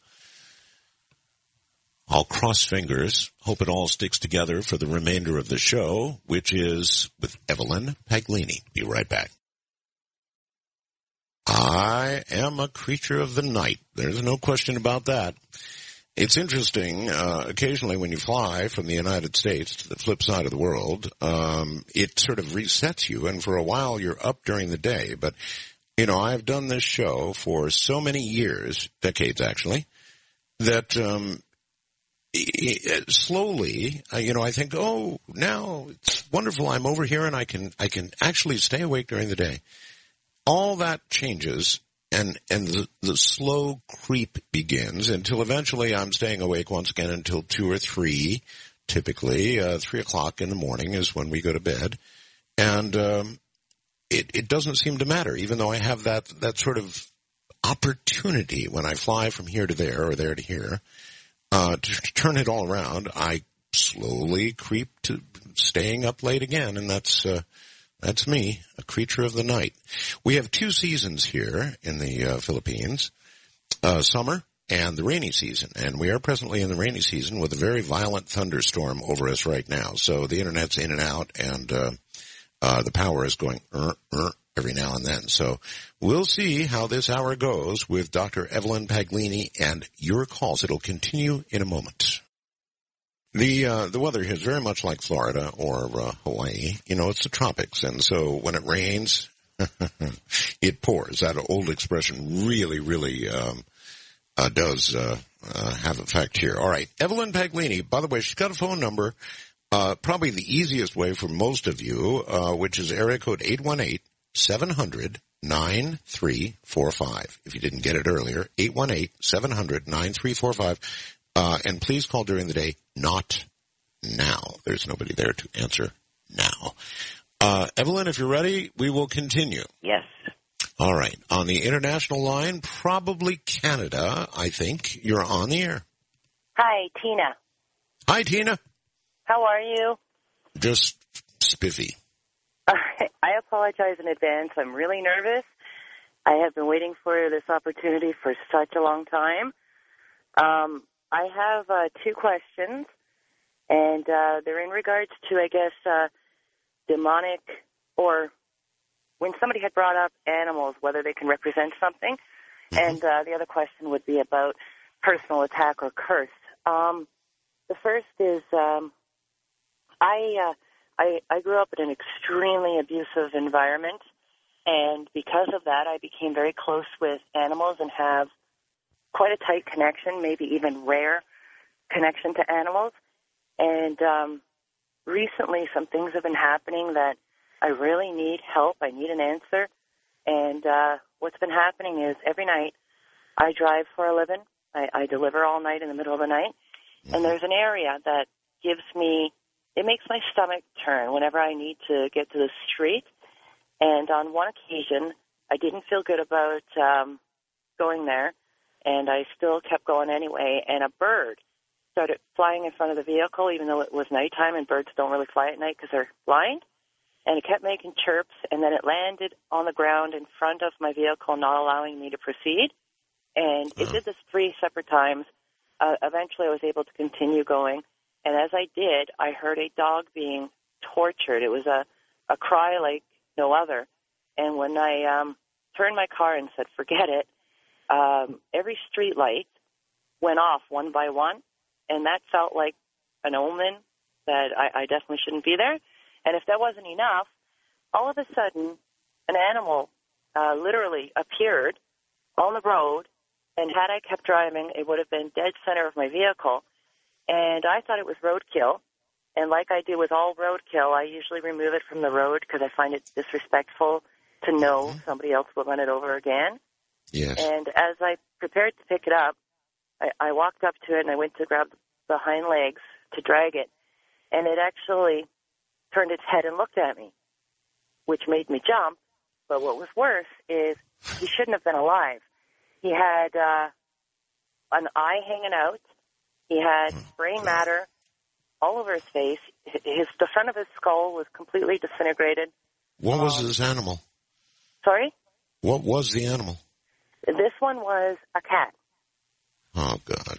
I'll cross fingers, hope it all sticks together for the remainder of the show, which is with Evelyn Paglini. Be right back. I am a creature of the night. There's no question about that. It's interesting, uh, occasionally when you fly from the United States to the flip side of the world, um, it sort of resets you, and for a while you're up during the day. But, you know, I've done this show for so many years, decades actually, that um, it, slowly, uh, you know, I think, oh, now it's wonderful. I'm over here and I can I can actually stay awake during the day. All that changes. And, and the, the slow creep begins until eventually I'm staying awake once again until two or three, typically, uh, three o'clock in the morning is when we go to bed. And, um, it, it doesn't seem to matter, even though I have that, that sort of opportunity when I fly from here to there or there to here, uh, to, to turn it all around. I slowly creep to staying up late again, and that's, uh, That's me, a creature of the night. We have two seasons here in the uh, Philippines, uh, summer and the rainy season. And we are presently in the rainy season with a very violent thunderstorm over us right now. So the internet's in and out, and uh, uh, the power is going uh, uh, every now and then. So we'll see how this hour goes with Doctor Evelyn Paglini and your calls. It'll continue in a moment. The uh, the weather here is very much like Florida or uh, Hawaii. You know, it's the tropics, and so when it rains, it pours. That old expression really, really um, uh, does uh, uh, have effect here. All right, Evelyn Paglini, by the way, she's got a phone number, uh, probably the easiest way for most of you, uh, which is area code eight one eight, seven hundred, nine three four five. If you didn't get it earlier, eight one eight, seven hundred, nine three four five. Uh, and please call during the day, not now. There's nobody there to answer now. Uh, Evelyn, if you're ready, we will continue. Yes. All right. On the international line, probably Canada, I think. You're on the air. Hi, Tina. Hi, Tina. How are you? Just spiffy. I apologize in advance. I'm really nervous. I have been waiting for this opportunity for such a long time. Um, I have uh, two questions, and uh, they're in regards to, I guess, uh, demonic, or when somebody had brought up animals, whether they can represent something. Mm-hmm. And uh, the other question would be about personal attack or curse. Um, the first is, um, I, uh, I I grew up in an extremely abusive environment, and because of that, I became very close with animals and have quite a tight connection, maybe even rare connection to animals. And um, recently, some things have been happening that I really need help. I need an answer. And uh, what's been happening is every night I drive for a living. I, I deliver all night in the middle of the night. And there's an area that gives me, it makes my stomach turn whenever I need to get to the street. And on one occasion, I didn't feel good about um, going there, and I still kept going anyway. And a bird started flying in front of the vehicle, even though it was nighttime, and birds don't really fly at night because they're blind. And it kept making chirps, and then it landed on the ground in front of my vehicle, not allowing me to proceed. And it did this three separate times. Uh, eventually, I was able to continue going. And as I did, I heard a dog being tortured. It was a, a cry like no other. And when I um, turned my car and said, forget it, um, every street light went off one by one. And that felt like an omen that I, I definitely shouldn't be there. And if that wasn't enough, all of a sudden, an animal uh, literally appeared on the road. And had I kept driving, it would have been dead center of my vehicle. And I thought it was roadkill. And like I do with all roadkill, I usually remove it from the road because I find it disrespectful to know somebody else will run it over again. Yes. And as I prepared to pick it up, I, I walked up to it and I went to grab the hind legs to drag it. And it actually turned its head and looked at me, which made me jump. But what was worse is he shouldn't have been alive. He had uh, an eye hanging out. He had brain matter all over his face. His the front of his skull was completely disintegrated. What was um, this animal? Sorry? What was the animal? This one was a cat. Oh, God.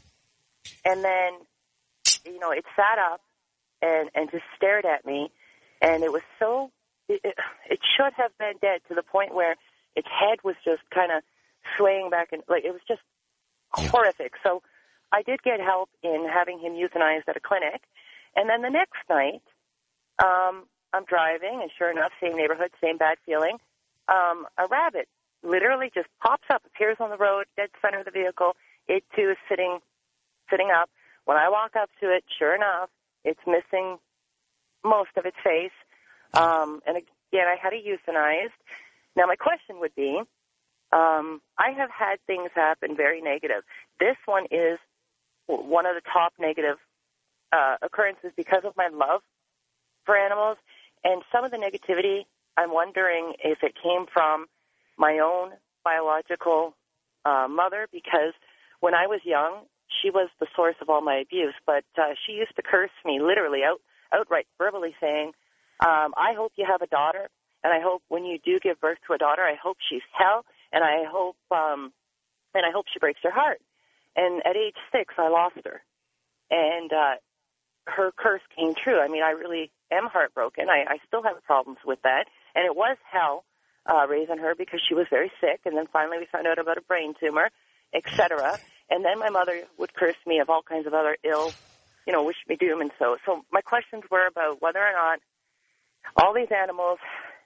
And then, you know, it sat up and, and just stared at me. And it was so, it, it, it should have been dead to the point where its head was just kind of swaying back, and like it was just yeah. horrific. So I did get help in having him euthanized at a clinic. And then the next night, um, I'm driving, and sure enough, same neighborhood, same bad feeling. Um, a rabbit literally just pops up, appears on the road, dead center of the vehicle. It, too, is sitting sitting up. When I walk up to it, sure enough, it's missing most of its face. Um, and again, I had it euthanized. Now, my question would be, um, I have had things happen very negative. This one is one of the top negative uh, occurrences because of my love for animals. And some of the negativity, I'm wondering if it came from my own biological uh, mother, because when I was young, she was the source of all my abuse. But uh, she used to curse me literally, out, outright, verbally saying, um, I hope you have a daughter, and I hope when you do give birth to a daughter, I hope she's hell, and I hope um, and I hope she breaks your heart. And at age six, I lost her. And uh, her curse came true. I mean, I really am heartbroken. I, I still have problems with that. And it was hell uh, raising her because she was very sick. And then finally we found out about a brain tumor, et cetera. And then my mother would curse me of all kinds of other ill, you know, wish me doom and so. So my questions were about whether or not all these animals.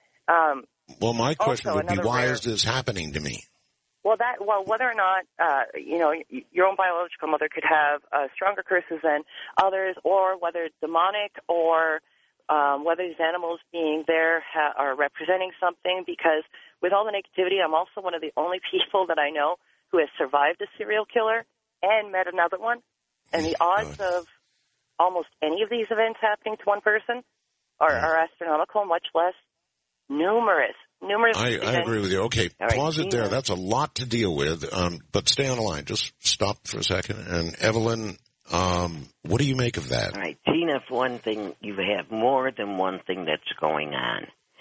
Um, well, my question would be, why rare, is this happening to me? Well, that well, whether or not uh, you know your own biological mother could have uh, stronger curses than others, or whether it's demonic, or um, whether these animals being there ha- are representing something. Because with all the negativity, I'm also one of the only people that I know who has survived a serial killer and met another one. And the odds of almost any of these events happening to one person are, are astronomical, much less numerous. Numerous. I, I agree with you. Okay, All right, pause it Tina. there. That's a lot to deal with, um, but stay on the line. Just stop for a second. And Evelyn, um, what do you make of that? All right, Tina, for one thing, you have more than one thing that's going on.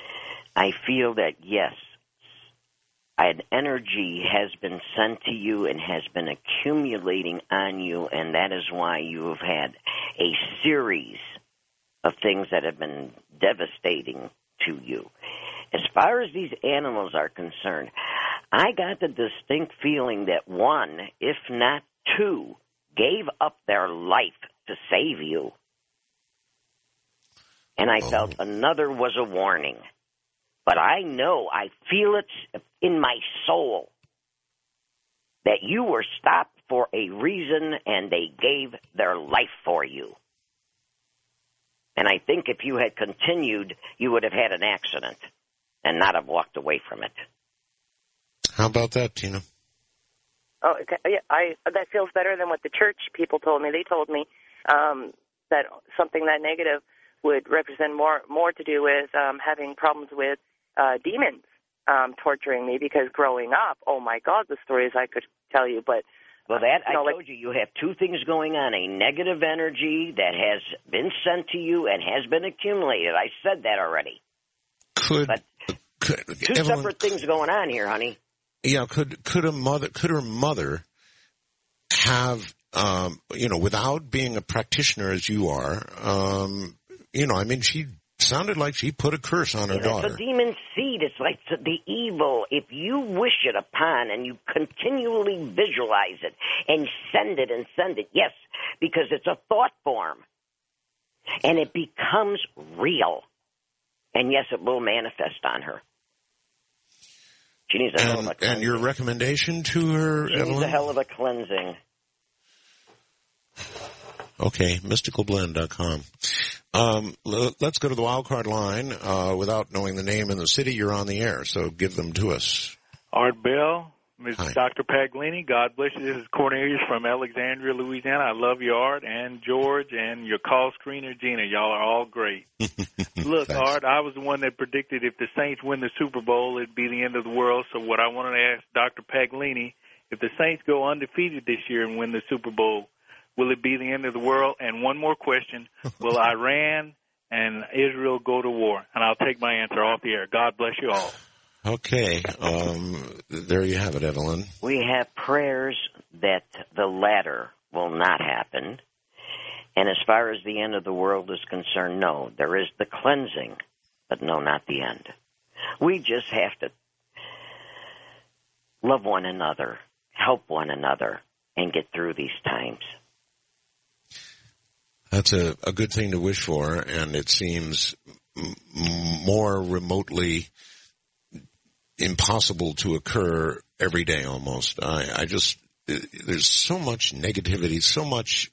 I feel that, yes, an energy has been sent to you and has been accumulating on you, and that is why you have had a series of things that have been devastating to you. As far as these animals are concerned, I got the distinct feeling that one, if not two, gave up their life to save you. And I Oh. felt another was a warning. But I know, I feel it in my soul that you were stopped for a reason and they gave their life for you. And I think if you had continued, you would have had an accident and not have walked away from it. How about that, Tina? Oh, okay. Yeah, I that feels better than what the church people told me. They told me um, that something that negative would represent more more to do with um, having problems with uh, demons um, torturing me. Because growing up, oh my God, the stories I could tell you. But well, that I you know, told like, you, you have two things going on: a negative energy that has been sent to you and has been accumulated. I said that already. Could, but could two Evelyn, separate things going on here, honey. Yeah, could could a mother could her mother have um, you know, without being a practitioner as you are, um, you know, I mean, she sounded like she put a curse on her That's daughter. a demon seed. It's like the evil. If you wish it upon and you continually visualize it and send it and send it, yes, because it's a thought form, and it becomes real, and yes, it will manifest on her. She needs a and, hell of a cleansing. And your recommendation to her, she Evelyn? needs a hell of a cleansing. Okay, mystical blend dot com. Um, l- let's go to the wild card line. Uh, without knowing the name and the city, you're on the air, so give them to us. Art Bell, Miz Hi. Doctor Paglini, God bless you. This is Cornelius from Alexandria, Louisiana. I love your Art and George and your call screener, Gina. Y'all are all great. Look, Thanks. Art, I was the one that predicted if the Saints win the Super Bowl, it'd be the end of the world. So what I wanted to ask Doctor Paglini, if the Saints go undefeated this year and win the Super Bowl, will it be the end of the world? And one more question, will Iran and Israel go to war? And I'll take my answer off the air. God bless you all. Okay, um, there you have it, Evelyn. We have prayers that the latter will not happen. And as far as the end of the world is concerned, no, there is the cleansing, but no, not the end. We just have to love one another, help one another, and get through these times. That's a, a good thing to wish for, and it seems m- more remotely impossible to occur every day almost. I, I just, there's so much negativity, so much.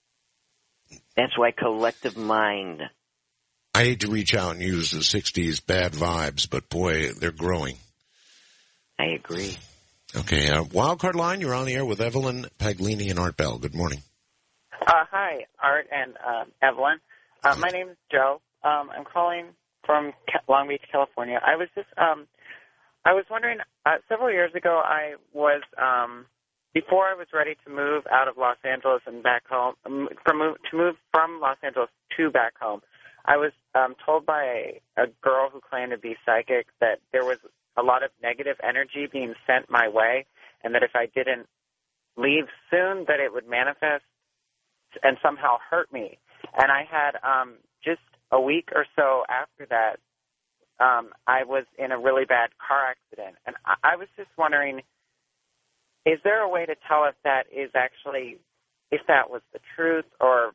That's why collective mind. I hate to reach out and use the sixties bad vibes, but boy, they're growing. I agree. Okay, uh, wildcard line, you're on the air with Evelyn Paglini and Art Bell. Good morning. Uh, hi, Art and uh, Evelyn. Uh, my name is Joe. Um, I'm calling from Long Beach, California. I was just, um, I was wondering, uh, several years ago, I was, um, before I was ready to move out of Los Angeles and back home, um, from move, to move from Los Angeles to back home, I was um, told by a, a girl who claimed to be psychic that there was a lot of negative energy being sent my way, and that if I didn't leave soon, that it would manifest and somehow hurt me. And I had um, just a week or so after that, um, I was in a really bad car accident. And I, I was just wondering, is there a way to tell if that is actually, if that was the truth, or,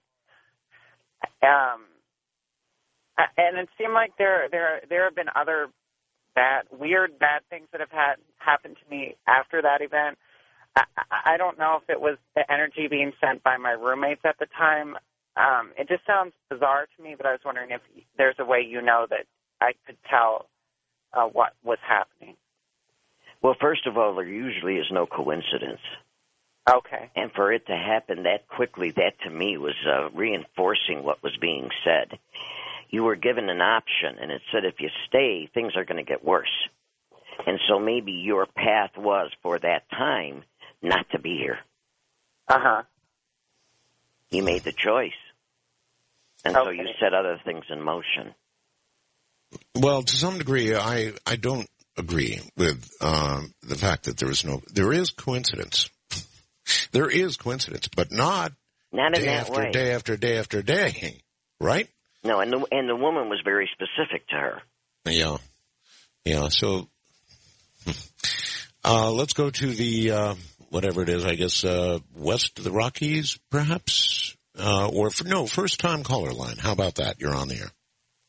um, and it seemed like there there there have been other bad, weird, bad things that have had happened to me after that event. I, I don't know if it was the energy being sent by my roommates at the time. Um, it just sounds bizarre to me, but I was wondering if there's a way you know that I could tell uh, what was happening. Well, first of all, there usually is no coincidence. Okay. And for it to happen that quickly, that to me was uh, reinforcing what was being said. You were given an option, and it said if you stay, things are going to get worse. And so maybe your path was, for that time, not to be here. Uh-huh. You made the choice. And okay. so you set other things in motion. Well, to some degree, I, I don't agree with um, the fact that there is no, there is coincidence. There is coincidence, but not, not in day that after way. day after day after day, right? No, and the, and the woman was very specific to her. Yeah. Yeah, so uh, let's go to the, uh, whatever it is, I guess, uh, west of the Rockies, perhaps? Uh, or, for, no, first-time caller line. How about that? You're on the air.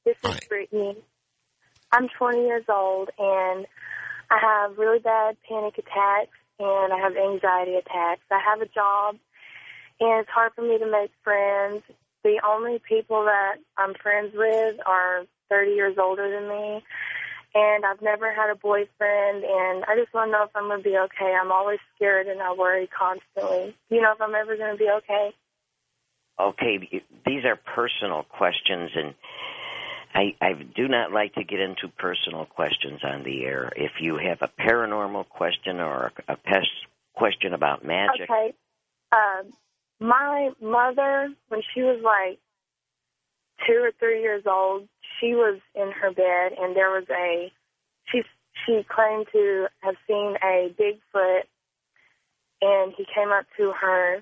This is Hi. Brittany. I'm twenty years old, and I have really bad panic attacks, and I have anxiety attacks. I have a job, and it's hard for me to make friends. The only people that I'm friends with are thirty years older than me, and I've never had a boyfriend, and I just want to know if I'm going to be okay. I'm always scared, and I worry constantly. Do you know if I'm ever going to be okay? Okay, these are personal questions, and I, I do not like to get into personal questions on the air. If you have a paranormal question or a, a pest question about magic. Okay. Uh, my mother, when she was like two or three years old, she was in her bed, and there was a, she, she claimed to have seen a Bigfoot, and he came up to her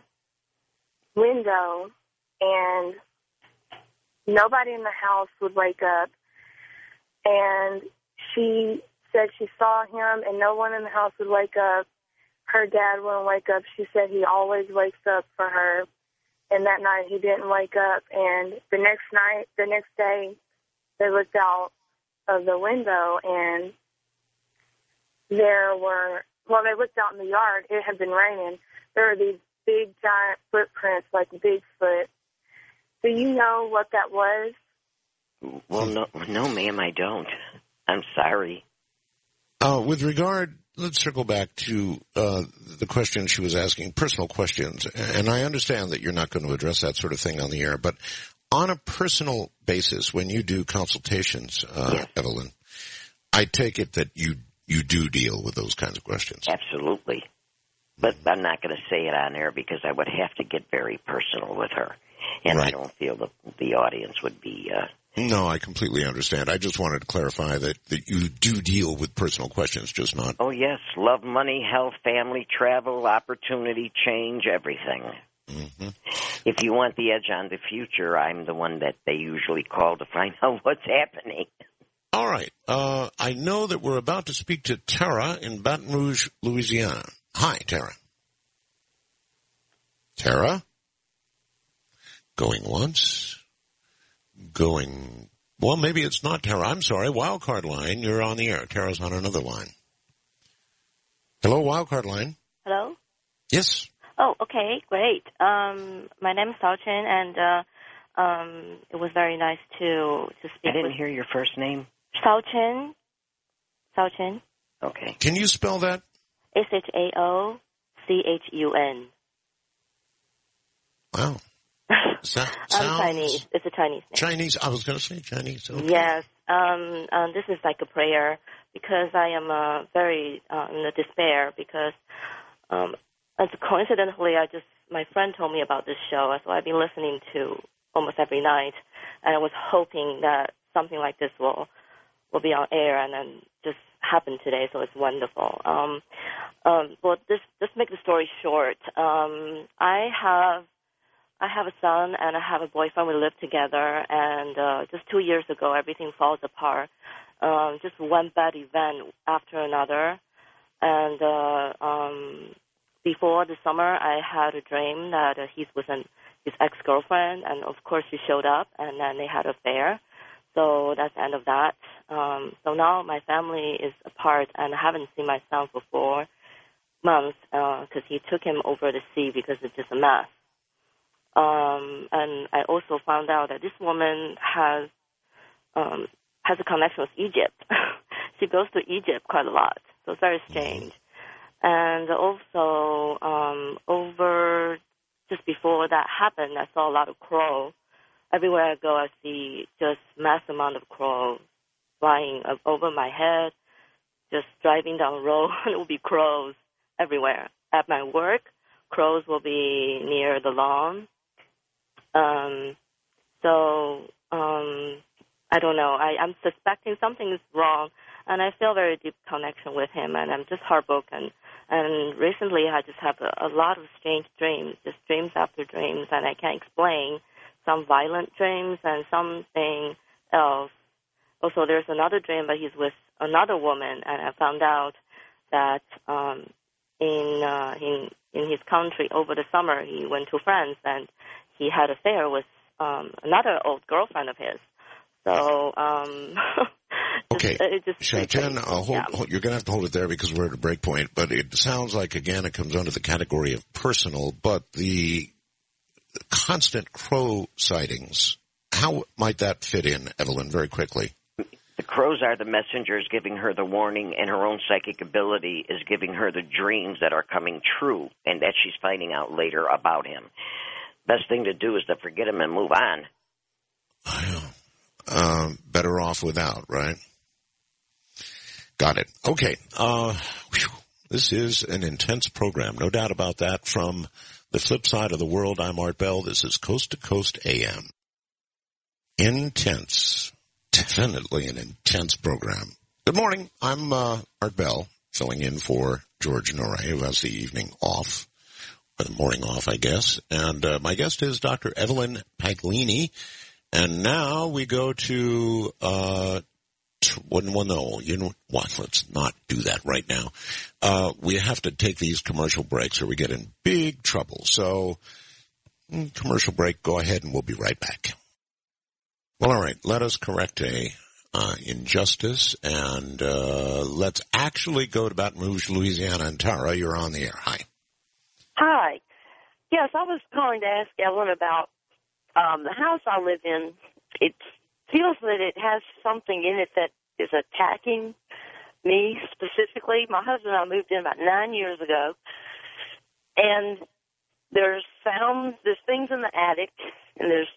window, and nobody in the house would wake up. And she said she saw him, and no one in the house would wake up. Her dad wouldn't wake up. She said he always wakes up for her. And that night he didn't wake up. And the next night, the next day, they looked out of the window, and there were, well, they looked out in the yard. It had been raining. There were these big, giant footprints like Bigfoot. Do you know what that was? Well, no, no, ma'am, I don't. I'm sorry. Uh, with regard, let's circle back to uh, the question she was asking, personal questions. And I understand that you're not going to address that sort of thing on the air, but on a personal basis, when you do consultations, uh, yes. Evelyn, I take it that you you do deal with those kinds of questions. Absolutely. But I'm not going to say it on air because I would have to get very personal with her. And right. I don't feel that the audience would be... Uh, no, I completely understand. I just wanted to clarify that, that you do deal with personal questions, just not... Oh, yes. Love, money, health, family, travel, opportunity, change, everything. Mm-hmm. If you want the edge on the future, I'm the one that they usually call to find out what's happening. All right. Uh, I know that we're about to speak to Tara in Baton Rouge, Louisiana. Hi, Tara. Tara? Going once. Going... Well, maybe it's not Tara. I'm sorry. Wildcard line. You're on the air. Tara's on another line. Hello, Wildcard line. Hello? Yes. Oh, okay. Great. Um, my name is Sao Chen, and uh, um, it was very nice to, to speak I didn't with... hear your first name. Sao Chen. Sao Chen. Okay. Can you spell that? S H A O C H U N. Wow. So, I'm Chinese. It's a Chinese name. Chinese. I was going to say Chinese. Okay. Yes. Um, um, this is like a prayer because I am uh, very uh, in a despair because um, as coincidentally, I just my friend told me about this show, so I've been listening to almost every night, and I was hoping that something like this will will be on air and then just happen today. So it's wonderful. Um, um, well, this just make the story short. Um, I have. I have a son and I have a boyfriend. We live together, and uh, just two years ago, everything falls apart. Um, just one bad event after another. And uh, um, before the summer, I had a dream that uh, he's with an, his ex-girlfriend, and of course she showed up, and then they had an affair. So that's the end of that. Um, so now my family is apart, and I haven't seen my son for four months because uh, he took him over the sea because it's just a mess. Um, and I also found out that this woman has um, has a connection with Egypt. She goes to Egypt quite a lot, so it's very strange. And also, um, over just before that happened, I saw a lot of crow. Everywhere I go, I see just mass amount of crows flying over my head. Just driving down the road, it will be crows everywhere. At my work, crows will be near the lawn. Um, so, um, I don't know. I, I'm suspecting something is wrong, and I feel very deep connection with him, and I'm just heartbroken. And recently I just have a, a lot of strange dreams, just dreams after dreams, and I can't explain. Some violent dreams and something else. Also, there's another dream, but he's with another woman, and I found out that um, in, uh, in, in his country over the summer he went to France, and he had an affair with um, another old girlfriend of his. So, um, okay, it just Jen, uh, hold, yeah. hold, you're going to have to hold it there because we're at a break point. But it sounds like, again, it comes under the category of personal. But the constant crow sightings, how might that fit in, Evelyn, very quickly? The crows are the messengers giving her the warning, and her own psychic ability is giving her the dreams that are coming true and that she's finding out later about him. Best thing to do is to forget him and move on. Um, better off without, right? Got it. Okay. Uh, whew. This is an intense program, no doubt about that. From the flip side of the world, I'm Art Bell. This is Coast to Coast A M. Intense. Definitely an intense program. Good morning. I'm uh, Art Bell, filling in for George Norrie, who has the evening off, or the morning off, I guess. And uh, my guest is Doctor Evelyn Paglini. And now we go to, uh, t- well, no, you know what, let's not do that right now. Uh, we have to take these commercial breaks or we get in big trouble. So, commercial break, go ahead and we'll be right back. Well, all right, let us correct a, uh, injustice and, uh, let's actually go to Baton Rouge, Louisiana. And Tara, you're on the air. Hi. Hi. Yes, I was calling to ask Evelyn about Um, the house I live in. It feels that it has something in it that is attacking me specifically. My husband and I moved in about nine years ago, and there's sounds, there's things in the attic, and there's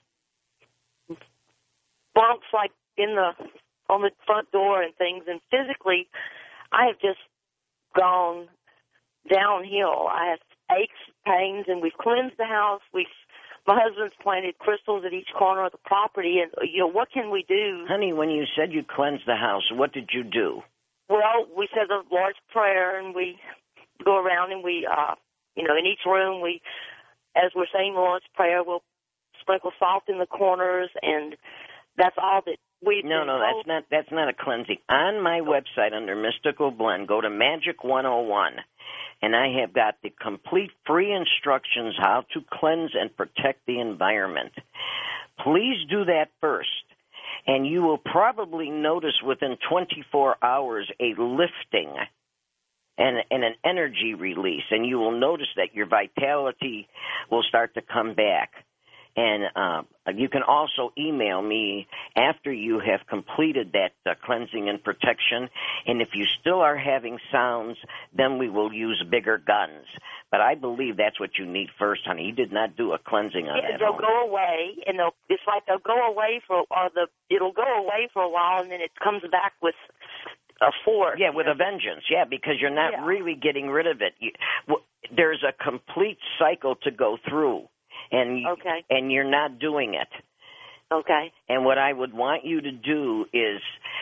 bumps like in the on the front door and things. And physically, I have just gone downhill. I have aches, pains, and we've cleansed the house. We've My husband's planted crystals at each corner of the property, and, you know, what can we do? Honey, when you said you cleansed the house, what did you do? Well, we said the Lord's Prayer, and we go around and we, uh, you know, in each room, we, as we're saying the Lord's Prayer, we'll sprinkle salt in the corners, and that's all that we do. No, no, that's not, that's not a cleansing. On my website under Mystical Blend, go to Magic one oh one. And I have got the complete free instructions how to cleanse and protect the environment. Please do that first, and you will probably notice within twenty-four hours a lifting and, and an energy release, and you will notice that your vitality will start to come back. And uh, you can also email me after you have completed that uh, cleansing and protection. And if you still are having sounds, then we will use bigger guns. But I believe that's what you need first, honey. You did not do a cleansing on yeah, that they'll home. go away, and they'll, it's like they'll go away for, or the it'll go away for a while, and then it comes back with a force. Yeah, with a vengeance. Yeah, because you're not yeah. really getting rid of it. You, w- there's a complete cycle to go through. And you, okay. and you're not doing it. Okay. And what I would want you to do is,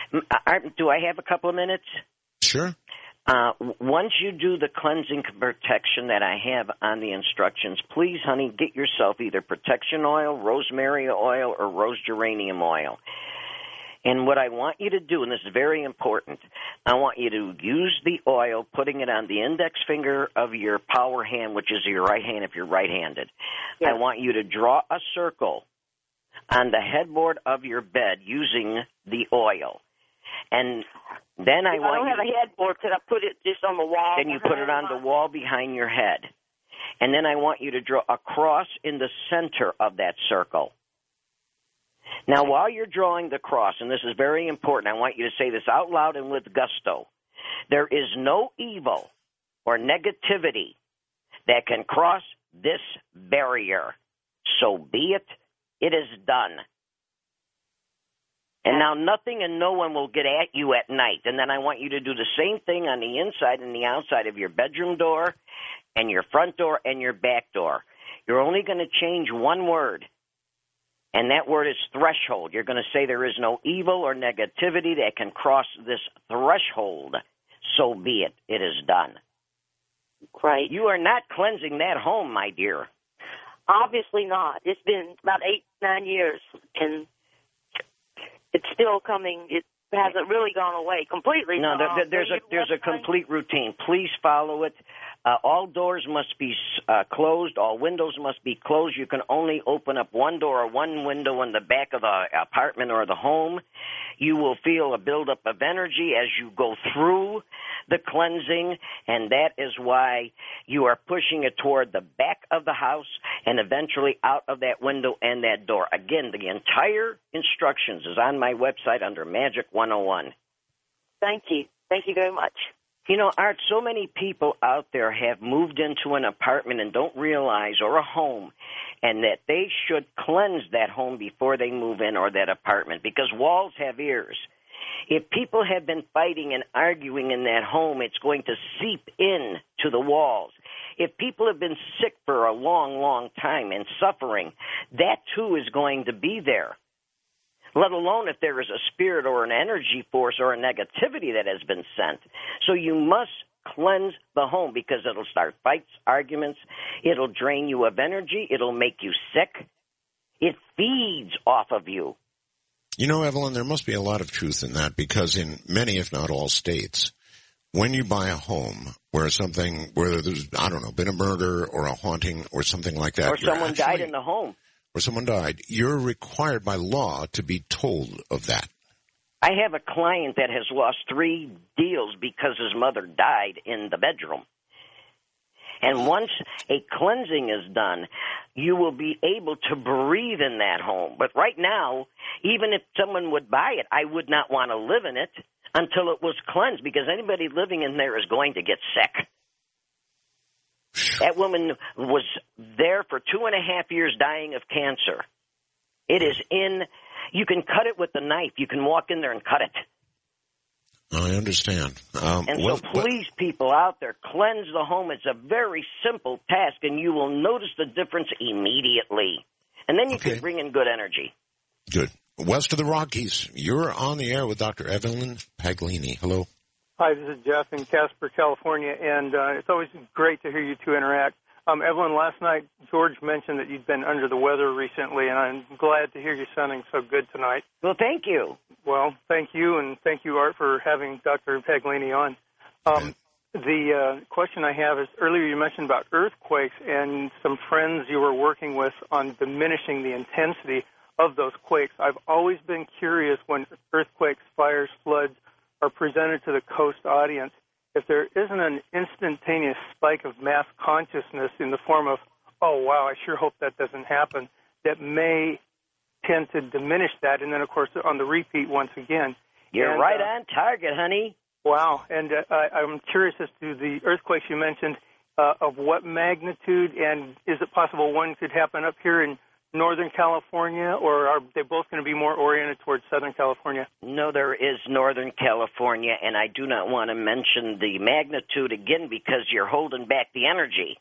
do I have a couple of minutes? Sure. Uh, once you do the cleansing protection that I have on the instructions, please, honey, get yourself either protection oil, rosemary oil, or rose geranium oil. And what I want you to do, and this is very important, I want you to use the oil, putting it on the index finger of your power hand, which is your right hand if you're right-handed. Yes. I want you to draw a circle on the headboard of your bed using the oil. And then I if want I don't you have a headboard, could I put it just on the wall? Then you put it on the wall behind your head. And then I want you to draw a cross in the center of that circle. Now, while you're drawing the cross, and this is very important, I want you to say this out loud and with gusto. There is no evil or negativity that can cross this barrier. So be it. It is done. And now nothing and no one will get at you at night. And then I want you to do the same thing on the inside and the outside of your bedroom door and your front door and your back door. You're only going to change one word. And that word is threshold. You're going to say there is no evil or negativity that can cross this threshold. So be it. It is done. Great. You are not cleansing that home, my dear. Obviously not. It's been about eight, nine years, and it's still coming. It hasn't really gone away completely. No, there, there, there's a there's a complete routine. Please follow it. Uh, all doors must be uh, closed. All windows must be closed. You can only open up one door or one window in the back of the apartment or the home. You will feel a buildup of energy as you go through the cleansing, and that is why you are pushing it toward the back of the house and eventually out of that window and that door. Again, the entire instructions is on my website under Magic one oh one. Thank you. Thank you very much. You know, Art, so many people out there have moved into an apartment and don't realize, or a home, and that they should cleanse that home before they move in, or that apartment, because walls have ears. If people have been fighting and arguing in that home, it's going to seep in to the walls. If people have been sick for a long, long time and suffering, that too is going to be there. Let alone if there is a spirit or an energy force or a negativity that has been sent. So you must cleanse the home, because it'll start fights, arguments. It'll drain you of energy. It'll make you sick. It feeds off of you. You know, Evelyn, there must be a lot of truth in that, because in many, if not all states, when you buy a home where something, where there's, I don't know, been a murder or a haunting or something like that. Or someone actually died in the home. Or someone died, you're required by law to be told of that. I have a client that has lost three deals because his mother died in the bedroom. And once a cleansing is done, you will be able to breathe in that home. But right now, even if someone would buy it, I would not want to live in it until it was cleansed, because anybody living in there is going to get sick. That woman was there for two and a half years dying of cancer. It is in, you can cut it with a knife. You can walk in there and cut it. I understand. Um, and well, so please, but, people out there, cleanse the home. It's a very simple task, and you will notice the difference immediately. And then you okay. can bring in good energy. Good. West of the Rockies, you're on the air with Doctor Evelyn Paglini. Hello. Hi, this is Jeff in Casper, California, and uh, it's always great to hear you two interact. Um, Evelyn, last night George mentioned that you'd been under the weather recently, and I'm glad to hear you sounding so good tonight. Well, thank you. Well, thank you, and thank you, Art, for having Doctor Paglini on. Um, the uh, question I have is, earlier you mentioned about earthquakes and some friends you were working with on diminishing the intensity of those quakes. I've always been curious when earthquakes, fires, floods are presented to the coast audience, if there isn't an instantaneous spike of mass consciousness in the form of, oh, wow, I sure hope that doesn't happen, that may tend to diminish that. And then, of course, on the repeat once again. You're and, right uh, on target, honey. Wow. And uh, I, I'm curious as to the earthquakes you mentioned, uh, of what magnitude, and is it possible one could happen up here in Northern California, or are they both going to be more oriented towards Southern California? No, there is Northern California, and I do not want to mention the magnitude again because you're holding back the energy.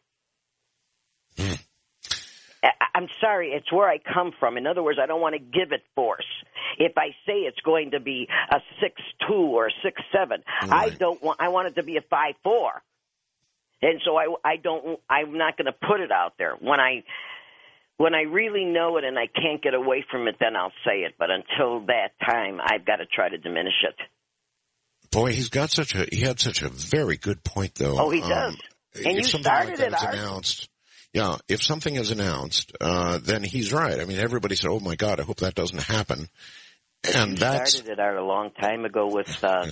Mm. I- I'm sorry, it's where I come from. In other words, I don't want to give it force. If I say it's going to be a six two or a six seven, right. I don't want. I want it to be a five four, and so I, I don't. I'm not going to put it out there when I. When I really know it and I can't get away from it, then I'll say it. But until that time, I've got to try to diminish it. Boy, he's got such a he had such a very good point, though. Oh, he does. Um, and you started like it, is Art. announced, yeah. If something is announced, uh, then he's right. I mean, everybody said, "Oh my God, I hope that doesn't happen." And you that's started it, Art, a long time ago with uh,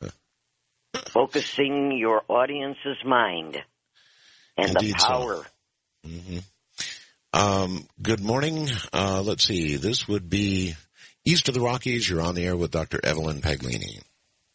focusing your audience's mind and Indeed the power. So. Mm-hmm. Um, good morning. Uh, let's see. This would be east of the Rockies. You're on the air with Doctor Evelyn Paglini.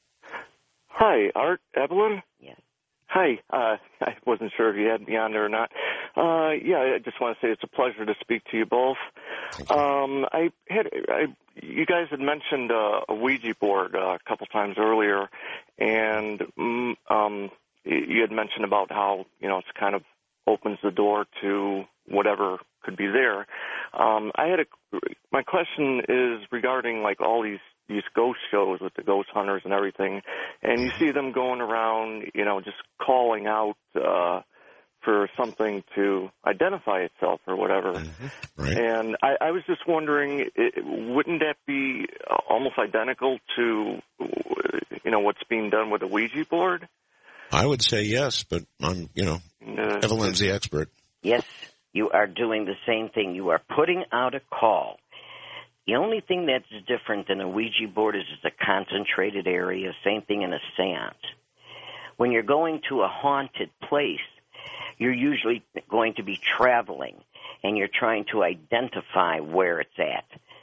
Hi, Art, Evelyn? Yes. Hi. Uh, I wasn't sure if you had me on there or not. Uh, yeah, I just want to say it's a pleasure to speak to you both. You. Um, I had, I, you guys had mentioned uh, a Ouija board uh, a couple times earlier, and mm, um, you had mentioned about how, you know, it's kind of opens the door to whatever could be there. Um, I had a, my question is regarding like all these, these ghost shows with the ghost hunters and everything, and you see them going around, you know, just calling out uh, for something to identify itself or whatever. Mm-hmm. Right. And I, I was just wondering, it, wouldn't that be almost identical to, you know, what's being done with the Ouija board? I would say yes, but I'm, you know, Uh, Evelyn's the expert. Yes, you are doing the same thing. You are putting out a call. The only thing that's different than a Ouija board is it's a concentrated area. Same thing in a seance. When you're going to a haunted place, you're usually going to be traveling, and you're trying to identify where it's at.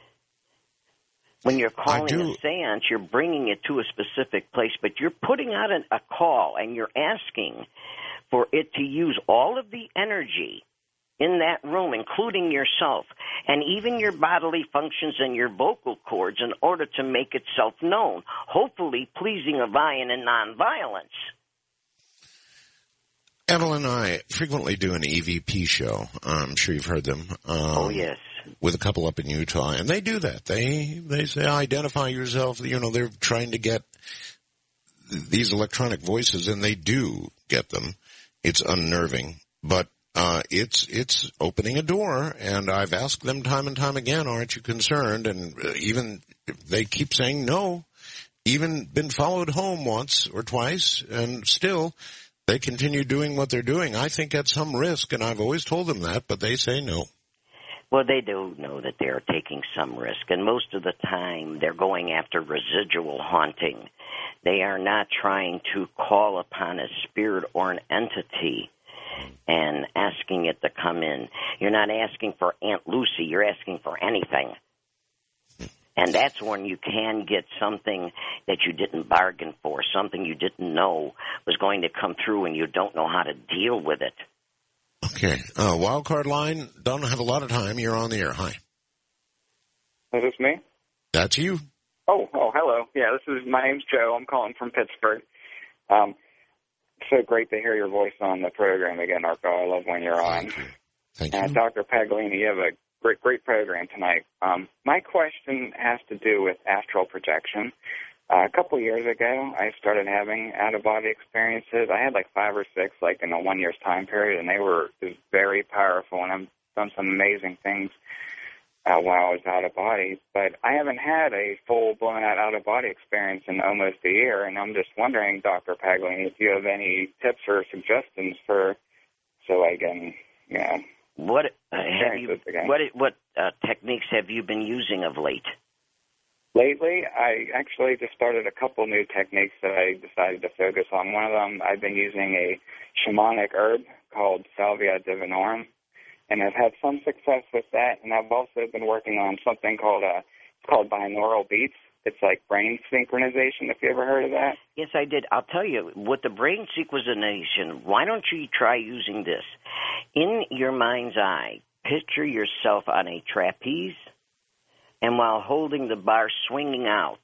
When you're calling a seance, you're bringing it to a specific place, but you're putting out an, a call, and you're asking for it to use all of the energy in that room, including yourself, and even your bodily functions and your vocal cords in order to make itself known, hopefully pleasing Avian and nonviolence. Evelyn and I frequently do an E V P show. I'm sure you've heard them. Um, oh, yes. With a couple up in Utah, and they do that. They they say, identify yourself. You know, they're trying to get these electronic voices, and they do get them. It's unnerving, but uh, it's it's opening a door, and I've asked them time and time again, aren't you concerned? And uh, even they keep saying no. Even been followed home once or twice, and still they continue doing what they're doing. I think at some risk, and I've always told them that, but they say no. Well, they do know that they are taking some risk, and most of the time they're going after residual haunting. They are not trying to call upon a spirit or an entity and asking it to come in. You're not asking for Aunt Lucy. You're asking for anything. And that's when you can get something that you didn't bargain for, something you didn't know was going to come through and you don't know how to deal with it. Okay. Uh, wildcard line, don't have a lot of time. You're on the air. Hi. Is this me? That's you. Oh, oh, hello. Yeah, this is, my name's Joe. I'm calling from Pittsburgh. Um, so great to hear your voice on the program again, Arco. I love when you're on. Thank you. Thank uh, you. Doctor Paglini, you have a great, great program tonight. Um, my question has to do with astral projection. Uh, a couple years ago, I started having out-of-body experiences. I had like five or six, like in a one year's time period, and they were just very powerful, and I've done some amazing things uh, while I was out-of-body. But I haven't had a full-blown out-of-body experience in almost a year, and I'm just wondering, Doctor Paglini, if you have any tips or suggestions for so I can, you know, what uh, have you? Again. What what uh, techniques have you been using of late? Lately, I actually just started a couple new techniques that I decided to focus on. One of them, I've been using a shamanic herb called Salvia divinorum, and I've had some success with that. And I've also been working on something called uh, it's called binaural beats. It's like brain synchronization. If you ever heard of that? Yes, I did. I'll tell you, with the brain synchronization, why don't you try using this? In your mind's eye, picture yourself on a trapeze, and while holding the bar swinging out,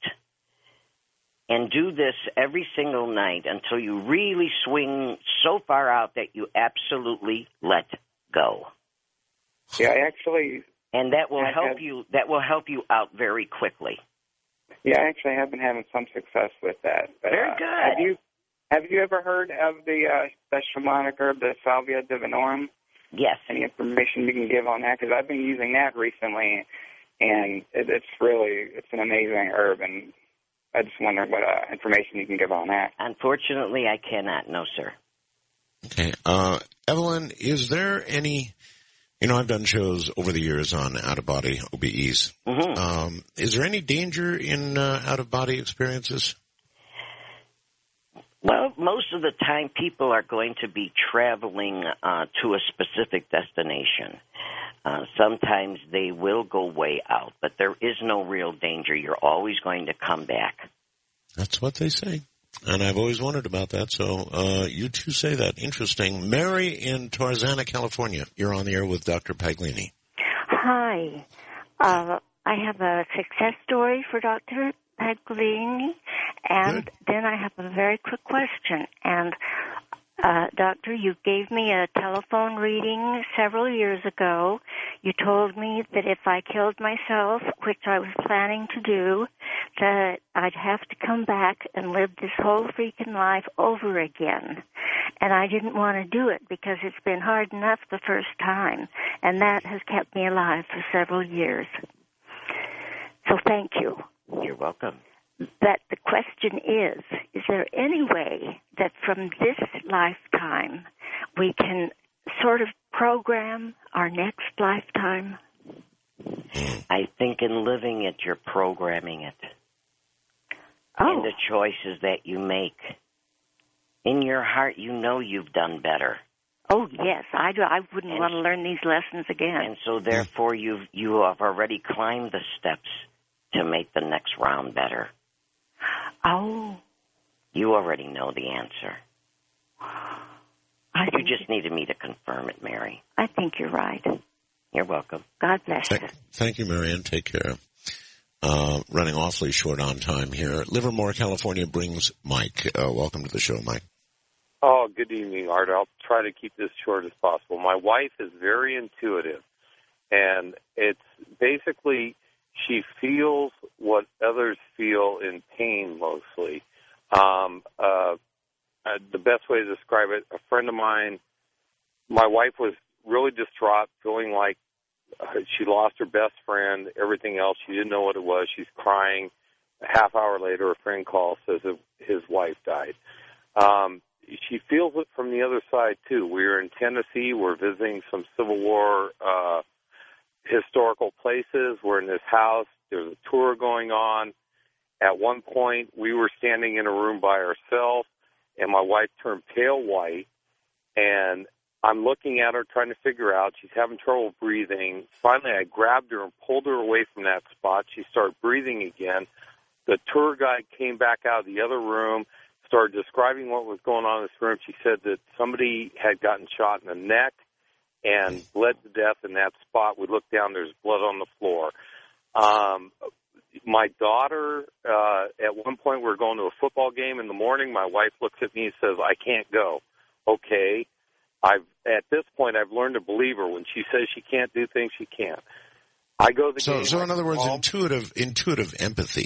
and do this every single night until you really swing so far out that you absolutely let go. Yeah, I actually. And that will I help have, you. That will help you out very quickly. Yeah, I actually have been having some success with that. But, very uh, good. Have you Have you ever heard of the uh, the shamanic herb, the Salvia divinorum? Yes. Any information you can give on that? Because I've been using that recently. And it, it's really, it's an amazing herb, and I just wonder what uh, information you can give on that. Unfortunately, I cannot. No, sir. Okay. Uh, Evelyn, is there any, you know, I've done shows over the years on out-of-body O B Es. Mm-hmm. Um, is there any danger in uh, out-of-body experiences? Well, most of the time people are going to be traveling uh, to a specific destination. Uh, sometimes they will go way out, but there is no real danger. You're always going to come back. That's what they say. And I've always wondered about that, so uh, you two say that. Interesting. Mary in Tarzana, California. You're on the air with Doctor Paglini. Hi. Uh, I have a success story for Doctor Paglini, and Good. Then I have a very quick question. And Uh, doctor, you gave me a telephone reading several years ago. You told me that if I killed myself, which I was planning to do, that I'd have to come back and live this whole freaking life over again. And I didn't want to do it because it's been hard enough the first time. And that has kept me alive for several years. So thank you. You're welcome. that the question is, is there any way that from this lifetime we can sort of program our next lifetime? I think in living it, you're programming it. Oh. In the choices that you make. In your heart, you know you've done better. Oh, yes. I, do. I wouldn't and, want to learn these lessons again. And so, therefore, you've, you have already climbed the steps to make the next round better. Oh. You already know the answer. I you just needed me to confirm it, Mary. I think you're right. You're welcome. God bless Thank, you. Thank you, Marianne. Take care. Uh, running awfully short on time here. Livermore, California brings Mike. Uh, welcome to the show, Mike. Oh, good evening, Art. I'll try to keep this short as possible. My wife is very intuitive, and it's basically she feels what others feel in pain mostly. Um, uh, uh, the best way to describe it, a friend of mine, my wife was really distraught, feeling like uh, she lost her best friend, everything else. She didn't know what it was. She's crying. A half hour later, a friend calls, says that his wife died. Um, she feels it from the other side, too. We're in Tennessee. We're visiting some Civil War uh, historical places. We're in this house. There's a tour going on. At one point, we were standing in a room by ourselves, and my wife turned pale white, and I'm looking at her, trying to figure out. She's having trouble breathing. Finally, I grabbed her and pulled her away from that spot. She started breathing again. The tour guide came back out of the other room, started describing what was going on in this room. She said that somebody had gotten shot in the neck and bled to death in that spot. We looked down, there's blood on the floor. Um, my daughter, uh, at one point we were going to a football game in the morning. My wife looks at me and says, I can't go. Okay. I've at this point, I've learned to believe her. When she says she can't do things, she can't. I go to the so, game. So, in other words, intuitive, intuitive empathy.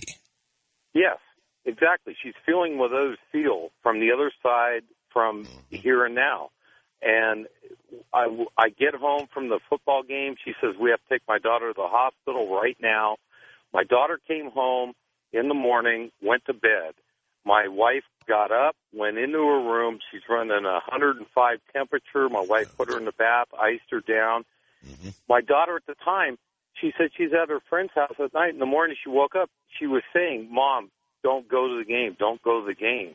Yes, exactly. She's feeling what others feel from the other side, from here and now. And I, I get home from the football game. She says, we have to take my daughter to the hospital right now. My daughter came home in the morning, went to bed. My wife got up, went into her room. She's running a one hundred five temperature. My wife put her in the bath, iced her down. Mm-hmm. My daughter at the time, she said she's at her friend's house at night. In the morning, she woke up. She was saying, Mom, don't go to the game. Don't go to the game.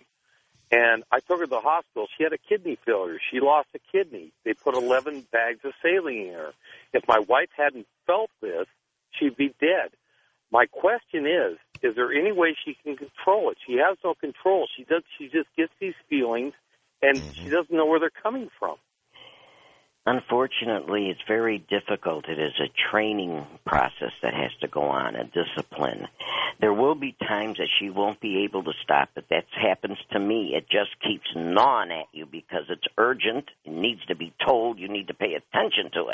And I took her to the hospital. She had a kidney failure. She lost a kidney. They put eleven bags of saline in her. If my wife hadn't felt this, she'd be dead. My question is, is there any way she can control it? She has no control. She does. She just gets these feelings, and mm-hmm. she doesn't know where they're coming from. Unfortunately, it's very difficult. It is a training process that has to go on, a discipline. There will be times that she won't be able to stop it. That happens to me. It just keeps gnawing at you because it's urgent. It needs to be told. You need to pay attention to it.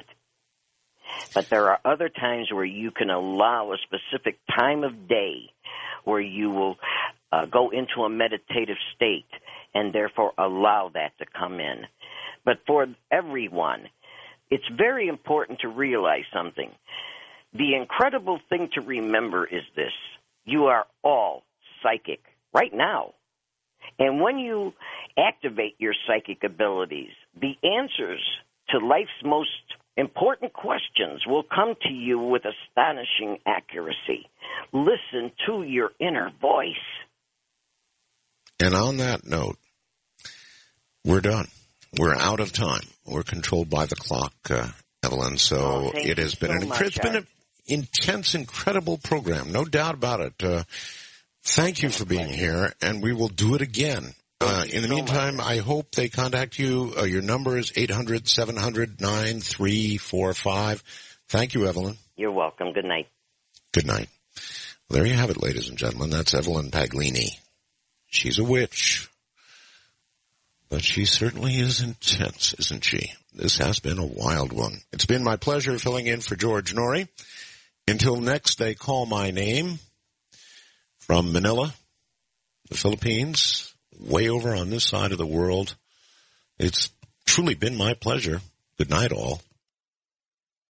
But there are other times where you can allow a specific time of day where you will uh, go into a meditative state and therefore allow that to come in. But for everyone, it's very important to realize something. The incredible thing to remember is this. You are all psychic right now. And when you activate your psychic abilities, the answers to life's most important questions will come to you with astonishing accuracy. Listen to your inner voice. And on that note, we're done. We're out of time. We're controlled by the clock, uh, Evelyn. So oh, it has been so an much, it's been an intense, incredible program, no doubt about it. Uh, thank you for being here, and we will do it again. Uh, in the meantime, I hope they contact you. Uh, your number is eight hundred, seven hundred, nine three four five. Thank you, Evelyn. You're welcome. Good night. Good night. Well, there you have it, ladies and gentlemen. That's Evelyn Paglini. She's a witch. But she certainly is intense, isn't she? This has been a wild one. It's been my pleasure filling in for George Noory. Until next they call my name, from Manila, the Philippines, way over on this side of the world. It's truly been my pleasure. Good night, all.